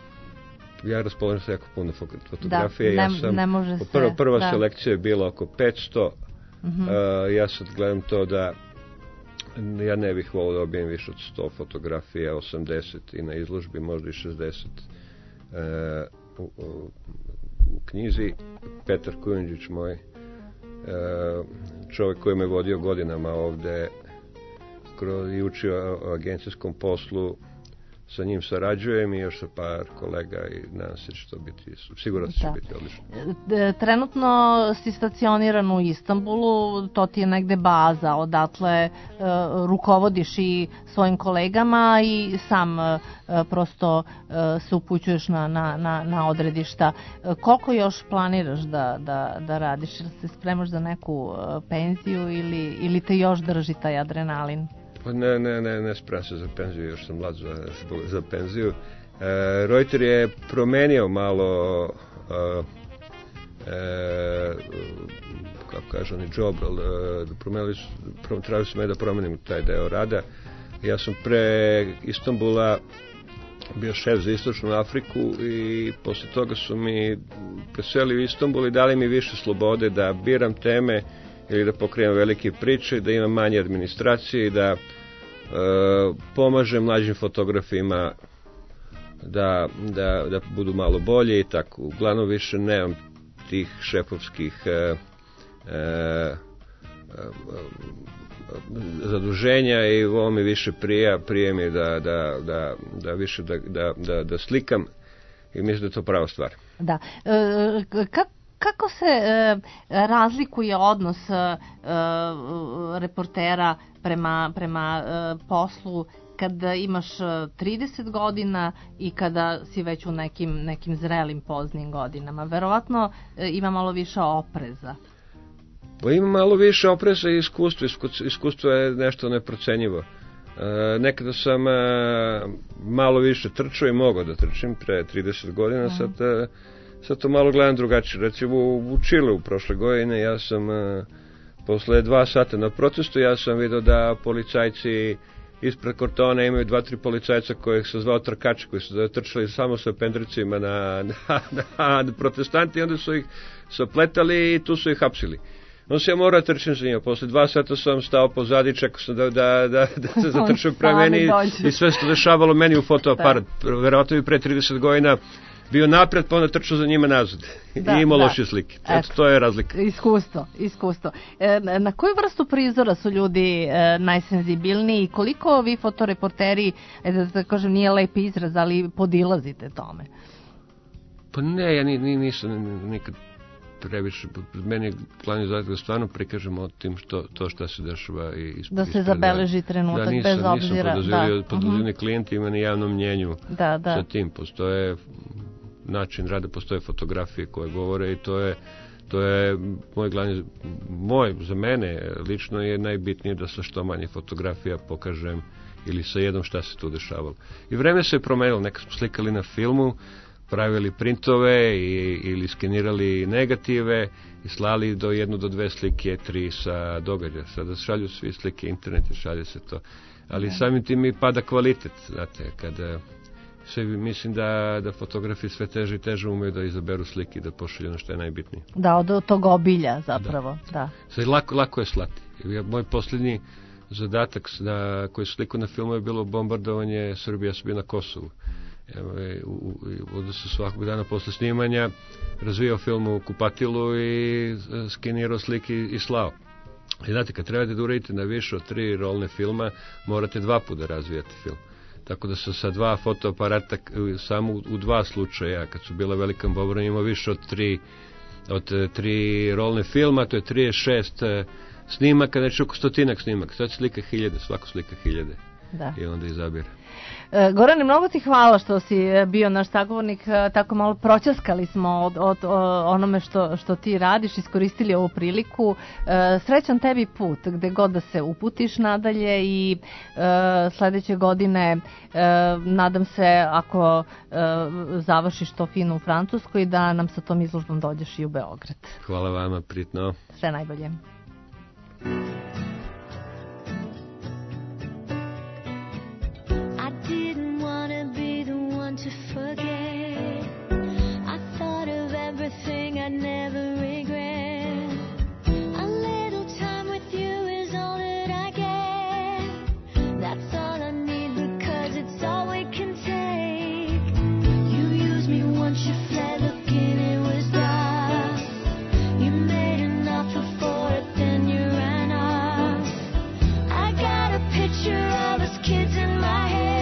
Ja raspolažem sa jako puno fotografije. Da, ja ne, sam, ne može se. Prva, prva da. selekcija je bila oko petsto. Mm-hmm. Uh, ja sad gledam to da ja ne bih volio da objavim više od sto fotografija, osamdeset i na izložbi, možda i šezdeset uh, u, u, u knjizi. Petar Kujundžić, moj uh, čovjek koji me vodio godinama ovde kroz, i učio o agencijskom poslu, sa njim sarađujem i još sa par kolega i nadam se će to biti, sigurno će da. biti odlično. Trenutno si stacioniran u Istanbulu, to ti je negde baza, odatle e, rukovodiš i svojim kolegama i sam e, prosto e, se upućuješ na, na, na, na odredišta. E, koliko još planiraš da, da, da radiš? Ili se spremaš za neku e, penziju ili, ili te još drži taj adrenalin? Pa ne, ne, ne, ne spremam se za penziju, još sam mlad za, za penziju. E, Reuters je promenio malo e, e, kako kaže oni job, e, promenili su, trebali su me da promenim taj deo rada. Ja sam pre Istanbula bio šef za Istočnu Afriku i posle toga su mi preselili u Istanbul i dali mi više slobode da biram teme ili da pokrijem velike priče, da imam manje administracije i da e, pomažem mlađim fotografima da, da, da budu malo bolje i tako. Uglavnom više nemam tih šefovskih e, e, e, zaduženja i ovo mi više prija, prije mi da, da, da, da više da, da, da, da slikam i mislim da je to prava stvar. Da. E, kako Kako se e, razlikuje odnos e, reportera prema, prema e, poslu kada imaš trideset godina i kada si već u nekim, nekim zrelim poznim godinama? Verovatno e, ima malo više opreza. Pa ima malo više opreza i iskustva. Iskustvo je nešto neprocenjivo. E, nekada sam e, malo više trčao i mogao da trčim pre trideset godina, mm. sad... E, Sad to malo gledam drugačije. Recimo u Čileu prošle godine ja sam uh, posle dva sata na protestu ja sam vidio da policajci ispred Kortona imaju dva, tri policajca kojih se zvao trkači, koji su trčali samo sa pendrecima na, na, na, na protestanti i onda su ih sapletali i tu su ih hapsili. On se ja morao trčim za njima. Posle dva sata sam stao pozadi, čekao sam da, da, da, da se zatrčam pre meni i, i sve se dešavalo meni u fotoaparat. Verovatno bi pre trideset godina bio napred, pa onda trčao za njima nazad. Da, i imao da. Loše slike. Eto, to je razlika. Iskustvo, iskustvo. E, na koju vrstu prizora su ljudi e, najsenzibilniji i koliko vi fotoreporteri, e, da, da kažem, nije lep izraz, ali podilazite tome? Pa ne, ja ni, ni, nisam nikad previše. Meni je glavni zadatak da stvarno prikažemo tim što, to šta se dešava. I ispred, da se zabeleži trenutak da, nisam, bez obzira. Nisam podozivio, podozivni uh-huh. klijentima ni javnom mnjenju da, da. sa tim. Postoje način rada, postoje fotografije koje govore i to je To je moj glavni, moj, za mene lično je najbitnije da sa što manje fotografija pokažem ili sa jednom šta se tu dešavalo. I vreme se je promenilo, nekad smo slikali na filmu, pravili printove i, ili skenirali negative i slali do jednu do dve slike, tri sa događaja. Sada šalju svi slike, internet i šalje se to. Ali ne. Samim tim i pada kvalitet, znate, kada sve mislim da, da fotografi sve teže i teže umeju da izaberu slike i da pošalju ono što je najbitnije. Da, od tog obilja zapravo, da. da. Sad lako, lako je slati. Moj posljednji zadatak na, koji su sliku na filmu je bilo bombardovanje Srbije, ja sam bio na Kosovu. Evo, u, u, u, svakog dana posle snimanja razvijao film u kupatilu i skenirao slike i slao. I znate, kad trebate da uradite na više od tri rolne filma, morate dva puta razvijati film. Tako da sam sa dva fotoaparata, samo u dva slučaja, kad su bila velika bombardovanja, imao više od tri, od tri rolne filma, to je trideset šest snimaka, znači oko stotinak snimaka. Sad slika hiljade, svako slika hiljade. Da. I onda izabira. E, Gorane, mnogo ti hvala što si bio naš sagovornik, tako malo proćaskali smo od, od, od onome što, što ti radiš, iskoristili ovu priliku. E, srećan tebi put, gde god da se uputiš nadalje i e, sledeće godine e, nadam se ako e, završiš to fino u Francuskoj da nam sa tom izložbom dođeš i u Beograd. Hvala vama, pritno. Sve najbolje. To forget, I thought of everything I'd never regret. A little time with you is all that I get. That's all I need because it's all we can take. You used me once, you fled, looking it was dark. You made an offer for it, then you ran off. I got a picture of us kids in my head.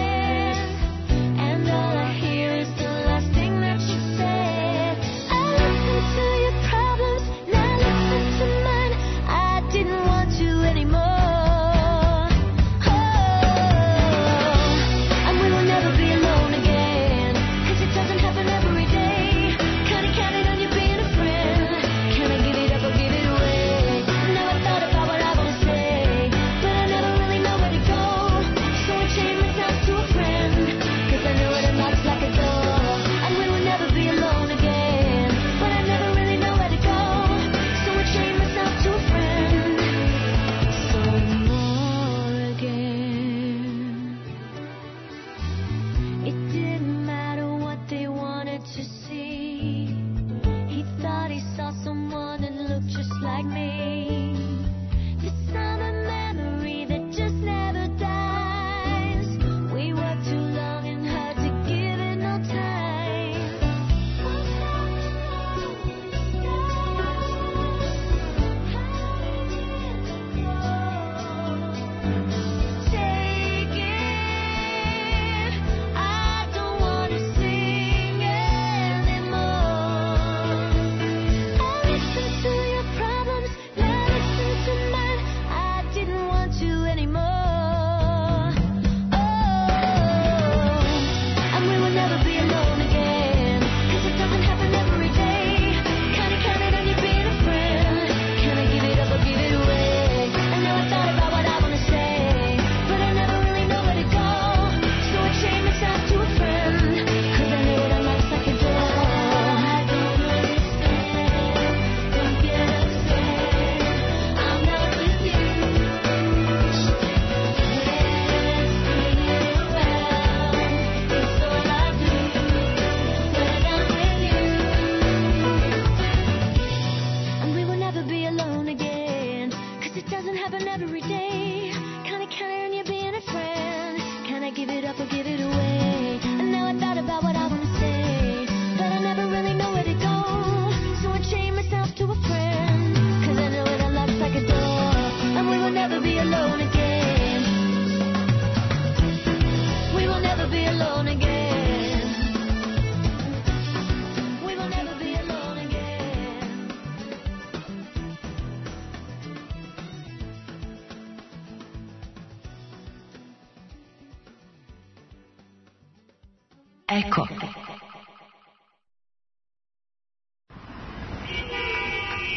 Eko.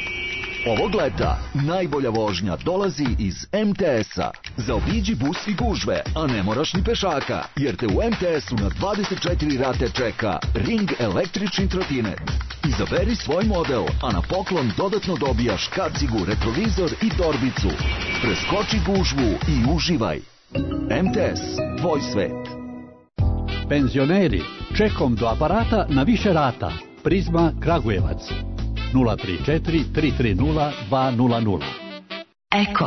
Ovog leta najbolja vožnja dolazi iz em te esa. Zaobiđi bus i gužve, a ne moraš ni pešaka, jer te u em te esu na dvadeset četiri rate čeka Ring električni trotinet. Izaberi svoj model, a na poklon dodatno dobijaš kacigu, retrovizor i torbicu. Preskoči gužvu i uživaj. em te es, tvoj svet. Penzioneri, čekom do aparata na više rata. Prizma Kragujevac. nula tri četiri tri tri nula dva nula nula. Eko.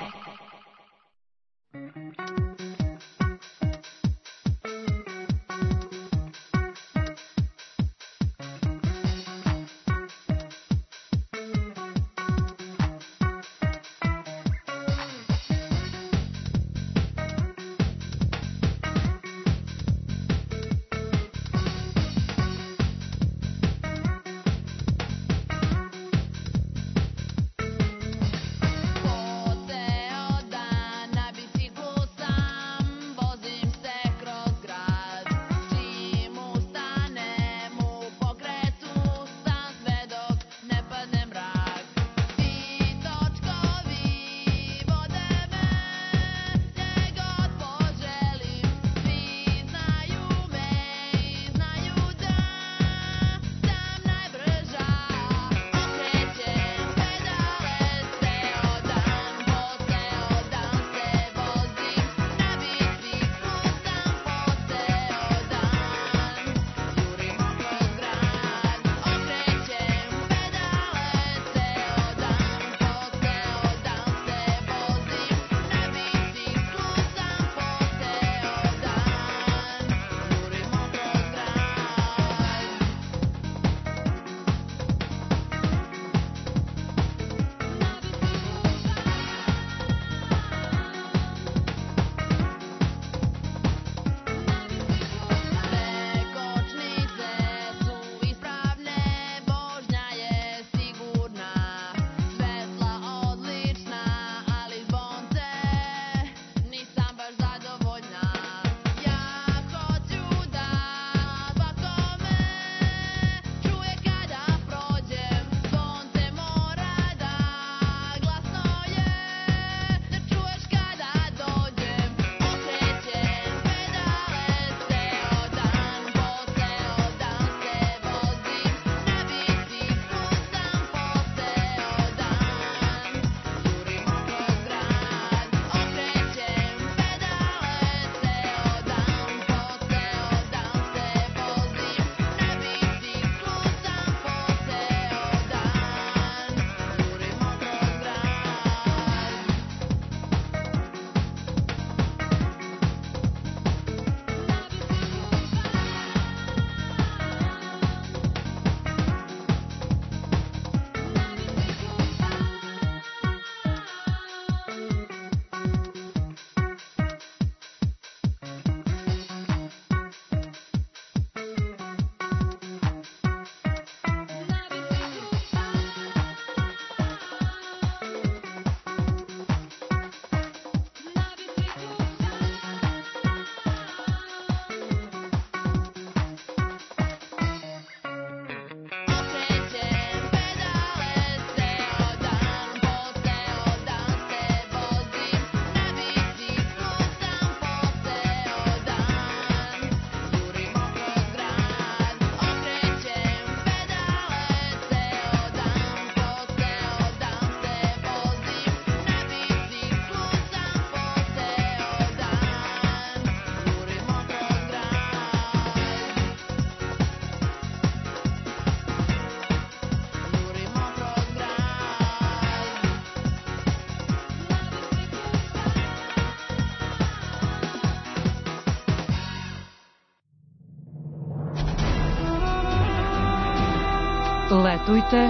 Letujte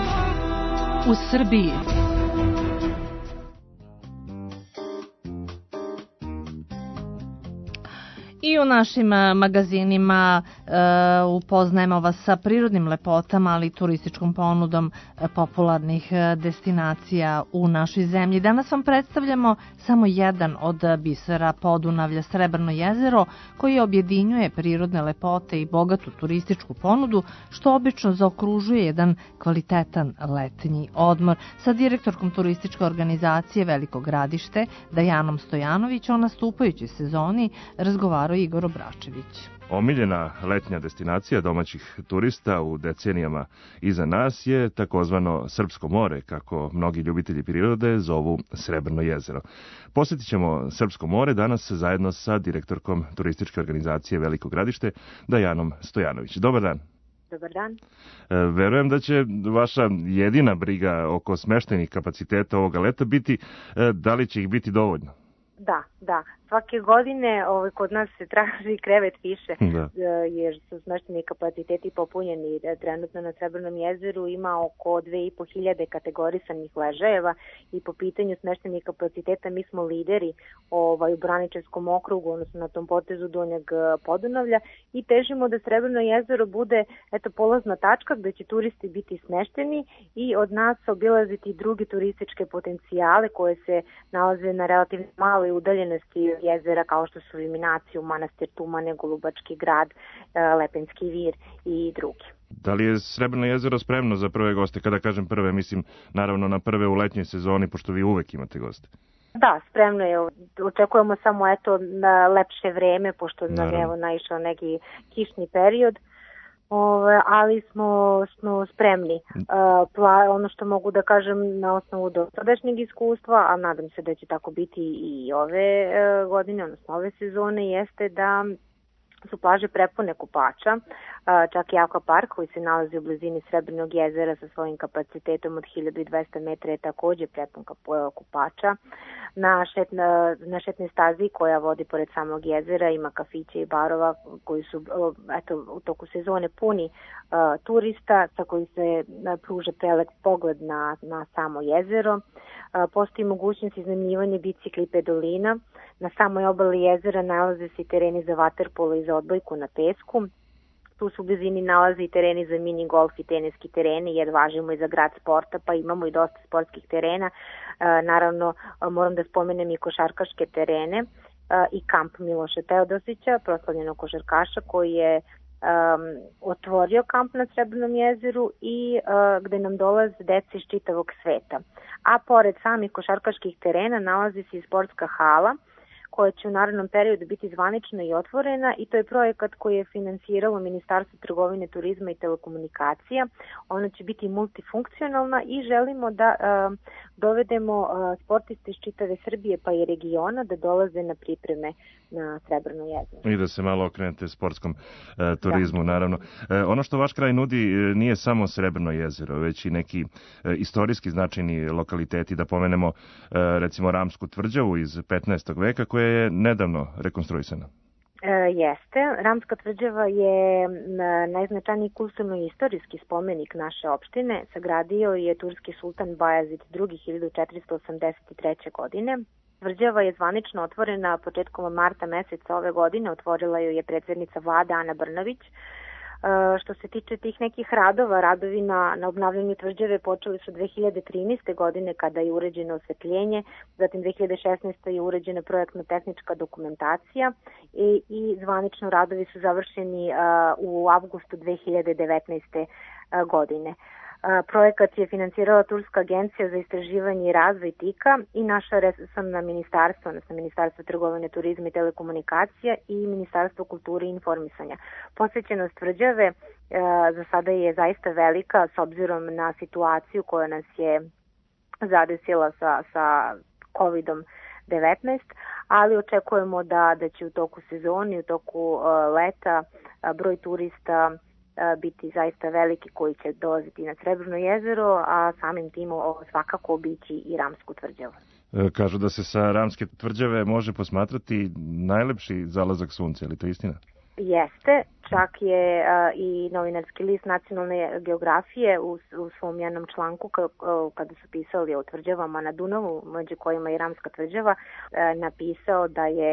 u Srbiji. I u našim magazinima upoznajemo vas sa prirodnim lepotama, ali i turističkom ponudom popularnih destinacija u našoj zemlji. Danas vam predstavljamo samo jedan od bisera Podunavlja, Srebrno jezero, koji objedinjuje prirodne lepote i bogatu turističku ponudu, što obično zaokružuje jedan kvalitetan letnji odmor. Sa direktorkom turističke organizacije Veliko Gradište, Dajanom Stojanović, o nastupajućoj sezoni razgovarao Igor Obračević. Omiljena letnja destinacija domaćih turista u decenijama iza nas je takozvano Srpsko more, kako mnogi ljubitelji prirode zovu Srebrno jezero. Posjetit ćemo Srpsko more danas zajedno sa direktorkom turističke organizacije Veliko Gradište, Dajanom Stojanović. Dobar dan. Dobar dan. Verujem da će vaša jedina briga oko smeštajnih kapaciteta ovoga leta biti da li će ih biti dovoljno. Da, da. Svake godine ovaj, kod nas se traži krevet više, da. jer su smešteni kapaciteti popunjeni. Trenutno na Srebrnom jezeru ima oko dve i po hiljade kategorisanih ležajeva i po pitanju smeštenih kapaciteta mi smo lideri ovaj, u Braničevskom okrugu, odnosno na tom potezu Donjeg Podunavlja, i težimo da Srebrno jezero bude eto, polazna tačka gde će turisti biti smešteni i od nas obilaziti druge turističke potencijale koje se nalaze na relativno maloj udaljenosti jezera kao što su Viminaciju, Manastir Tumane, Golubački grad, Lepenski vir i drugi. Da li je Srebrno jezero spremno za prve goste? Kada kažem prve, mislim naravno na prve u letnjoj sezoni, pošto vi uvek imate goste. Da, spremno je. Očekujemo samo eto na lepše vreme, pošto nam je evo naišao neki kišni period. Ove, ali smo, smo spremni. Uh, pla, ono što mogu da kažem na osnovu dosadašnjeg iskustva, a nadam se da će tako biti i ove uh, godine, odnosno ove sezone, jeste da su plaže prepune kupača, čak i akvapark koji se nalazi u blizini Srebrnog jezera sa svojim kapacitetom od hiljadu dvesta metara je takođe prepun kupača. Na, šetna, na šetnoj stazi koja vodi pored samog jezera ima kafiće i barova koji su eto, u toku sezone puni uh, turista sa koji se pruža prelep pogled na, na samo jezero. Uh, postoji mogućnost iznajmljivanja bicikla i pedolina. Na samoj obali jezera nalaze se i tereni za vaterpolo i za odbojku na pesku. Tu su u blizini nalaze i tereni za mini golf i teniski tereni, jer važimo i za grad sporta, pa imamo i dosta sportskih terena. E, naravno, moram da spomenem i košarkaške terene e, i kamp Miloša Teodosića, proslavljenog košarkaša koji je um, otvorio kamp na Srebrnom jezeru i uh, gde nam dolaze deca iz čitavog sveta. A pored samih košarkaških terena nalazi se i sportska hala, koja će u narednom periodu biti zvanična i otvorena, i to je projekat koji je finansiralo Ministarstvo trgovine, turizma i telekomunikacija. Ona će biti multifunkcionalna i želimo da uh, dovedemo uh, sportiste iz čitave Srbije pa i regiona da dolaze na pripreme na Srebrno jezero. I da se malo okrenete sportskom uh, turizmu, da. Naravno. Uh, ono što vaš kraj nudi uh, nije samo Srebrno jezero, već i neki uh, istorijski značajni lokaliteti, da pomenemo uh, recimo Ramsku tvrđavu iz petnaestog veka, koja je nedavno rekonstruisana. E, jeste. Ramska tvrđava je najznačajniji kulturno-istorijski spomenik naše opštine. Sagradio je turski sultan Bajazid drugi. hiljadu četiristo osamdeset treće. godine. Tvrđava je zvanično otvorena početkom marta meseca ove godine. Otvorila ju je predsjednica vlade Ana Brnabić. Uh, što se tiče tih nekih radova, radovi na, na obnavljanju tvrđave počeli su dve hiljade trinaeste. godine kada je uređeno osvetljenje, zatim dve hiljade šesnaeste. je uređena projektno-tehnička dokumentacija i, i zvanično radovi su završeni uh, u avgustu dve hiljade devetnaeste. Uh, godine. Projekat je finansirala Turska agencija za istraživanje i razvoj TIKA i naša resorna ministarstva, odnosno Ministarstvo trgovine, turizma i telekomunikacija i Ministarstvo kulture i informisanja. Posvećenost tvrđave e, za sada je zaista velika s obzirom na situaciju koja nas je zadesila sa, sa kovidom devetnaest, ali očekujemo da, da će u toku sezoni, u toku uh, leta uh, broj turista biti zaista veliki koji će dolaziti na Srebrno jezero, a samim tim svakako obići i Ramsku tvrđavu. Kažu da se sa Ramske tvrđave može posmatrati najlepši zalazak sunca, je li to istina? Jeste, čak je a, i novinarski list Nacionalne geografije u, u svom jednom članku ka, kada su pisali o tvrđavama na Dunavu, među kojima i Ramska tvrđava, a, napisao da je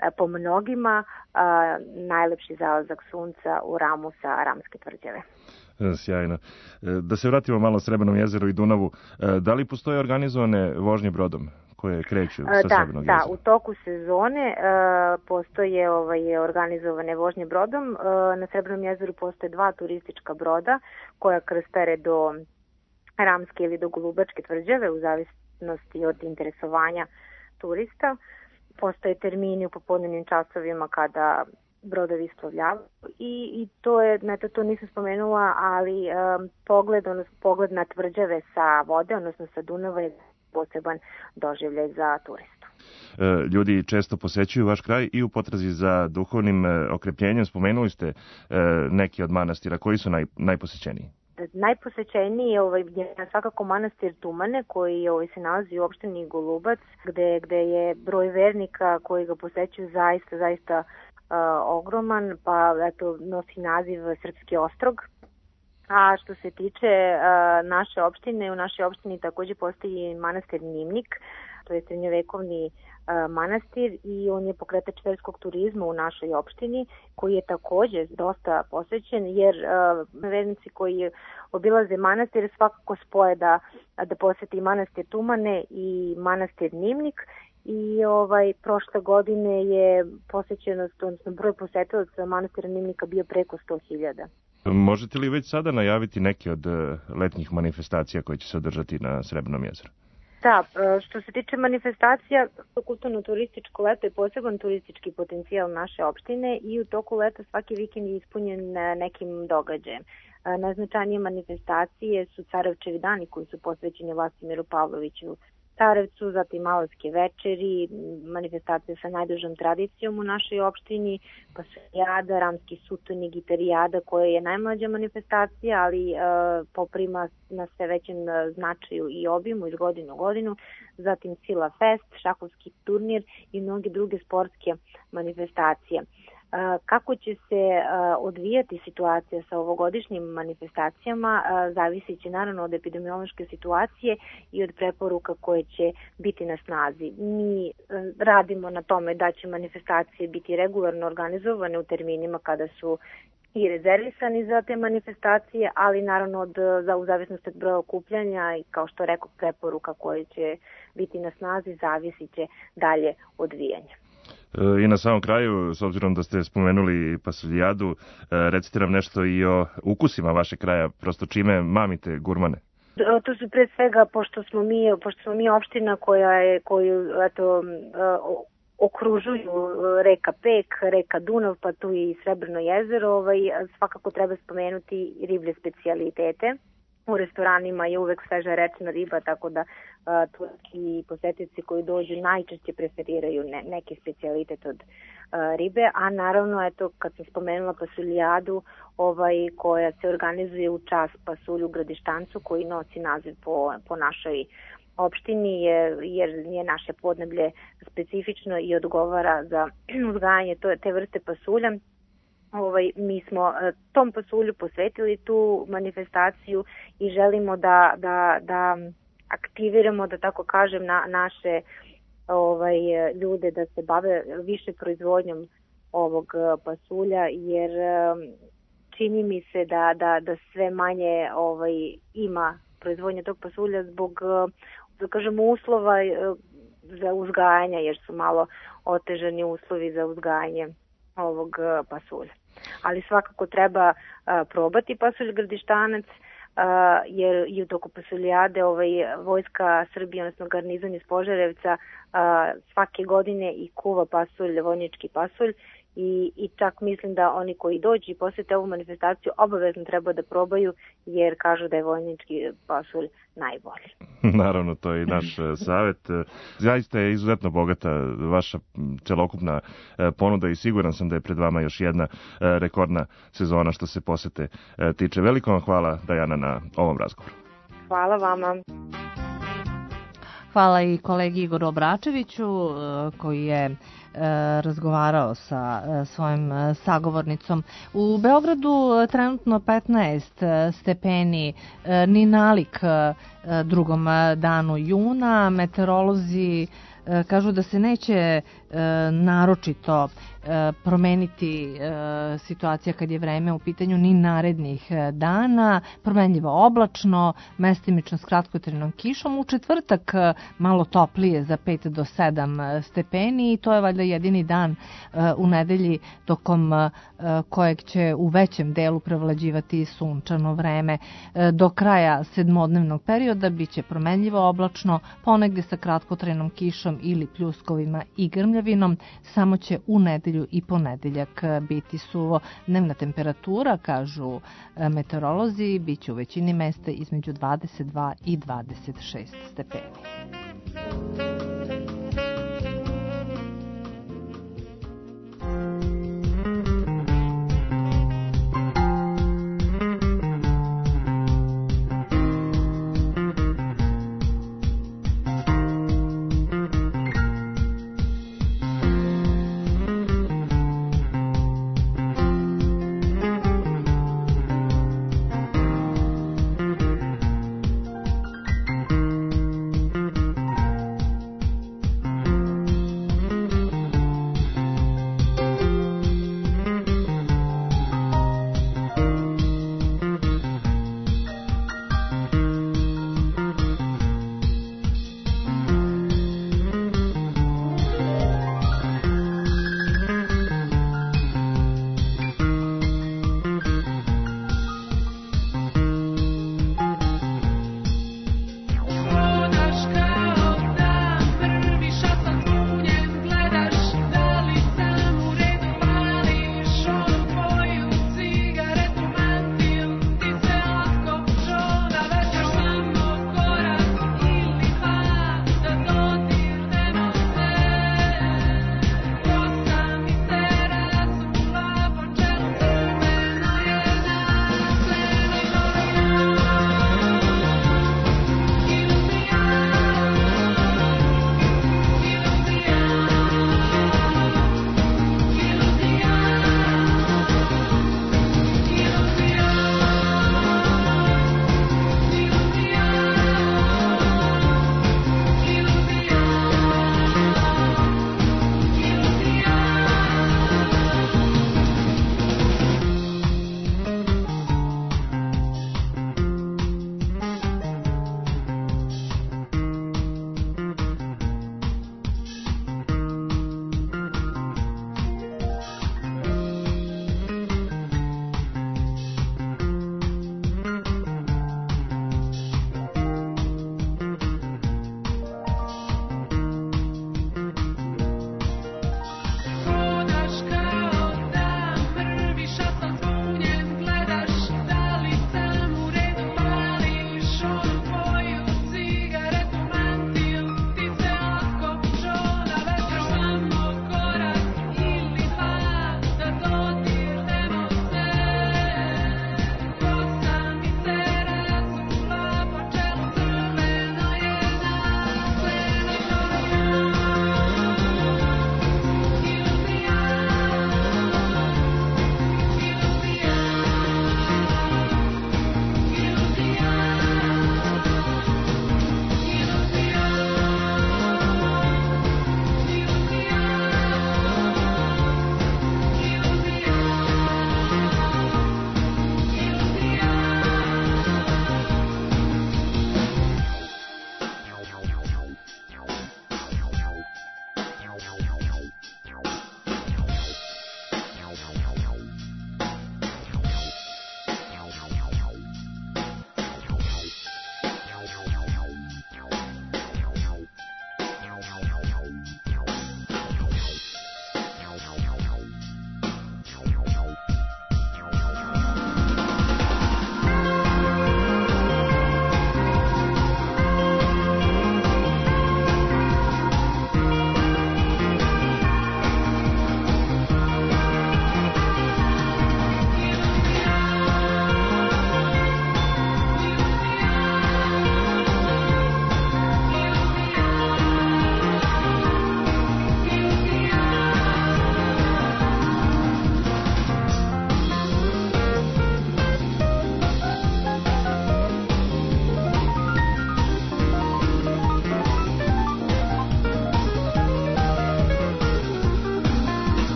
po mnogima najlepši zalazak sunca u ramu sa Ramske tvrđave. Sjajno. Da se vratimo malo Srebrnom jezeru i Dunavu, da li postoje organizovane vožnje brodom koje kreću sa da, Srebrnog da, jezera? u toku sezone uh, postoje ovaj, organizovane vožnje brodom. Uh, na Srebrnom jezeru postoje dva turistička broda koja krstare do Ramske ili do Golubačke tvrđave u zavisnosti od interesovanja turista. Postoje termini u popodnevnim časovima kada brodovi isplovljavaju i, i to je, neto to nisam spomenula, ali um, pogled, odnosno, pogled na tvrđave sa vode, odnosno sa Dunava je poseban doživljaj za turistu. Ljudi često posećuju vaš kraj i u potrazi za duhovnim okrepljenjem. Spomenuli ste neki od manastira. Koji su naj, najposećeniji? Najposećeniji je ovaj, svakako manastir Tumane koji ovaj, se nalazi u opštini Golubac, gde, gde je broj vernika koji ga posećuju zaista, zaista uh, ogroman, pa eto, nosi naziv Srpski ostrog. A što se tiče uh, naše opštine, u našoj opštini takođe postoji manastir Nimnik, to je srednjovekovni uh, manastir i on je pokretač verskog turizma u našoj opštini, koji je takođe dosta posećen, jer uh, vernici koji obilaze manastir svakako spoje da, da poseti manastir Tumane i manastir Nimnik. I ovaj prošle godine je posećenost, odnosno broj posetilaca manastira Nimnika bio preko sto hiljada. Možete li već sada najaviti neke od letnjih manifestacija koje će se održati na Srebrnom jezeru? Da, što se tiče manifestacija, kulturno-turističko leto je poseban turistički potencijal naše opštine i u toku leta svaki vikend je ispunjen nekim događajem. Najznačajnije manifestacije su Carevčevi dani koji su posvećeni Vlastimiru Pavloviću Carevcu, zatim Malavske večeri, manifestacije sa najdužom tradicijom u našoj opštini, pasuljada, Ramski sutoni, gitarijada koja je najmlađa manifestacija, ali e, poprima na sve većem značaju i obimu iz godine u godinu, zatim Sila Fest, šahovski turnir i mnoge druge sportske manifestacije. Kako će se odvijati situacija sa ovogodišnjim manifestacijama zavisit će naravno od epidemiološke situacije i od preporuka koje će biti na snazi. Mi radimo na tome da će manifestacije biti regularno organizovane u terminima kada su i rezervisani za te manifestacije, ali naravno od, za u zavisnosti od broja okupljanja i kao što rekao preporuka koje će biti na snazi zavisit će dalje odvijanje. I na samom kraju, s obzirom da ste spomenuli pasuljadu, recite nam nešto i o ukusima vašeg kraja, prosto čime mamite gurmane? To su pre svega, pošto smo mi, pošto smo mi opština koja je, koju eto, okružuju reka Pek, reka Dunav, pa tu i Srebrno jezero, ovaj, svakako treba spomenuti riblje specijalitete. U restoranima je uvek sveža rečna riba, tako da a, turski posetici koji dođu najčešće preferiraju ne, neki specijalitet od a, ribe, a naravno, eto, kad sam spomenula pasuljadu, ovaj, koja se organizuje u čast pasulju Gradištancu, koji nosi naziv po, po našoj opštini, je, jer je naše podneblje specifično i odgovara za uzgajanje to, te vrste pasulja. Ovaj, mi smo tom pasulju posvetili tu manifestaciju i želimo da, da, da aktiviramo, da tako kažem, na naše ovaj, ljude da se bave više proizvodnjom ovog pasulja, jer čini mi se da, da, da sve manje ovaj, ima proizvodnje tog pasulja zbog, da kažemo, uslova za uzgajanje, jer su malo otežani uslovi za uzgajanje ovog pasulja. Ali svakako treba a, probati pasulj Gradištanac, a, jer i u toku pasuljade ovaj, Vojska Srbije, odnosno garnizon iz Požarevca, a, svake godine i kuva pasulj, vojnički pasulj, i, i čak mislim da oni koji dođu i posete ovu manifestaciju obavezno treba da probaju, jer kažu da je vojnički pasulj najbolji. Naravno, to je i naš savjet. Zaista je izuzetno bogata vaša celokupna ponuda i siguran sam da je pred vama još jedna rekordna sezona što se posete tiče. Veliko vam hvala, Dajana, na ovom razgovoru. Hvala vama. Hvala i kolegi Igoru Obračeviću koji je razgovarao sa svojim sagovornicom. U Beogradu trenutno petnaest stepeni, ni nalik drugom danu juna. Meteorolozi E, kažu da se neće e, naročito e, promeniti e, situacija kad je vreme u pitanju ni narednih e, dana, promenljivo oblačno, mestimično s kratkotrajnom kišom, u četvrtak e, malo toplije za pet do sedam stepeni i to je valjda jedini dan e, u nedelji tokom e, kojeg će u većem delu prevlađivati sunčano vreme. E, do kraja sedmodnevnog perioda biće promenljivo oblačno, ponegde sa kratkotrajnom kišom ili pljuskovima i grmljavinom, samo će u nedelju i ponedeljak biti suvo. Dnevna temperatura, kažu meteorolozi, biće u većini mesta između dvadeset dva i dvadeset šest stepeni.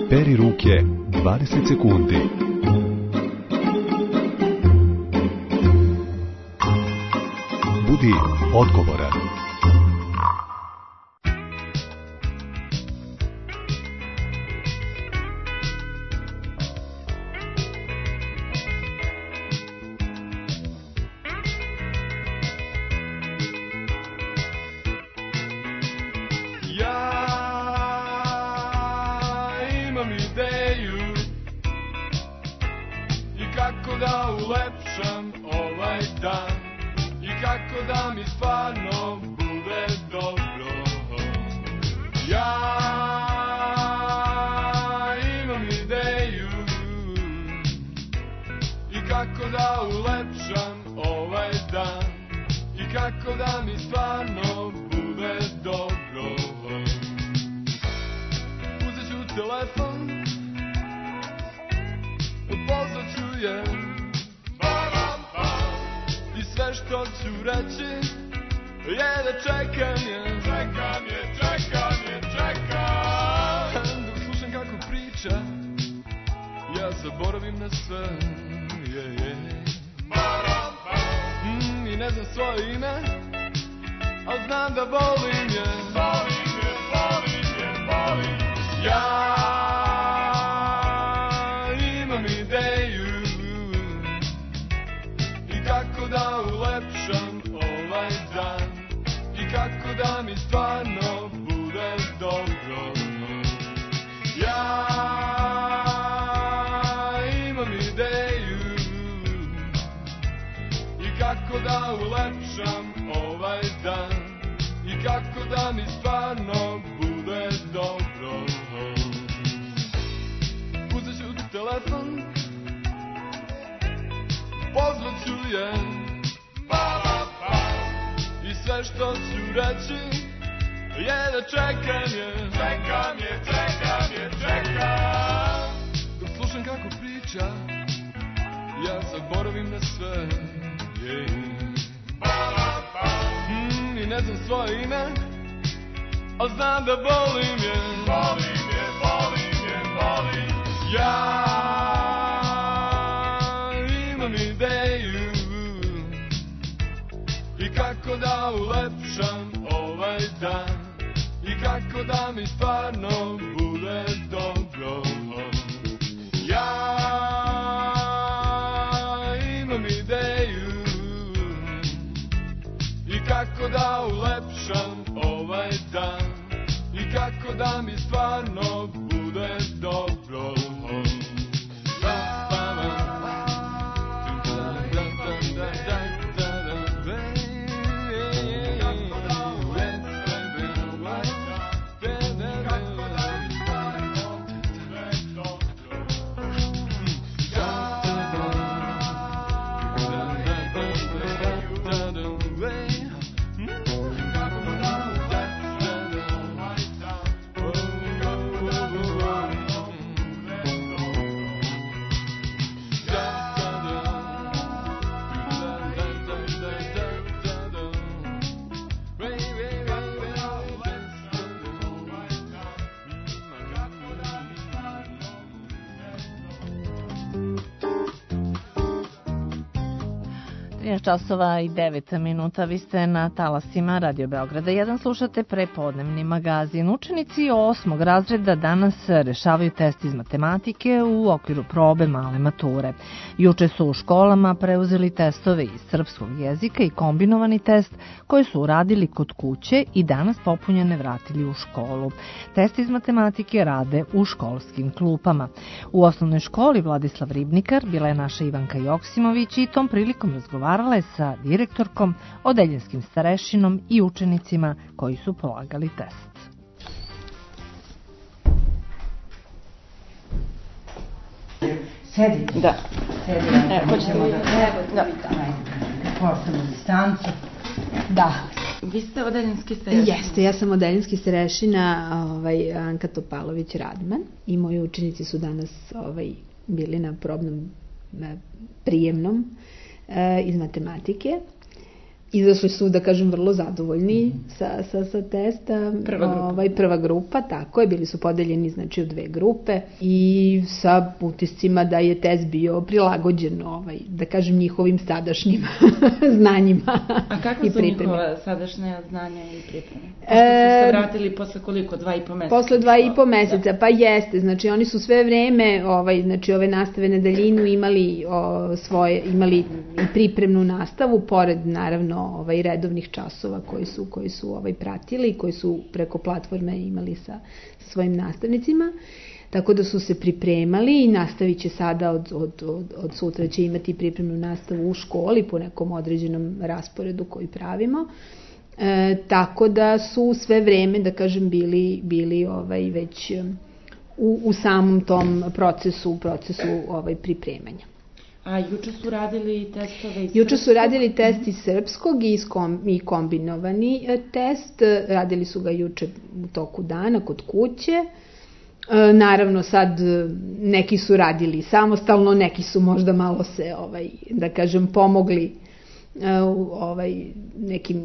Peri ruke dvadeset sekundi. Budi odgovoran. trinaest časova i devet minuta, vi ste na talasima Radio Beograda jedan, slušate prepodnevni magazin. Učenici osmog razreda danas rešavaju test iz matematike u okviru probe male mature. Juče su u školama preuzeli testove iz srpskog jezika i kombinovani test koji su uradili kod kuće i danas popunjene vratili u školu. Test iz matematike rade u školskim klupama. U osnovnoj školi Vladislav Ribnikar bila je naša Ivanka Joksimović i tom prilikom razgovarala je sa direktorkom, odeljinskim starešinom i učenicima koji su polagali test. Sedite. Da. Sedite. Evo, hoćemo da... Evo, da. Postavimo distancu. Da. Vi ste odeljinski starešina? Jeste, ja sam odeljinski starešina, ovaj, Anka Topalović-Radman, i moji učenici su danas ovaj, bili na probnom prijemnom iz matematike. izašli su, da kažem, vrlo zadovoljni sa, sa, sa testa. Prva grupa. Ovaj, prva grupa, tako je, bili su podeljeni znači u dve grupe i sa utiscima da je test bio prilagođen, ovaj, da kažem, njihovim sadašnjim znanjima. A kako i su pripreme. njihova sadašnja znanja i pripreme? Pošto su se vratili posle koliko, dva i po meseca? Posle dva i po meseca, pa jeste, znači oni su sve vreme, ovaj, znači ove nastave na daljinu imali o, svoje, imali i pripremnu nastavu, pored naravno ovaj, redovnih časova koji su, koji su ovaj, pratili, koji su preko platforme imali sa, sa svojim nastavnicima. Tako da su se pripremali i nastavit će sada od, od, od, od sutra će imati pripremnu nastavu u školi po nekom određenom rasporedu koji pravimo. E, tako da su sve vreme, da kažem, bili, bili ovaj, već u, u samom tom procesu, procesu ovaj, pripremanja. A juče su radili testove iz Juče su radili test iz srpskog i, iz kom, i kombinovani test. Radili su ga juče u toku dana kod kuće. E, naravno sad neki su radili samostalno, neki su možda malo se, ovaj, da kažem, pomogli e, ovaj, nekim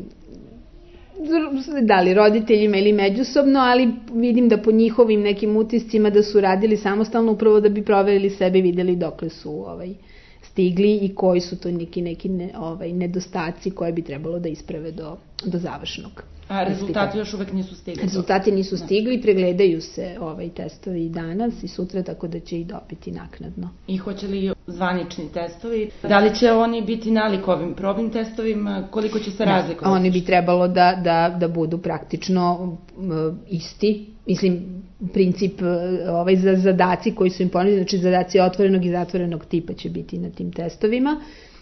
da li roditeljima ili međusobno, ali vidim da po njihovim nekim utiscima da su radili samostalno upravo da bi proverili sebe i videli dokle su ovaj, stigli i koji su to neki, neki ne, ovaj, nedostaci koje bi trebalo da isprave do, do završnog. A rezultati još uvek nisu stigli? Rezultati nisu stigli, pregledaju se ovaj, testovi danas i sutra, tako da će ih dobiti naknadno. I hoće li zvanični testovi? Da li će oni biti nalik ovim probnim testovima? Koliko će se razlikovati? Oni bi trebalo da, da, da budu praktično um, isti. Mislim, princip ovaj, za zadaci koji su im ponuđeni, znači zadaci otvorenog i zatvorenog tipa će biti na tim testovima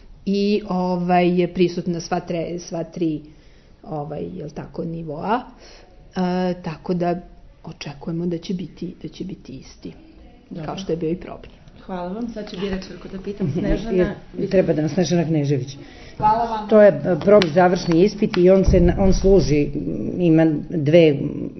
i ovaj, je prisutna sva, tre, sva tri ovaj, jel tako, nivoa, e, tako da očekujemo da će biti, da će biti isti, dobro, kao što je bio i probni. Hvala vam, sad će direktorku da pitam Snežana. Treba da nam Snežana Knežević. Hvala vam. To je probni završni ispit i on, se, on služi, ima dve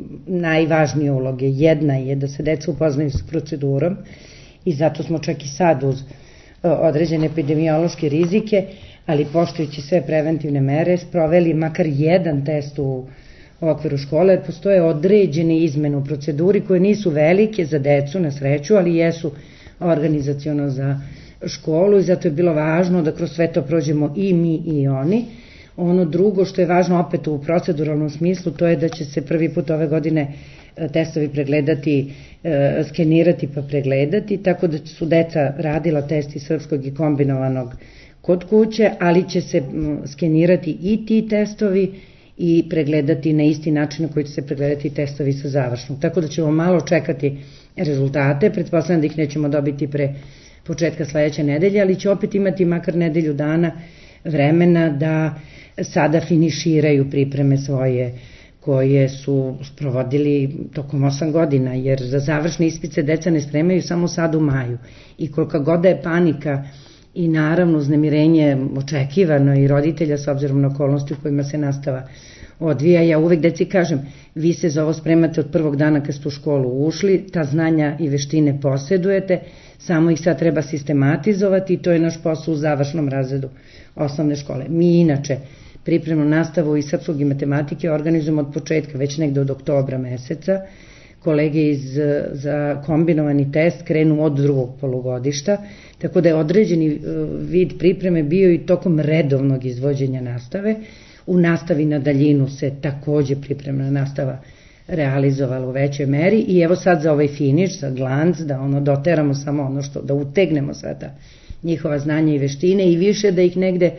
najvažnije uloge. Jedna je da se deca upoznaju s procedurom i zato smo čak i sad uz određene epidemiološke rizike, ali poštujući sve preventivne mere, sproveli makar jedan test u okviru škole, jer postoje određene izmene u proceduri koje nisu velike za decu na sreću, ali jesu organizaciono za školu i zato je bilo važno da kroz sve to prođemo i mi i oni. Ono drugo što je važno opet u proceduralnom smislu, to je da će se prvi put ove godine testovi pregledati, skenirati pa pregledati, tako da su deca radila testi srpskog i kombinovanog kod kuće, ali će se skenirati i ti testovi i pregledati na isti način na koji će se pregledati testovi sa završnog. Tako da ćemo malo čekati rezultate, pretpostavljam da ih nećemo dobiti pre početka sledeće nedelje, ali će opet imati makar nedelju dana vremena da sada finiširaju pripreme svoje koje su sprovodili tokom osam godina, jer za završni ispit se deca ne spremaju samo sad u maju. I kolika god da je panika i naravno uznemirenje očekivano i roditelja s obzirom na okolnosti u kojima se nastava odvija, ja uvek deci kažem, vi se za ovo spremate od prvog dana kad ste u školu ušli, ta znanja i veštine posedujete, samo ih sad treba sistematizovati i to je naš posao u završnom razredu osnovne škole. Mi inače pripremnu nastavu i srpskog i matematike organizujemo od početka, već negde od oktobra meseca. Kolege iz, za kombinovani test krenu od drugog polugodišta, tako da je određeni vid pripreme bio i tokom redovnog izvođenja nastave. U nastavi na daljinu se takođe pripremna nastava realizovala u većoj meri i evo sad za ovaj finiš, za glanc, da ono doteramo samo ono što, da utegnemo sve ta njihova znanja i veštine i više da ih negde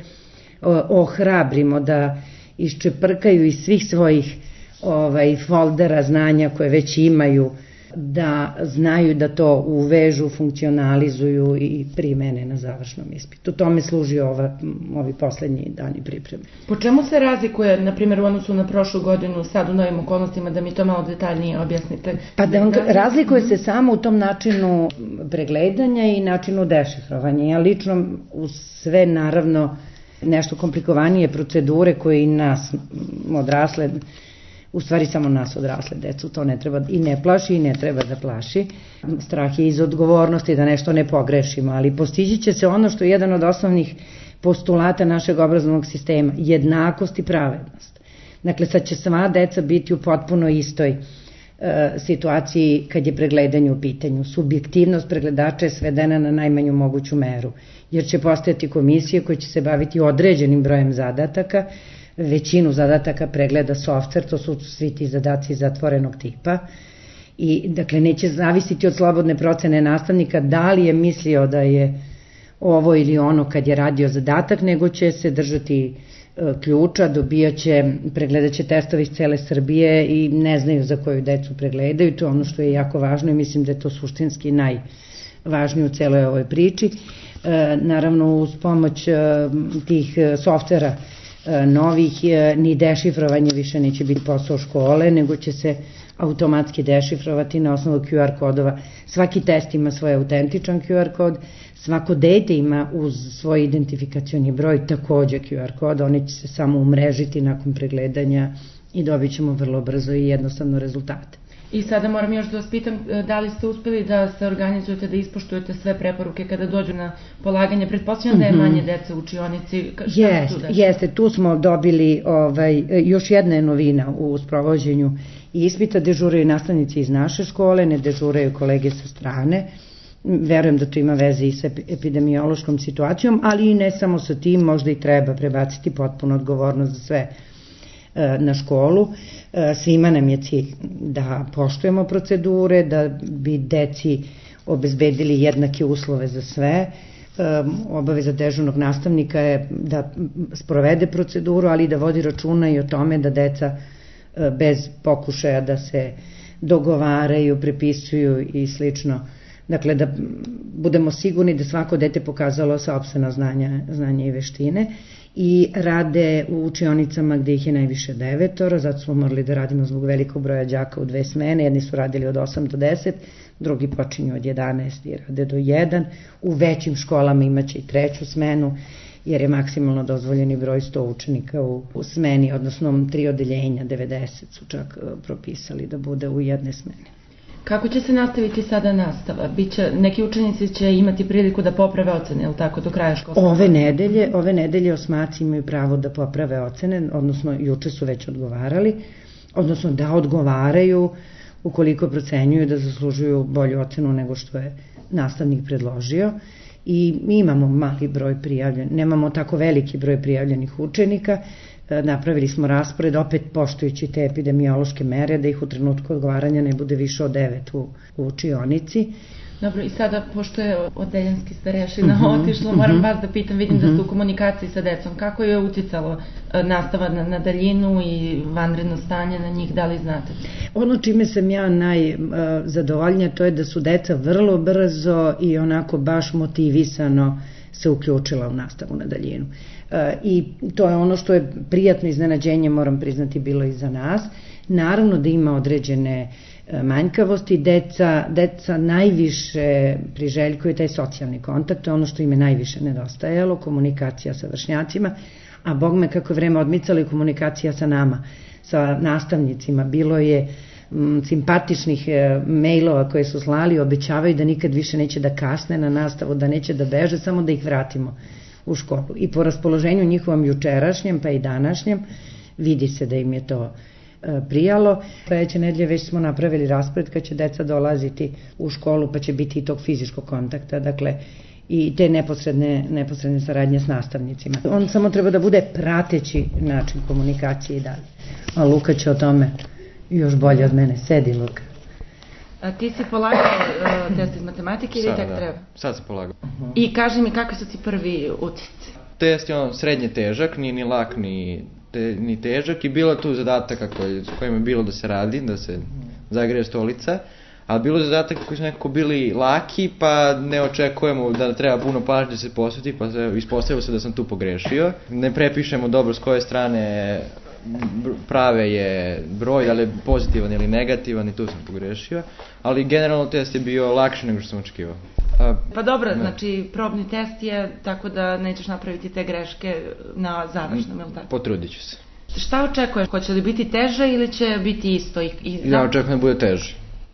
ohrabrimo da iščeprkaju iz svih svojih ovaj, foldera znanja koje već imaju, da znaju da to uvežu, funkcionalizuju i primene na završnom ispitu. Tome služi ova, ovi poslednji dani pripreme. Po čemu se razlikuje, na primjer, u odnosu na prošlu godinu, sad u novim okolnostima, da mi to malo detaljnije objasnite? Pa da vam, razlikuje se samo u tom načinu pregledanja i načinu dešifrovanja. Ja lično u sve, naravno, nešto komplikovanije procedure koje i nas odrasle, u stvari samo nas odrasle decu, to ne treba i ne plaši i ne treba da plaši. Strah je iz odgovornosti da nešto ne pogrešimo, ali postići će se ono što je jedan od osnovnih postulata našeg obrazovnog sistema, jednakost i pravednost. Dakle, sad će sva deca biti u potpuno istoj e, situaciji kad je pregledanje u pitanju. Subjektivnost pregledača je svedena na najmanju moguću meru, jer će postojati komisije koje će se baviti određenim brojem zadataka, većinu zadataka pregleda softver, to su svi ti zadaci zatvorenog tipa, i dakle neće zavisiti od slobodne procene nastavnika da li je mislio da je ovo ili ono kad je radio zadatak, nego će se držati e, ključa, dobijaće, pregledaće testove iz cele Srbije i ne znaju za koju decu pregledaju, to je ono što je jako važno i mislim da je to suštinski najvažnije u celoj ovoj priči. E, naravno uz pomoć e, tih softvera e, novih, e, ni dešifrovanje više neće biti posao škole, nego će se automatski dešifrovati na osnovu Q R kodova. Svaki test ima svoj autentičan Q R kod, svako dete ima uz svoj identifikacioni broj takođe Q R kod, oni će se samo umrežiti nakon pregledanja i dobit ćemo vrlo brzo i jednostavno rezultate. I sada moram još da vas pitam, da li ste uspeli da se organizujete, da ispoštujete sve preporuke kada dođu na polaganje? Pretpostavljam da je manje deca u učionici. Jeste, jeste, tu smo dobili ovaj, još jedna je novina u sprovođenju ispita, dežuraju nastavnici iz naše škole, ne dežuraju kolege sa strane. Verujem da to ima veze i sa epidemiološkom situacijom, ali i ne samo sa tim, možda i treba prebaciti potpuno odgovornost za sve na školu. Svima nam je cilj da poštujemo procedure, da bi deci obezbedili jednake uslove za sve. Obaveza dežurnog nastavnika je da sprovede proceduru, ali i da vodi računa i o tome da deca bez pokušaja da se dogovaraju, prepisuju i slično. Dakle, da budemo sigurni da svako dete pokazalo sopstvena znanja, znanja i veštine i rade u učionicama gde ih je najviše devetoro, zato smo morali da radimo zbog velikog broja đaka u dve smene, jedni su radili od osam do deset, drugi počinju od jedanaest i rade do jedan, u većim školama imaće i treću smenu, jer je maksimalno dozvoljeni broj sto učenika u, u smeni, odnosno tri odeljenja, devedeset su čak propisali da bude u jedne smene. Kako će se nastaviti sada nastava? Biće, neki učenici će imati priliku da poprave ocene, ili tako, do kraja školskog? Ove nedelje, ove nedelje osmaci imaju pravo da poprave ocene, odnosno juče su već odgovarali, odnosno da odgovaraju ukoliko procenjuju da zaslužuju bolju ocenu nego što je nastavnik predložio. I mi imamo mali broj prijavljenih, nemamo tako veliki broj prijavljenih učenika, napravili smo raspored, opet poštujući te epidemiološke mere, da ih u trenutku odgovaranja ne bude više od devet u, u učionici. Dobro, i sada, pošto je odeljenski starešina uh-huh, otišlo, moram uh-huh. vas da pitam, vidim uh-huh. da ste u komunikaciji sa decom. Kako je uticalo nastava na, na daljinu i vanredno stanje na njih, da li znate? Ono čime sam ja najzadovoljnija, to je da su deca vrlo brzo i onako baš motivisano se uključila u nastavu na daljinu. I to je ono što je prijatno iznenađenje, moram priznati, bilo i za nas. Naravno da ima određene manjkavosti, deca, deca najviše priželjkuju taj socijalni kontakt, to je ono što im je najviše nedostajalo, komunikacija sa vršnjacima, a bog me kako je vreme odmicalo i komunikacija sa nama, sa nastavnicima. Bilo je m, simpatičnih e, mailova koje su slali, obećavaju da nikad više neće da kasne na nastavu, da neće da beže, samo da ih vratimo u školu. I po raspoloženju njihovom jučerašnjem pa i današnjem vidi se da im je to prijalo. Sledeće nedelje već smo napravili raspored kad će deca dolaziti u školu, pa će biti i tog fizičkog kontakta, dakle i te neposredne, neposredne saradnje s nastavnicima. On samo treba da bude prateći način komunikacije i dalje. A Luka će o tome još bolje od mene. Sedi, Luka. A ti si polagao uh, test iz matematike ili tek da. treba? Sad sam polagao. Uh-huh. I kaži mi kakvi su ti prvi utisci? Test je on srednje težak, ni, ni lak, ni, te, ni težak i bilo tu zadataka koji, s kojima je bilo da se radi, da se zagreje stolica, ali bilo je zadataka koji su nekako bili laki, pa ne očekujemo da treba puno pažnje da se posveti, pa se ispostavilo se da sam tu pogrešio. Ne prepišemo dobro s koje strane prave je broj, da li je pozitivan ili negativan, i tu sam pogrešio, ali generalno test je bio lakši nego što sam očekivao. A, pa dobro, ne. Znači probni test je tako da nećeš napraviti te greške na završnom, ili tako? Potrudit ću se. Šta očekuješ? Hoće li biti teže ili će biti isto? I, i ja očekujem da bude teže.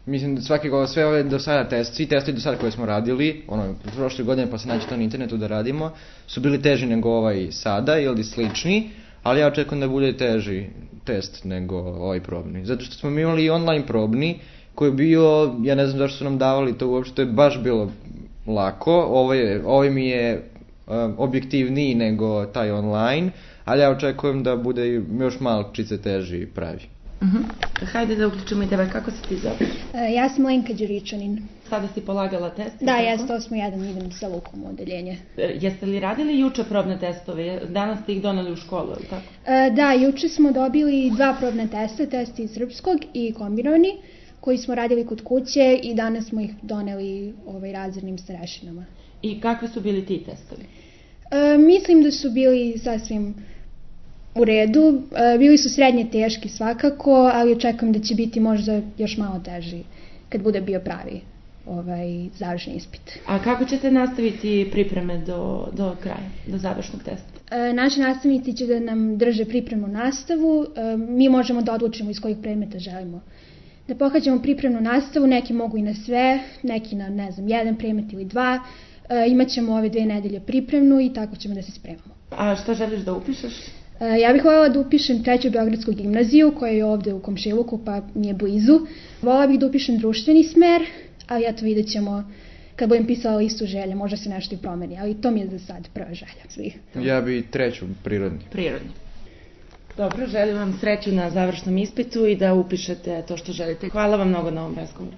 mislim da svake godine, sve ove do sada test, svi testovi do sada koje smo radili, ono, prošle godine pa se naći to na internetu da radimo, su bili teži nego ovaj sada ili slični, ali ja očekujem da bude teži test nego ovaj probni. Zato što smo mi imali i online probni, koji je bio, ja ne znam zašto su nam davali to uopšte, to je baš bilo lako, ovo, je, ovo mi je um, objektivniji nego taj online, ali ja očekujem da bude još malo čice teži i pravi. Uh-huh. Hajde da uključimo i tebe, kako se ti zoveš? Uh, ja sam Lenka Đuričanin. Sada si polagala test? Da, jeste, osmo jedan, idem sa Lukom u odeljenje. E, jeste li radili juče probne testove? Danas ste ih doneli u školu, ili tako? Uh, da, juče smo dobili dva probne testa, test iz srpskog i kombinovani, koji smo radili kod kuće i danas smo ih doneli ovaj, razrednim starešinama. I kakvi su bili ti testovi? Uh, mislim da su bili sasvim u redu. E, bili su srednje teški svakako, ali očekujem da će biti možda još malo teži kad bude bio pravi ovaj, završni ispit. A kako ćete nastaviti pripreme do, do kraja, do završnog testa? E, naši nastavnici će da nam drže pripremnu nastavu. E, mi možemo da odlučimo iz kojih predmeta želimo da pohađamo pripremnu nastavu. Neki mogu i na sve, neki na, ne znam, jedan predmet ili dva. E, imaćemo ove dve nedelje pripremnu i tako ćemo da se spremamo. A šta želiš da upišeš? Ja bih voljela da upišem treću Beogradsku gimnaziju, koja je ovde u komšiluku, pa mi je blizu. Voljela bih da upišem društveni smer, ali ja to vidjet ćemo kad budem pisala listu želja, možda se nešto i promeni, ali to mi je za sad prva želja svih. Ja bih treću, prirodni. Prirodni. Dobro, želim vam sreću na završnom ispitu i da upišete to što želite. Hvala vam mnogo na ovom razgovoru.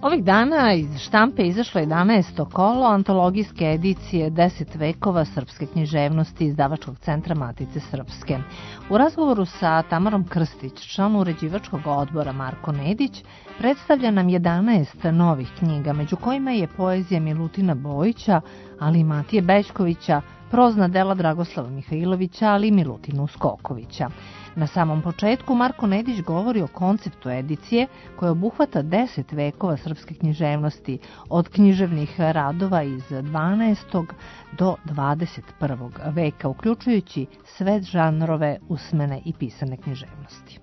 Ovih dana iz štampe izašlo jedanaesto kolo antologijske edicije deset vekova srpske književnosti izdavačkog centra Matice Srpske. U razgovoru sa Tamarom Krstić, član uređivačkog odbora Marko Nedić, predstavlja nam jedanaest novih knjiga, među kojima je poezija Milutina Bojića, ali i Matije Bećkovića, prozna dela Dragoslava Mihajlovića, ali i Milutina Uskokovića. Na samom početku Marko Nedić govori o konceptu edicije koja obuhvata deset vekova srpske književnosti, od književnih radova iz dvanaestog do dvadeset prvog veka, uključujući sve žanrove usmene i pisane književnosti.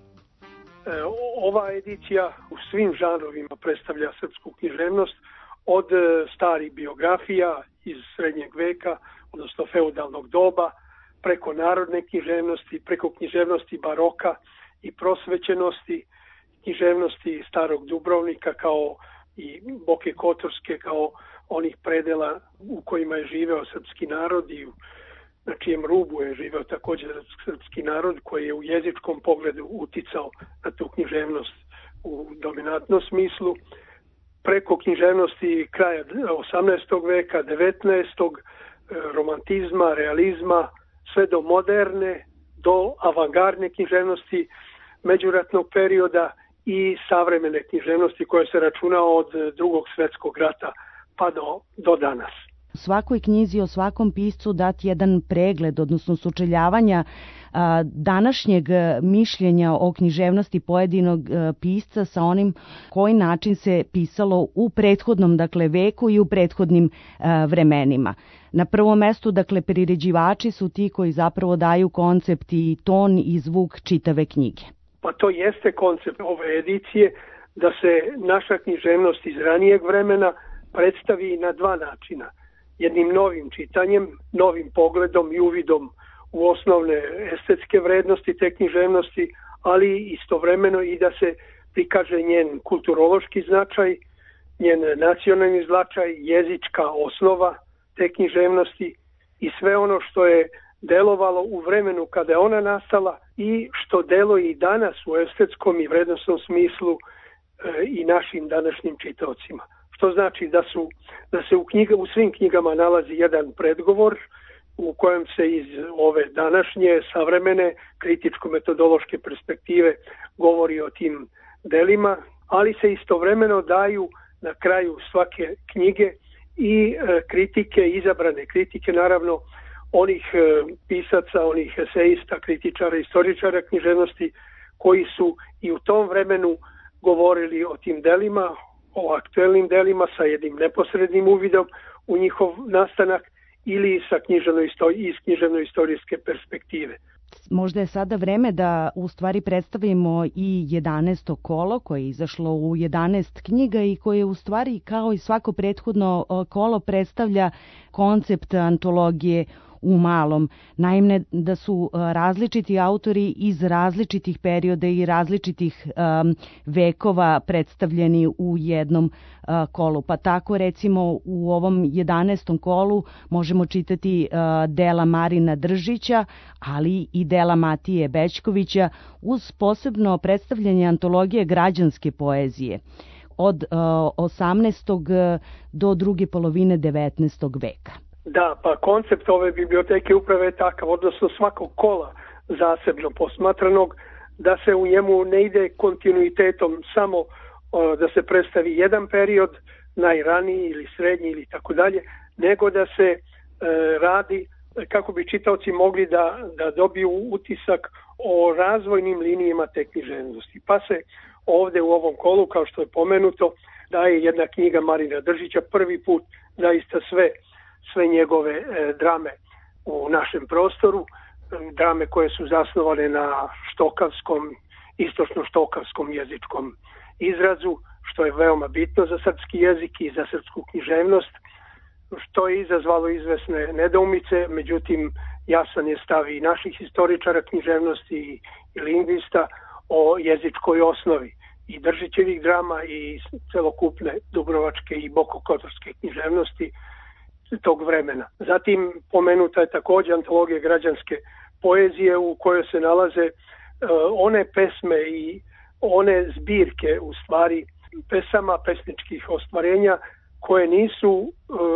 Ova edicija u svim žanrovima predstavlja srpsku književnost, od starih biografija iz srednjeg veka, odnosno feudalnog doba, preko narodne književnosti, preko književnosti baroka i prosvećenosti, književnosti starog Dubrovnika kao i Boke Kotorske, kao onih predela u kojima je živeo srpski narod i na čijem rubu je živeo također srpski narod, koji je u jezičkom pogledu uticao na tu književnost u dominantnom smislu, preko književnosti kraja osamnaestog veka, devetnaestog, romantizma, realizma, sve do moderne, do avangardne književnosti međuratnog perioda i savremene književnosti koja se računa od drugog svjetskog rata pa do, do danas. U svakoj knjizi o svakom piscu dati jedan pregled, odnosno sučeljavanja a, današnjeg mišljenja o književnosti pojedinog a, pisca sa onim koji način se pisalo u prethodnom, dakle, veku i u prethodnim a, vremenima. Na prvom mestu, dakle, priređivači su ti koji zapravo daju koncept i ton i zvuk čitave knjige. Pa to jeste koncept ove edicije, da se naša književnost iz ranijeg vremena predstavi na dva načina. Jednim novim čitanjem, novim pogledom i uvidom u osnovne estetske vrednosti te književnosti, ali istovremeno i da se prikaže njen kulturološki značaj, njen nacionalni značaj, jezička osnova te književnosti i sve ono što je delovalo u vremenu kada je ona nastala i što deluje i danas u estetskom i vrednostnom smislu e, i našim današnjim čitaocima. Što znači da su da se u knjiga u svim knjigama nalazi jedan predgovor u kojem se iz ove današnje savremene kritičko-metodološke perspektive govori o tim delima, ali se istovremeno daju na kraju svake knjige i e, kritike, izabrane kritike, naravno onih e, pisaca, onih eseista, kritičara, istoričara književnosti koji su i u tom vremenu govorili o tim delima, o aktuelnim delima sa jednim neposrednim uvidom u njihov nastanak ili sa književno iz književno-istorijske perspektive. Možda je sada vreme da u stvari predstavimo i jedanaesto kolo koje je izašlo u jedanaest knjiga i koje u stvari kao i svako prethodno kolo predstavlja koncept antologije u malom. Naime, da su različiti autori iz različitih perioda i različitih um, vekova predstavljeni u jednom uh, kolu. Pa tako recimo u ovom jedanaestom kolu možemo čitati uh, dela Marina Držića, ali i dela Matije Bećkovića uz posebno predstavljanje antologije građanske poezije od uh, osamnaestog do druge polovine devetnaestog veka. Da, pa koncept ove biblioteke uprave je takav, odnosno svakog kola zasebno posmatranog, da se u njemu ne ide kontinuitetom samo o, da se predstavi jedan period, najraniji ili srednji ili tako dalje, nego da se e, radi kako bi čitaoci mogli da, da dobiju utisak o razvojnim linijama te književnosti. Pa se ovde u ovom kolu, kao što je pomenuto, daje jedna knjiga Marina Držića, prvi put zaista sve sve njegove e, drame u našem prostoru, drame koje su zasnovane na štokavskom, istočno-štokavskom jezičkom izrazu, što je veoma bitno za srpski jezik i za srpsku književnost, što je izazvalo izvesne nedoumice, međutim jasan je stav i naših historičara književnosti i, i lingvista o jezičkoj osnovi i Držićevih drama i celokupne dubrovačke i bokokotorske književnosti tog vremena. Zatim pomenuta je također antologija građanske poezije u kojoj se nalaze uh, one pesme i one zbirke u stvari pesama, pesničkih ostvarenja koje nisu e,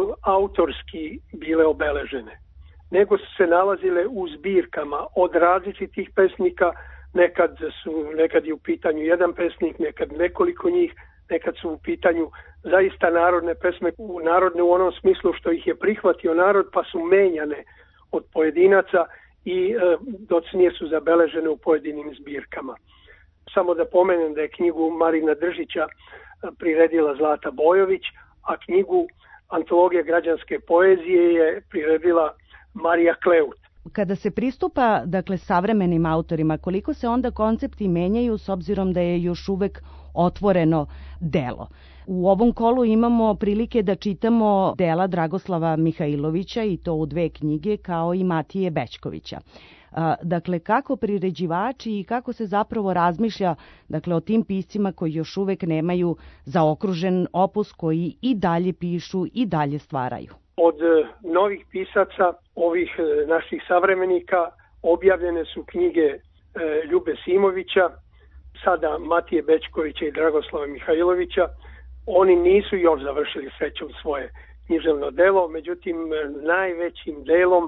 autorski bile obeležene, nego su se nalazile u zbirkama od različitih pesnika. Nekad su, nekad je u pitanju jedan pesnik, nekad nekoliko njih, nekad su u pitanju zaista narodne pesme, narodne u onom smislu što ih je prihvatio narod, pa su menjane od pojedinaca i e, docnije su zabeležene u pojedinim zbirkama. Samo da pomenem da je knjigu Marina Držića priredila Zlata Bojović, a knjigu Antologija građanske poezije je priredila Marija Kleut. Kada se pristupa, dakle, savremenim autorima, koliko se onda koncepti menjaju s obzirom da je još uvek otvoreno delo? U ovom kolu imamo prilike da čitamo dela Dragoslava Mihajlovića i to u dve knjige, kao i Matije Bećkovića. Dakle, kako priređivači i kako se zapravo razmišlja, dakle, o tim piscima koji još uvek nemaju zaokružen opus, koji i dalje pišu i dalje stvaraju? Od novih pisaca, ovih naših savremenika, objavljene su knjige Ljube Simovića, sada Matije Bećkovića i Dragoslava Mihajlovića. Oni nisu još završili srećom svoje književno delo, međutim najvećim delom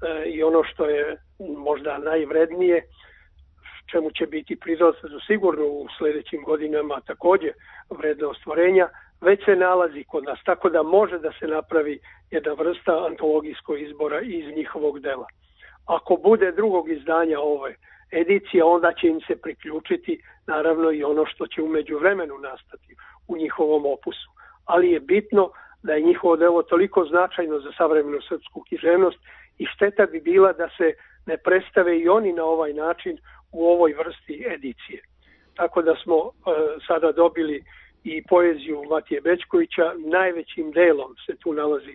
i ono što je možda najvrednije, čemu će biti pridodano sigurno u sljedećim godinama također vredna ostvarenja, već se nalazi kod nas, tako da može da se napravi jedna vrsta antologijskog izbora iz njihovog dela. Ako bude drugog izdanja ove edicije, onda će im se priključiti naravno i ono što će u međuvremenu nastati u njihovom opusu. Ali je bitno da je njihovo delo toliko značajno za savremenu srpsku književnost i šteta bi bila da se ne predstave i oni na ovaj način u ovoj vrsti edicije. Tako da smo e, sada dobili i poeziju Matije Bećkovića, najvećim delom se tu nalazi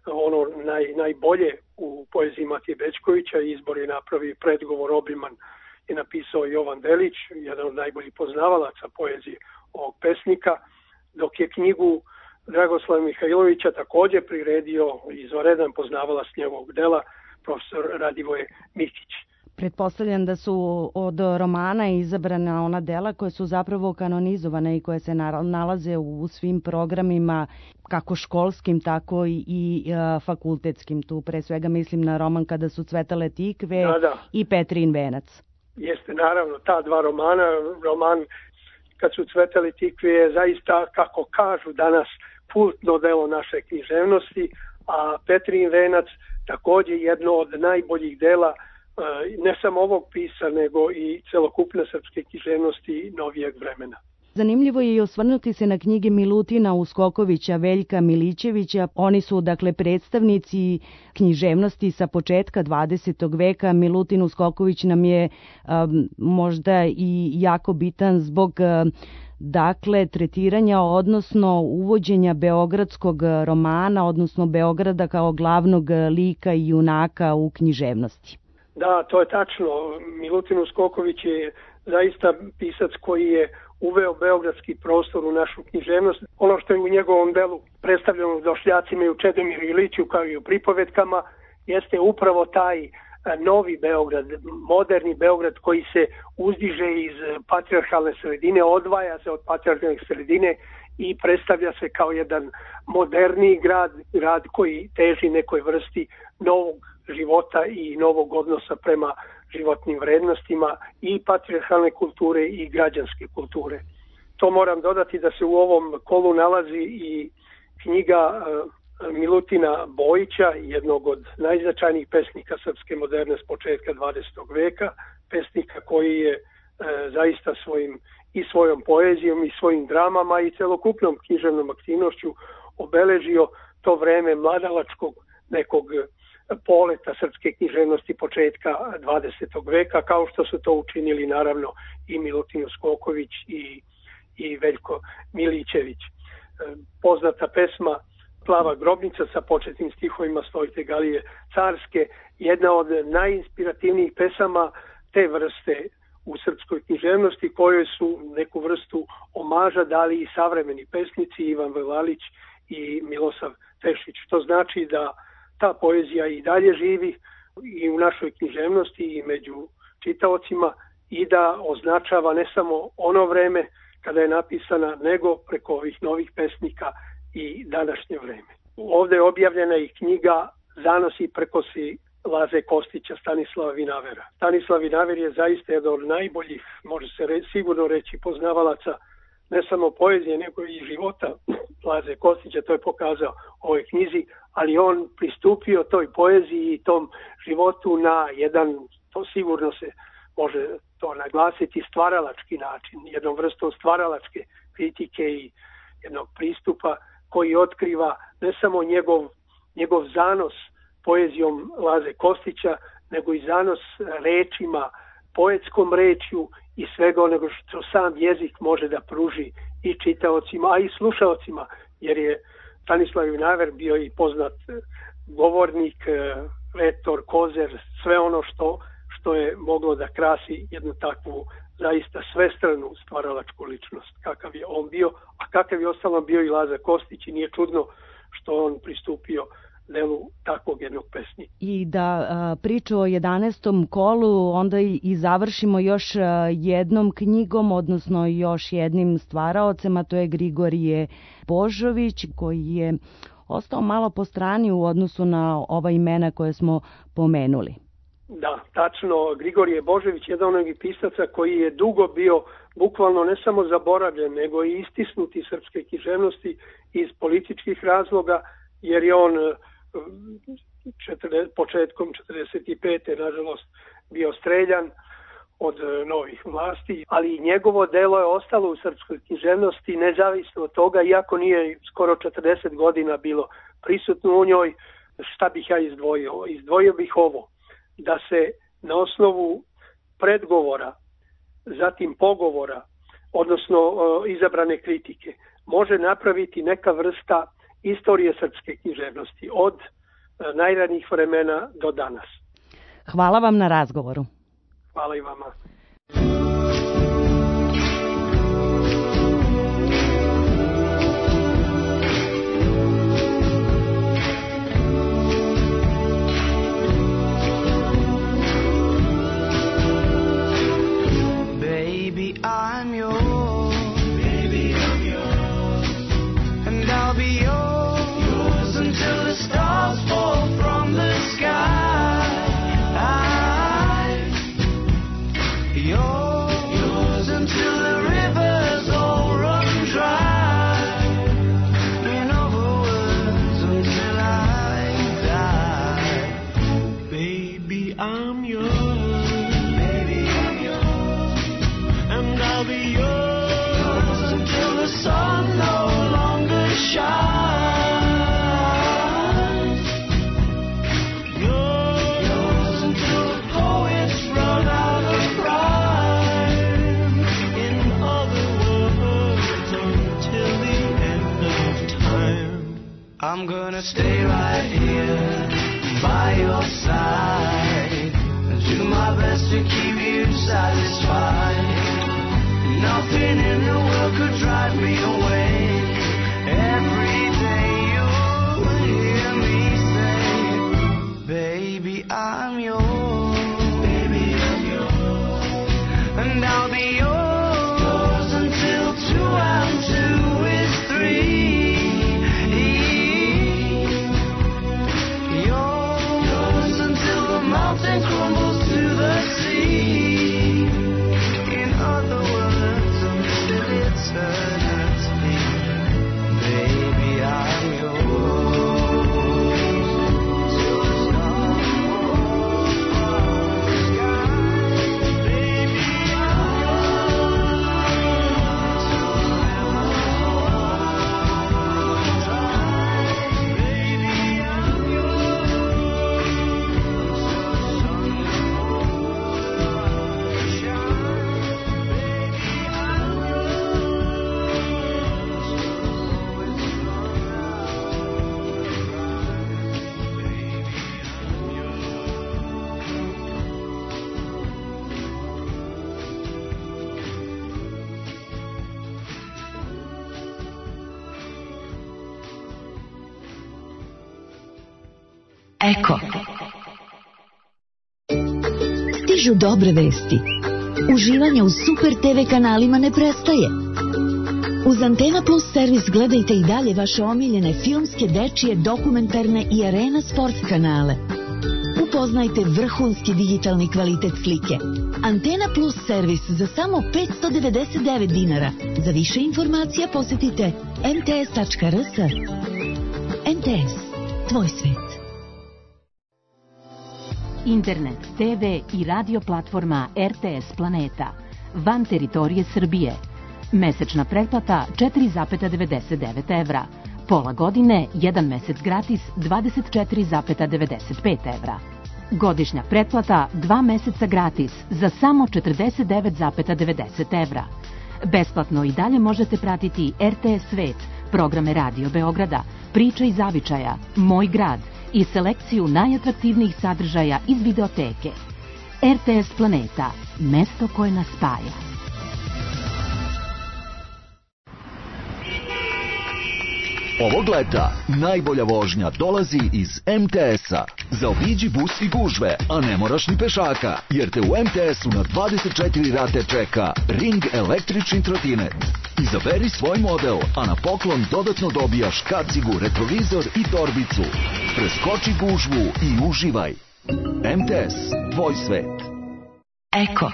ono naj, najbolje u poeziji Matije Bećkovića. Izbor je napravio predgovor, obiman je napisao Jovan Delić, jedan od najboljih poznavalaca poezije ovog pesnika, dok je knjigu Dragoslava Mihajlovića također priredio izvanredan poznavalac njegovog dela, profesor Radivoje Mikić. Pretpostavljam da su od romana izabrana ona dela koje su zapravo kanonizovane i koje se nalaze u svim programima, kako školskim, tako i, i uh, fakultetskim. Tu pre svega mislim na roman Kada su cvetale tikve da, da. i Petrin venac. Jeste, naravno, ta dva romana, roman Kad su cvetale tikve je zaista, kako kažu danas, kultno delo naše književnosti, a Petrin venac također jedno od najboljih dela ne samo ovog pisa, nego i celokupne srpske književnosti novijeg vremena. Zanimljivo je i osvrnuti se na knjige Milutina Uskokovića, Veljka Milićevića. Oni su, dakle, predstavnici književnosti sa početka dvadesetog veka. Milutin Uskoković nam je um, možda i jako bitan zbog um, dakle, tretiranja, odnosno uvođenja beogradskog romana, odnosno Beograda kao glavnog lika i junaka u književnosti. Da, to je tačno. Milutin Uskoković je zaista pisac koji je uveo beogradski prostor u našu književnost. Ono što je u njegovom delu predstavljeno u Došljacima i u Čedomiru Iliću kao i u pripovetkama jeste upravo taj novi Beograd, moderni Beograd koji se uzdiže iz patrijarhalne sredine, odvaja se od patrijarhalne sredine i predstavlja se kao jedan moderniji grad, grad koji teži nekoj vrsti novog života i novog odnosa prema životnim vrednostima i patrijarhalne kulture i građanske kulture. To moram dodati da se u ovom kolu nalazi i knjiga Milutina Bojića, jednog od najznačajnijih pesnika srpske moderne s početka dvadesetog veka, pesnika koji je e, zaista svojim i svojom poezijom i svojim dramama i celokupnom književnom aktivnošću obeležio to vreme mladalačkog nekog poleta srpske književnosti početka dvadesetog veka, kao što su to učinili naravno i Milutin Uskoković i, i Veljko Milićević. E, poznata pesma Plava grobnica sa početnim stihovima Stojite Galije Carske, jedna od najinspirativnijih pesama te vrste u srpskoj književnosti, kojoj su neku vrstu omaža dali i savremeni pesnici Ivan Velalić i Milosav Tešić. To znači da ta poezija i dalje živi i u našoj književnosti i među čitaocima i da označava ne samo ono vreme, kada je napisana, nego preko ovih novih pesnika i današnje vreme. Ovde je objavljena i knjiga Zanosi i prkosi Laze Kostića, Stanislava Vinavera. Stanislav Vinaver je zaista jedan od najboljih, može se re, sigurno reći, poznavalaca ne samo poezije, nego i života Laze Kostića, to je pokazao u ovoj knjizi, ali on pristupio toj poeziji i tom životu na jedan, to sigurno se može to naglasiti, stvaralački način, jednom vrstom stvaralačke kritike i jednog pristupa koji otkriva ne samo njegov, njegov zanos poezijom Laze Kostića, nego i zanos rečima, poetskom rečju i svega onoga što sam jezik može da pruži i čitaocima, a i slušaocima, jer je Stanislav Vinaver bio i poznat govornik, retor, kozer, sve ono što, što je moglo da krasi jednu takvu zaista svestranu stvaralačku ličnost, kakav je on bio, a kakav je ostalo bio i Laza Kostić, i nije čudno što on pristupio delu takvog jednog pesnika. I da a, priču o jedanaestom kolu onda i, i završimo još a, jednom knjigom, odnosno još jednim stvaraocem, a to je Grigorije Božović, koji je ostao malo po strani u odnosu na ova imena koje smo pomenuli. Da, tačno, Grigorije Božović je jedan od pisaca koji je dugo bio bukvalno ne samo zaboravljen, nego i istisnut iz srpske književnosti iz političkih razloga, jer je on četrdeset, početkom četrdeset pete nažalost bio streljan od novih vlasti, ali njegovo delo je ostalo u srpskoj književnosti nezavisno od toga, iako nije skoro četrdeset godina bilo prisutno u njoj. Šta bih ja izdvojio? Izdvojio bih ovo, da se na osnovu predgovora, zatim pogovora, odnosno izabrane kritike, može napraviti neka vrsta istorije srpske književnosti od najranijih vremena do danas. Hvala vam na razgovoru. Hvala i vama. Baby, I'm yours. Baby, I'm yours. And I'll be yours, yours until the stars fall from the sky. Yours, yours until the rivers all run dry. In other words, until I die. Baby, I'm yours. Baby, I'm yours. And I'll be yours, yours until the sun no longer shines. Yours, yours until the poets run out of rhyme. In other words, until the end of time. I'm gonna stay right here by your side and do my best to keep you satisfied. Nothing in the world could drive me away. Every day you'll hear me say, baby, I'm yours. Baby, I'm yours. And I'll be yours, yours until two and two is three. Yours, yours until the mountain crumbles to the sea. In other words, until eternity. Baby, I'm yours. Till the stars fall from the sky. Baby, I'm yours. Till the rivers all dry. Baby, I'm yours. Until the sun will shine. Baby, I'm Eko. Stižu dobre vesti. Uživanje u Super te ve kanalima ne prestaje. Uz Antena Plus servis gledajte i dalje vaše omiljene filmske, dečije, dokumentarne i arena sport kanale. Upoznajte vrhunski digitalni kvalitet slike. Antena Plus servis za samo petsto devedeset devet dinara. Za više informacija posjetite em te es tačka er es. em te es, tvoj svet. Internet, te ve i radio platforma er te es Planeta. Van teritorije Srbije. Mesečna pretplata četiri zarez devedeset devet evra. Pola godine, jedan mesec gratis dvadeset četiri zarez devedeset pet evra. Godišnja pretplata dva meseca gratis za samo četrdeset devet zarez devedeset evra. Besplatno i dalje možete pratiti er te es Svet, programe Radio Beograda, Priča i zavičaja, Moj grad i selekciju najatraktivnijih sadržaja iz videoteke. er te es Planeta, mesto koje nas spaja. Ovog leta najbolja vožnja dolazi iz em te es-a. Zaobiđi bus i gužve, a ne moraš ni pešaka, jer te u em te es-u na dvadeset četiri rate čeka Ring električni trotinet. Izaberi svoj model, a na poklon dodatno dobijaš kacigu, retrovizor i torbicu. Preskoči gužvu i uživaj. em te es, tvoj svet. Eko.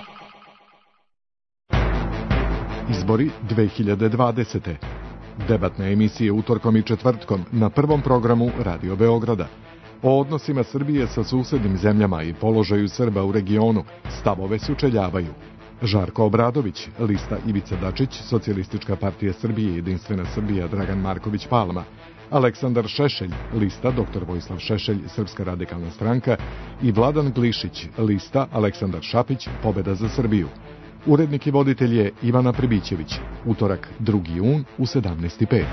Izbori dve hiljade dvadesete. Debatne emisije utorkom i četvrtkom na prvom programu Radio Beograda. O odnosima Srbije sa susednim zemljama i položaju Srba u regionu stavove sučeljavaju Žarko Obradović, lista Ivica Dačić, Socijalistička partija Srbije, Jedinstvena Srbija, Dragan Marković Palma, Aleksandar Šešelj, lista doktor Vojislav Šešelj, Srpska radikalna stranka i Vladan Glišić, lista Aleksandar Šapić, Pobeda za Srbiju. Urednik i voditelj je Ivana Pribićević. Utorak drugi jun u sedamnaest i pet.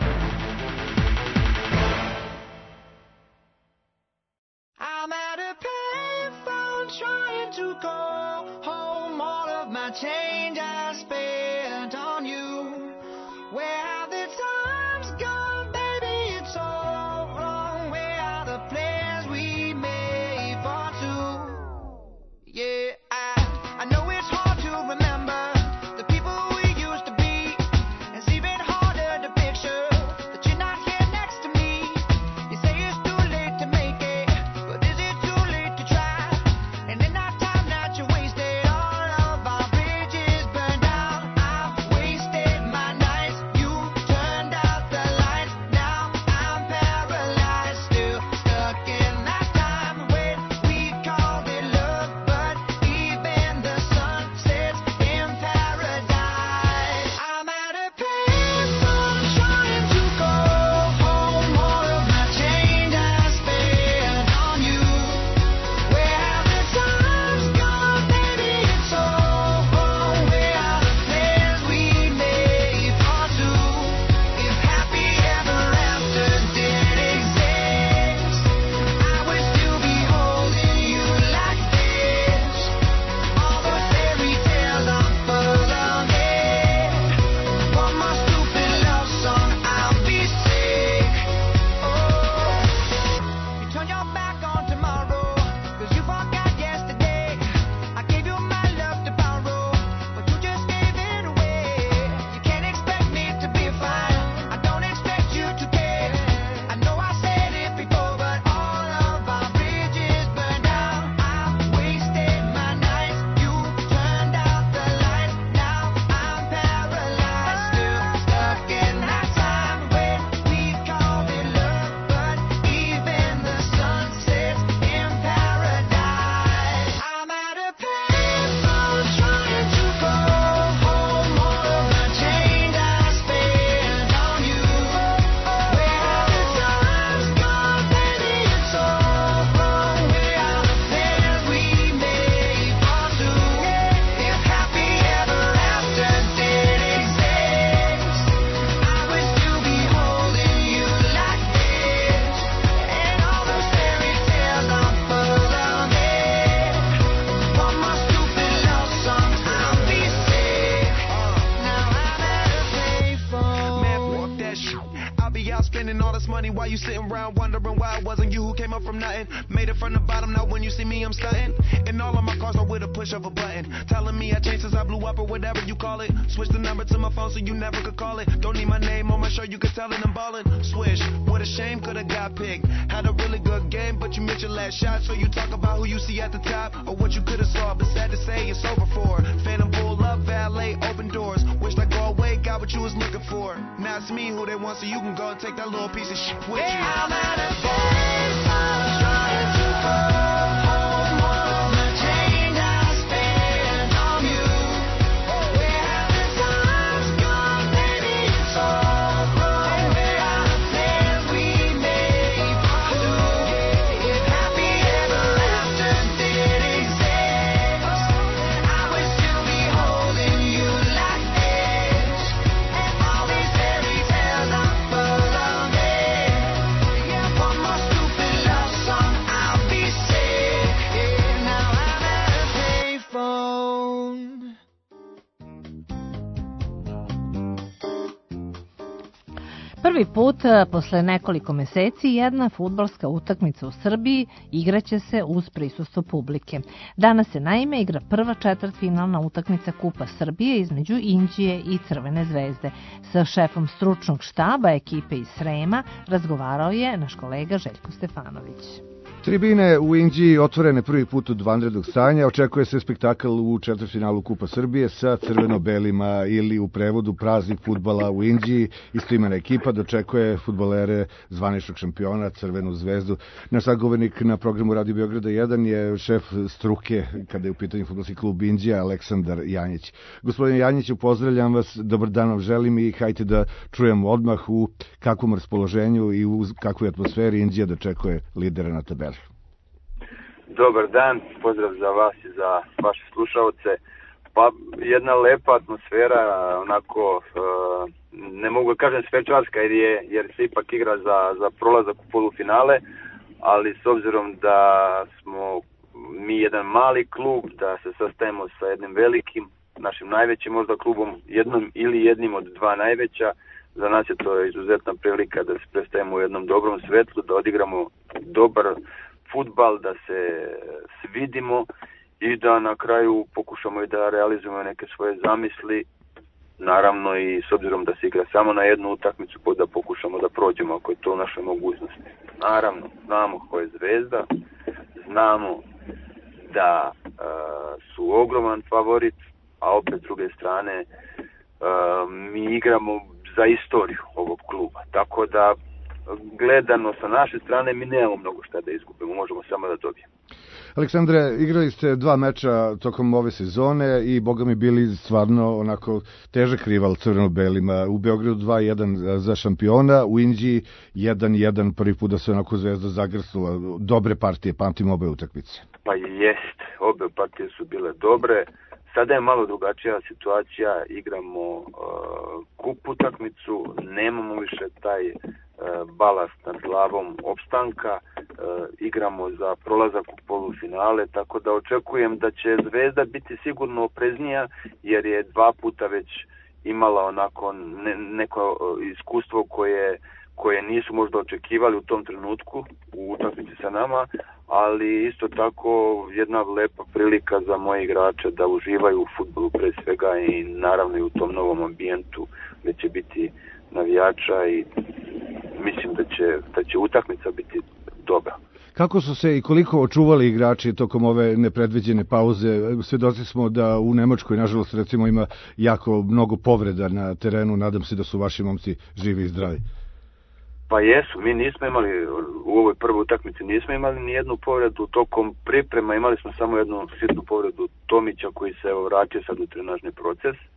I'm at a payphone trying to call home. All of my change I spent on you. Where have the times gone, baby? It's all wrong. Where are the plans we made for two? Yeah, I, I know it's hard to remember the people we used to be. It's even harder to picture that you're not here next to me. You say it's too late to make it, but is it too late to try? And in that time that you wasted, all of our bridges burned down. I've wasted my nights, you spending all this money while you sitting around wondering why it wasn't you who came up from nothing. Made it from the bottom, now when you see me, I'm stunting. And all of my cars are with a push of a button. Telling me I changed since I blew up or whatever you call it. Switch the number to my phone so you never could call it. Don't need my name on my shirt, you could tell it I'm ballin'. Swish, what a shame, could've got picked. Had a really good game, but you missed your last shot. So you talk about who you see at the top or what you could've saw. But sad to say, it's over for. Phantom pull up, valet, open doors. Wished I go away, got what you was looking for. Now it's me who they want, so you can go and take that little piece of shit with you. Yeah, I'm at a baseball, trying to go home on the chain I spent on you. Where have the times gone, baby? It's all wrong. Where are the plans we made for two? If happy ever after did exist, I would still be holding you like this. And all these fairy tales are full of it. Yeah, one more stupid love song, I'll be sick. Yeah, now I'm at a payphone. Prvi put eh, posle nekoliko meseci jedna fudbalska utakmica u Srbiji igraće se uz prisustvo publike. Danas se naime igra prva četvrtfinalna utakmica Kupa Srbije između Inđije i Crvene zvezde. Sa šefom stručnog štaba ekipe iz Srema razgovarao je naš kolega Željko Stefanović. Tribine u Inđiji otvorene prvi put od vanrednog stanja, očekuje se spektakl u četvrtfinalu Kupa Srbije sa crveno-belima ili u prevodu praznik fudbala u Inđiji. Istoimena ekipa dočekuje fudbalere zvaničnog šampiona Crvenu zvezdu. Naš sagovornik na programu Radio Beograda jedan je šef struke kada je u pitanju fudbalski klub Inđija, Aleksandar Janjić. Gospodine Janjiću, pozdravljam vas, dobar dan vam želim i hajte da čujemo odmah u kakvom raspoloženju i u kakvoj atmosferi Inđija dočekuje lidera na tabeli. Dobar dan, pozdrav za vas i za vaše slušalce. Pa jedna lepa atmosfera, onako, ne mogu da kažem svečarska jer, je, jer se ipak igra za, za prolazak u polufinale, ali s obzirom da smo mi jedan mali klub, da se sastajemo sa jednim velikim, našim najvećim možda klubom, jednom ili jednim od dva najveća, za nas je to izuzetna prilika da se predstavimo u jednom dobrom svetlu, da odigramo dobar fudbal, da se svidimo i da na kraju pokušamo i da realizujemo neke svoje zamisli, naravno i s obzirom da se igra samo na jednu utakmicu, da pokušamo da prođemo ako je to u našoj mogućnosti. Naravno, znamo ko je Zvezda, znamo da uh, su ogroman favorit, a opet s druge strane uh, mi igramo za istoriju ovog kluba, tako da gledano sa naše strane mi nemamo mnogo šta da izgubimo, možemo samo da dobijemo. Aleksandre, igrali ste dva meča tokom ove sezone i boga mi bili stvarno onako težak rival crveno-belima. U Beogradu dva jedan za šampiona, u Inđiji jedan jedan, prvi put da se onako Zvezda zagrsnula. Dobre partije, pamtim obe utakmice. Pa jest, obe partije su bile dobre. Sada je malo drugačija situacija, igramo uh, kup utakmicu, nemamo više taj uh, balast nad glavom opstanka, uh, igramo za prolazak u polufinale, tako da očekujem da će Zvezda biti sigurno opreznija, jer je dva puta već imala onako ne, neko iskustvo koje koje nisu možda očekivali u tom trenutku u utakmici sa nama, ali isto tako jedna lepa prilika za moje igrače da uživaju u fudbalu pre svega i naravno i u tom novom ambijentu gde će biti navijača i mislim da će, da će utakmica biti dobra. Kako su se i koliko očuvali igrači tokom ove nepredviđene pauze? Svedoci smo da u Nemačkoj, nažalost, recimo ima jako mnogo povreda na terenu, nadam se da su vaši momci živi i zdravi. Pa jesu, mi nismo imali, u ovoj prvoj utakmici nismo imali ni jednu povredu, tokom priprema imali smo samo jednu sitnu povredu Tomića koji se evo vratio sad u trenažni proces. E,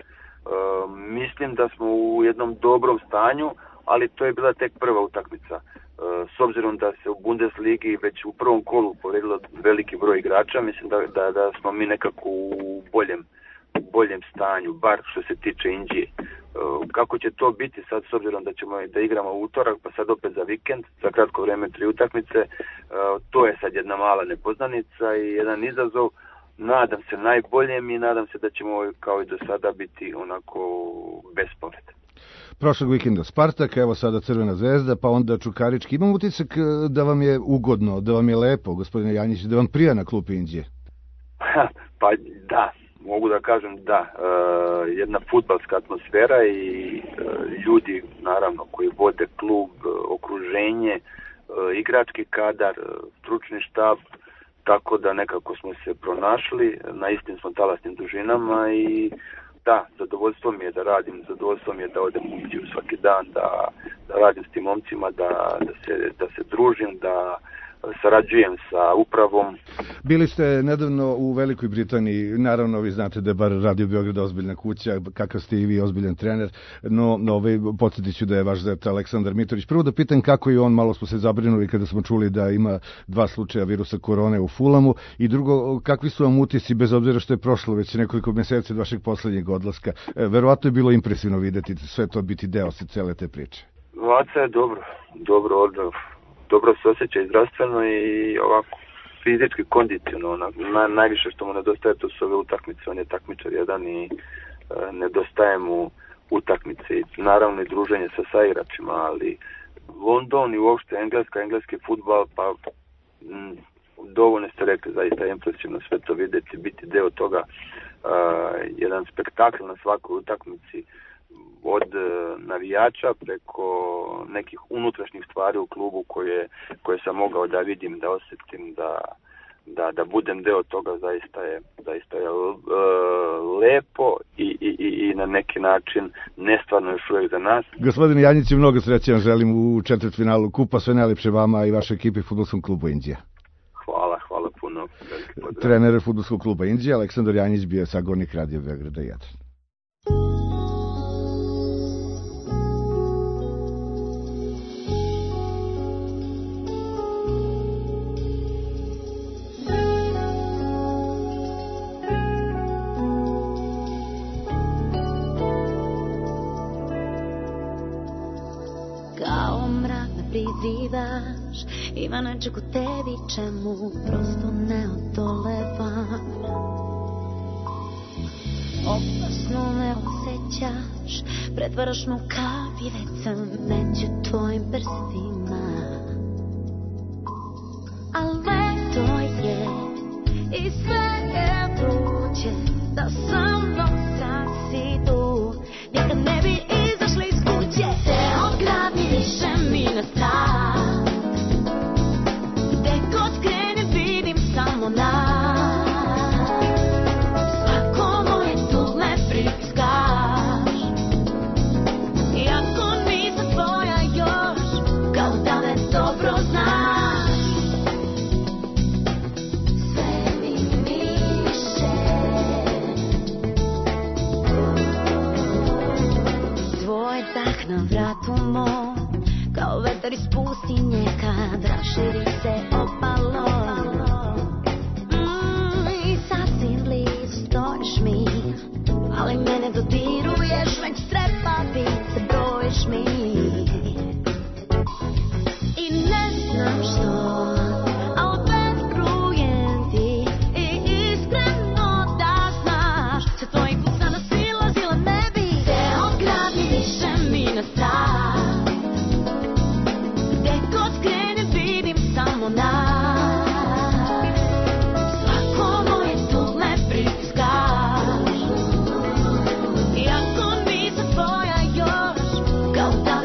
mislim da smo u jednom dobrom stanju, ali to je bila tek prva utakmica. E, s obzirom da se u Bundesligi već u prvom kolu povredilo veliki broj igrača, mislim da, da, da smo mi nekako u boljem, boljem stanju, bar što se tiče Inđije. Kako će to biti sad s obzirom da ćemo da igramo u utorak pa sad opet za vikend, za kratko vreme tri utakmice, to je sad jedna mala nepoznanica i jedan izazov. Nadam se najboljem i nadam se da ćemo kao i do sada biti onako bez povrede. Prošlog vikenda Spartak, evo sada Crvena zvezda, pa onda Čukarički. Imam utisak da vam je ugodno, da vam je lepo, gospodine Janjić, da vam prija na klupi Inđije. Pa da, mogu da kažem da. E, jedna fudbalska atmosfera i e, ljudi, naravno, koji vode klub, okruženje, e, igrački kadar, stručni štab, tako da nekako smo se pronašli, na istim smo talasnim dužinama i da, zadovoljstvo mi je da radim, zadovoljstvo mi je da odem u Inđiju svaki dan, da, da radim s tim momcima, da, da, se, da se družim, da sarađujem sa upravom. Bili ste nedavno u Velikoj Britaniji, naravno vi znate da je bar Radio Beograd ozbiljna kuća, kakav ste i vi ozbiljan trener, no, no ovaj, podsjetit ću da je vaš zet Aleksandar Mitrović. Prvo da pitam kako je on, malo smo se zabrinuli kada smo čuli da ima dva slučaja virusa korone u Fulamu, i drugo, kakvi su vam utisci, bez obzira što je prošlo već nekoliko meseci od vašeg poslednjeg odlaska? E, verovatno je bilo impresivno videti sve to biti deo se cele te priče. Vaca je dobro, dobro odlav. Dobro se osjeća i zdravstveno i ovako fizički, kondicionalno. Na, najviše što mu nedostaje to su ove utakmice, on je takmičar jedan i e, nedostaje mu utakmice i naravno i druženje sa saigračima, ali London i uopšte Engleska, engleski fudbal, pa m, dovoljno ste rekli, zaista je impresivno sve to vidjeti, biti deo toga, e, jedan spektakl na svakoj utakmici, od navijača preko nekih unutrašnjih stvari u klubu koje, koje sam mogao da vidim, da osjetim, da, da, da budem deo toga, zaista je, zaista je uh, lepo i, i, i na neki način nestvarno još uvijek za nas. Gospodine Janjiću, mnogo sreće vam želim u četvrtfinalu kupa, sve najlepše vama i vašoj ekipi Fudbalskom klubu Inđija. Hvala, hvala puno. Trener Fudbalskog kluba Inđija, Aleksandar Janjić, bio je sagovornik Radio Beograda jedan. Prizivaš, ima nečeg u tebi čemu prosto ne odolevam. Opasno me osjećaš, pretvaraš me u kav i već sam među tvojim prstima. Al leto je i sve je vruće, da sa mnom sad si tu, nikad ne bi izašli iz kuće. Ceo grad mi više mi ne stav, gde god krenem vidim samo nas. Svako moje tu me pritiskaš, iako nisam tvoja još, kao da me dobro znaš. Sve mi miše, tvoj dah na vratu mom, kao vetar iz pustinje kad raširi se opalo. Mm, I sasvim blizu stojiš mi, ali mene dodiruješ, već strepavi se brojiš mi. I ne znam što, al verujem ti i iskreno da znaš, sve tvojih usana silazile ne bi, ceo grad mi više mi ne stav. Samo nas, svako moje tu me pritiskaš, iako nisam tvoja još, kao da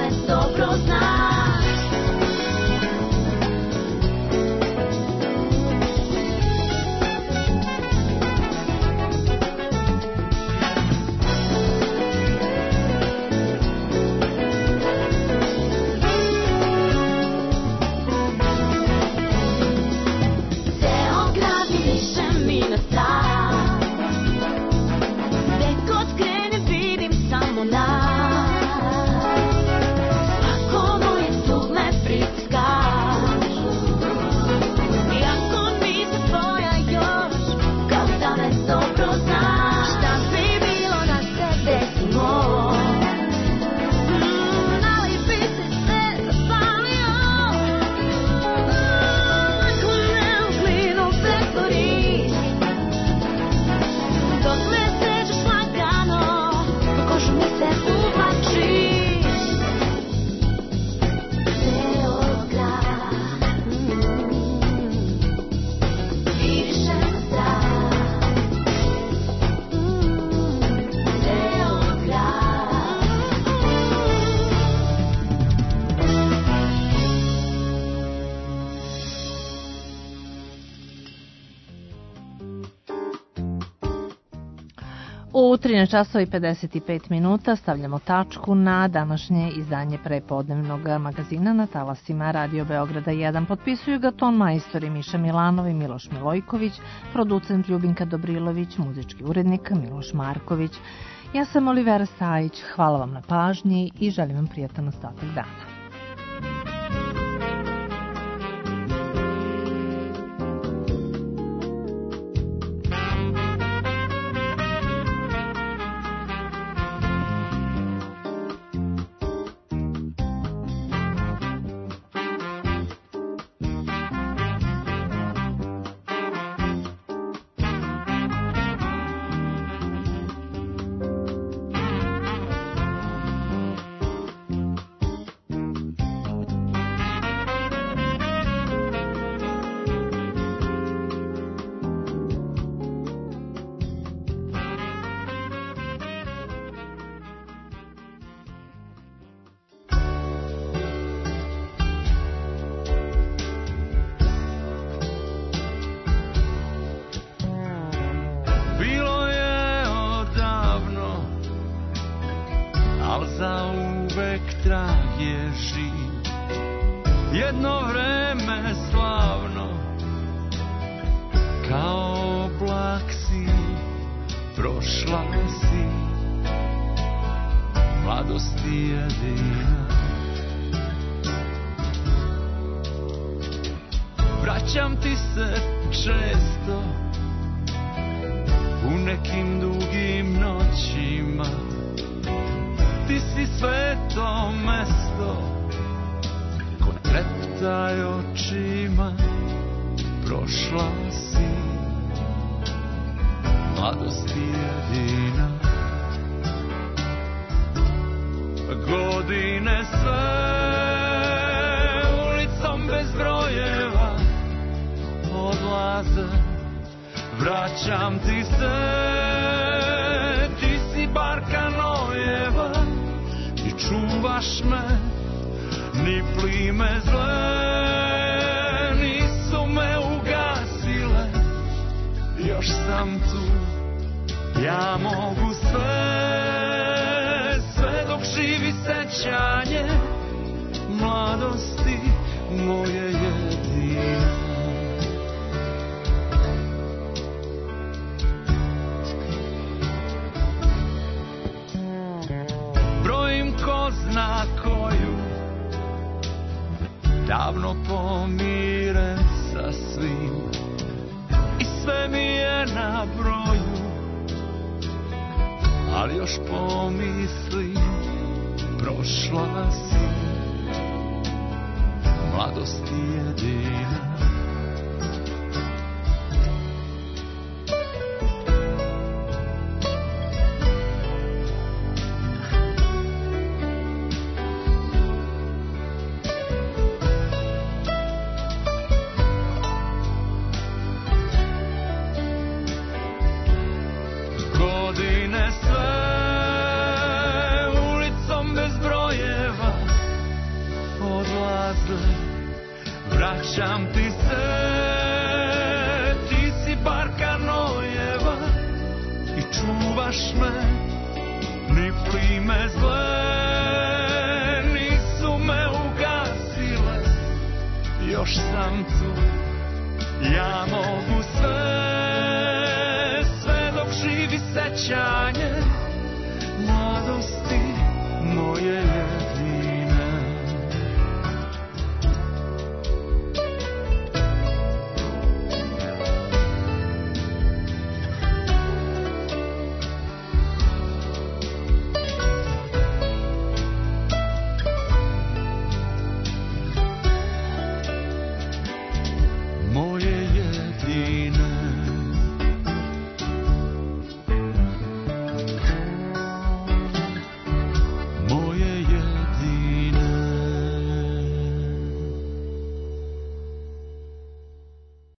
trinaest časova i pedeset pet minuta stavljamo tačku na današnje izdanje prepodnevnog magazina na talasima Radio Beograda jedan. Potpisuju ga ton majstori Miša Milanov i Miloš Milojković, producent Ljubinka Dobrilović, muzički urednik Miloš Marković. Ja sam Olivera Stajić, hvala vam na pažnji i želim vam prijatan ostatak dana. Jedno vreme slavno, kao oblak si, prošla si, mladosti jedina. Vraćam ti se često, u nekim dugim noćima, ti si sveto mesto, treptaj očima, prošla si, mladosti jedina. Godine sve ulicom bez brojeva odlaze, vraćam ti se, ti si barka nojeva i čuvaš me. Ni plime zle nisu me ugasile, još sam tu, ja mogu sve, sve dok živi sećanje mladosti moje jedine. Brojim ko zna koju, davno pomiren sa svim i sve mi je na broju, ali još pomislim, prošla si, mladosti jedina. Vraćam ti se, ti si barka nojeva i čuvaš me, ni plime zle nisu me ugasile, još sam tu, ja mogu sve, sve dok živi sećanje mladosti moje je.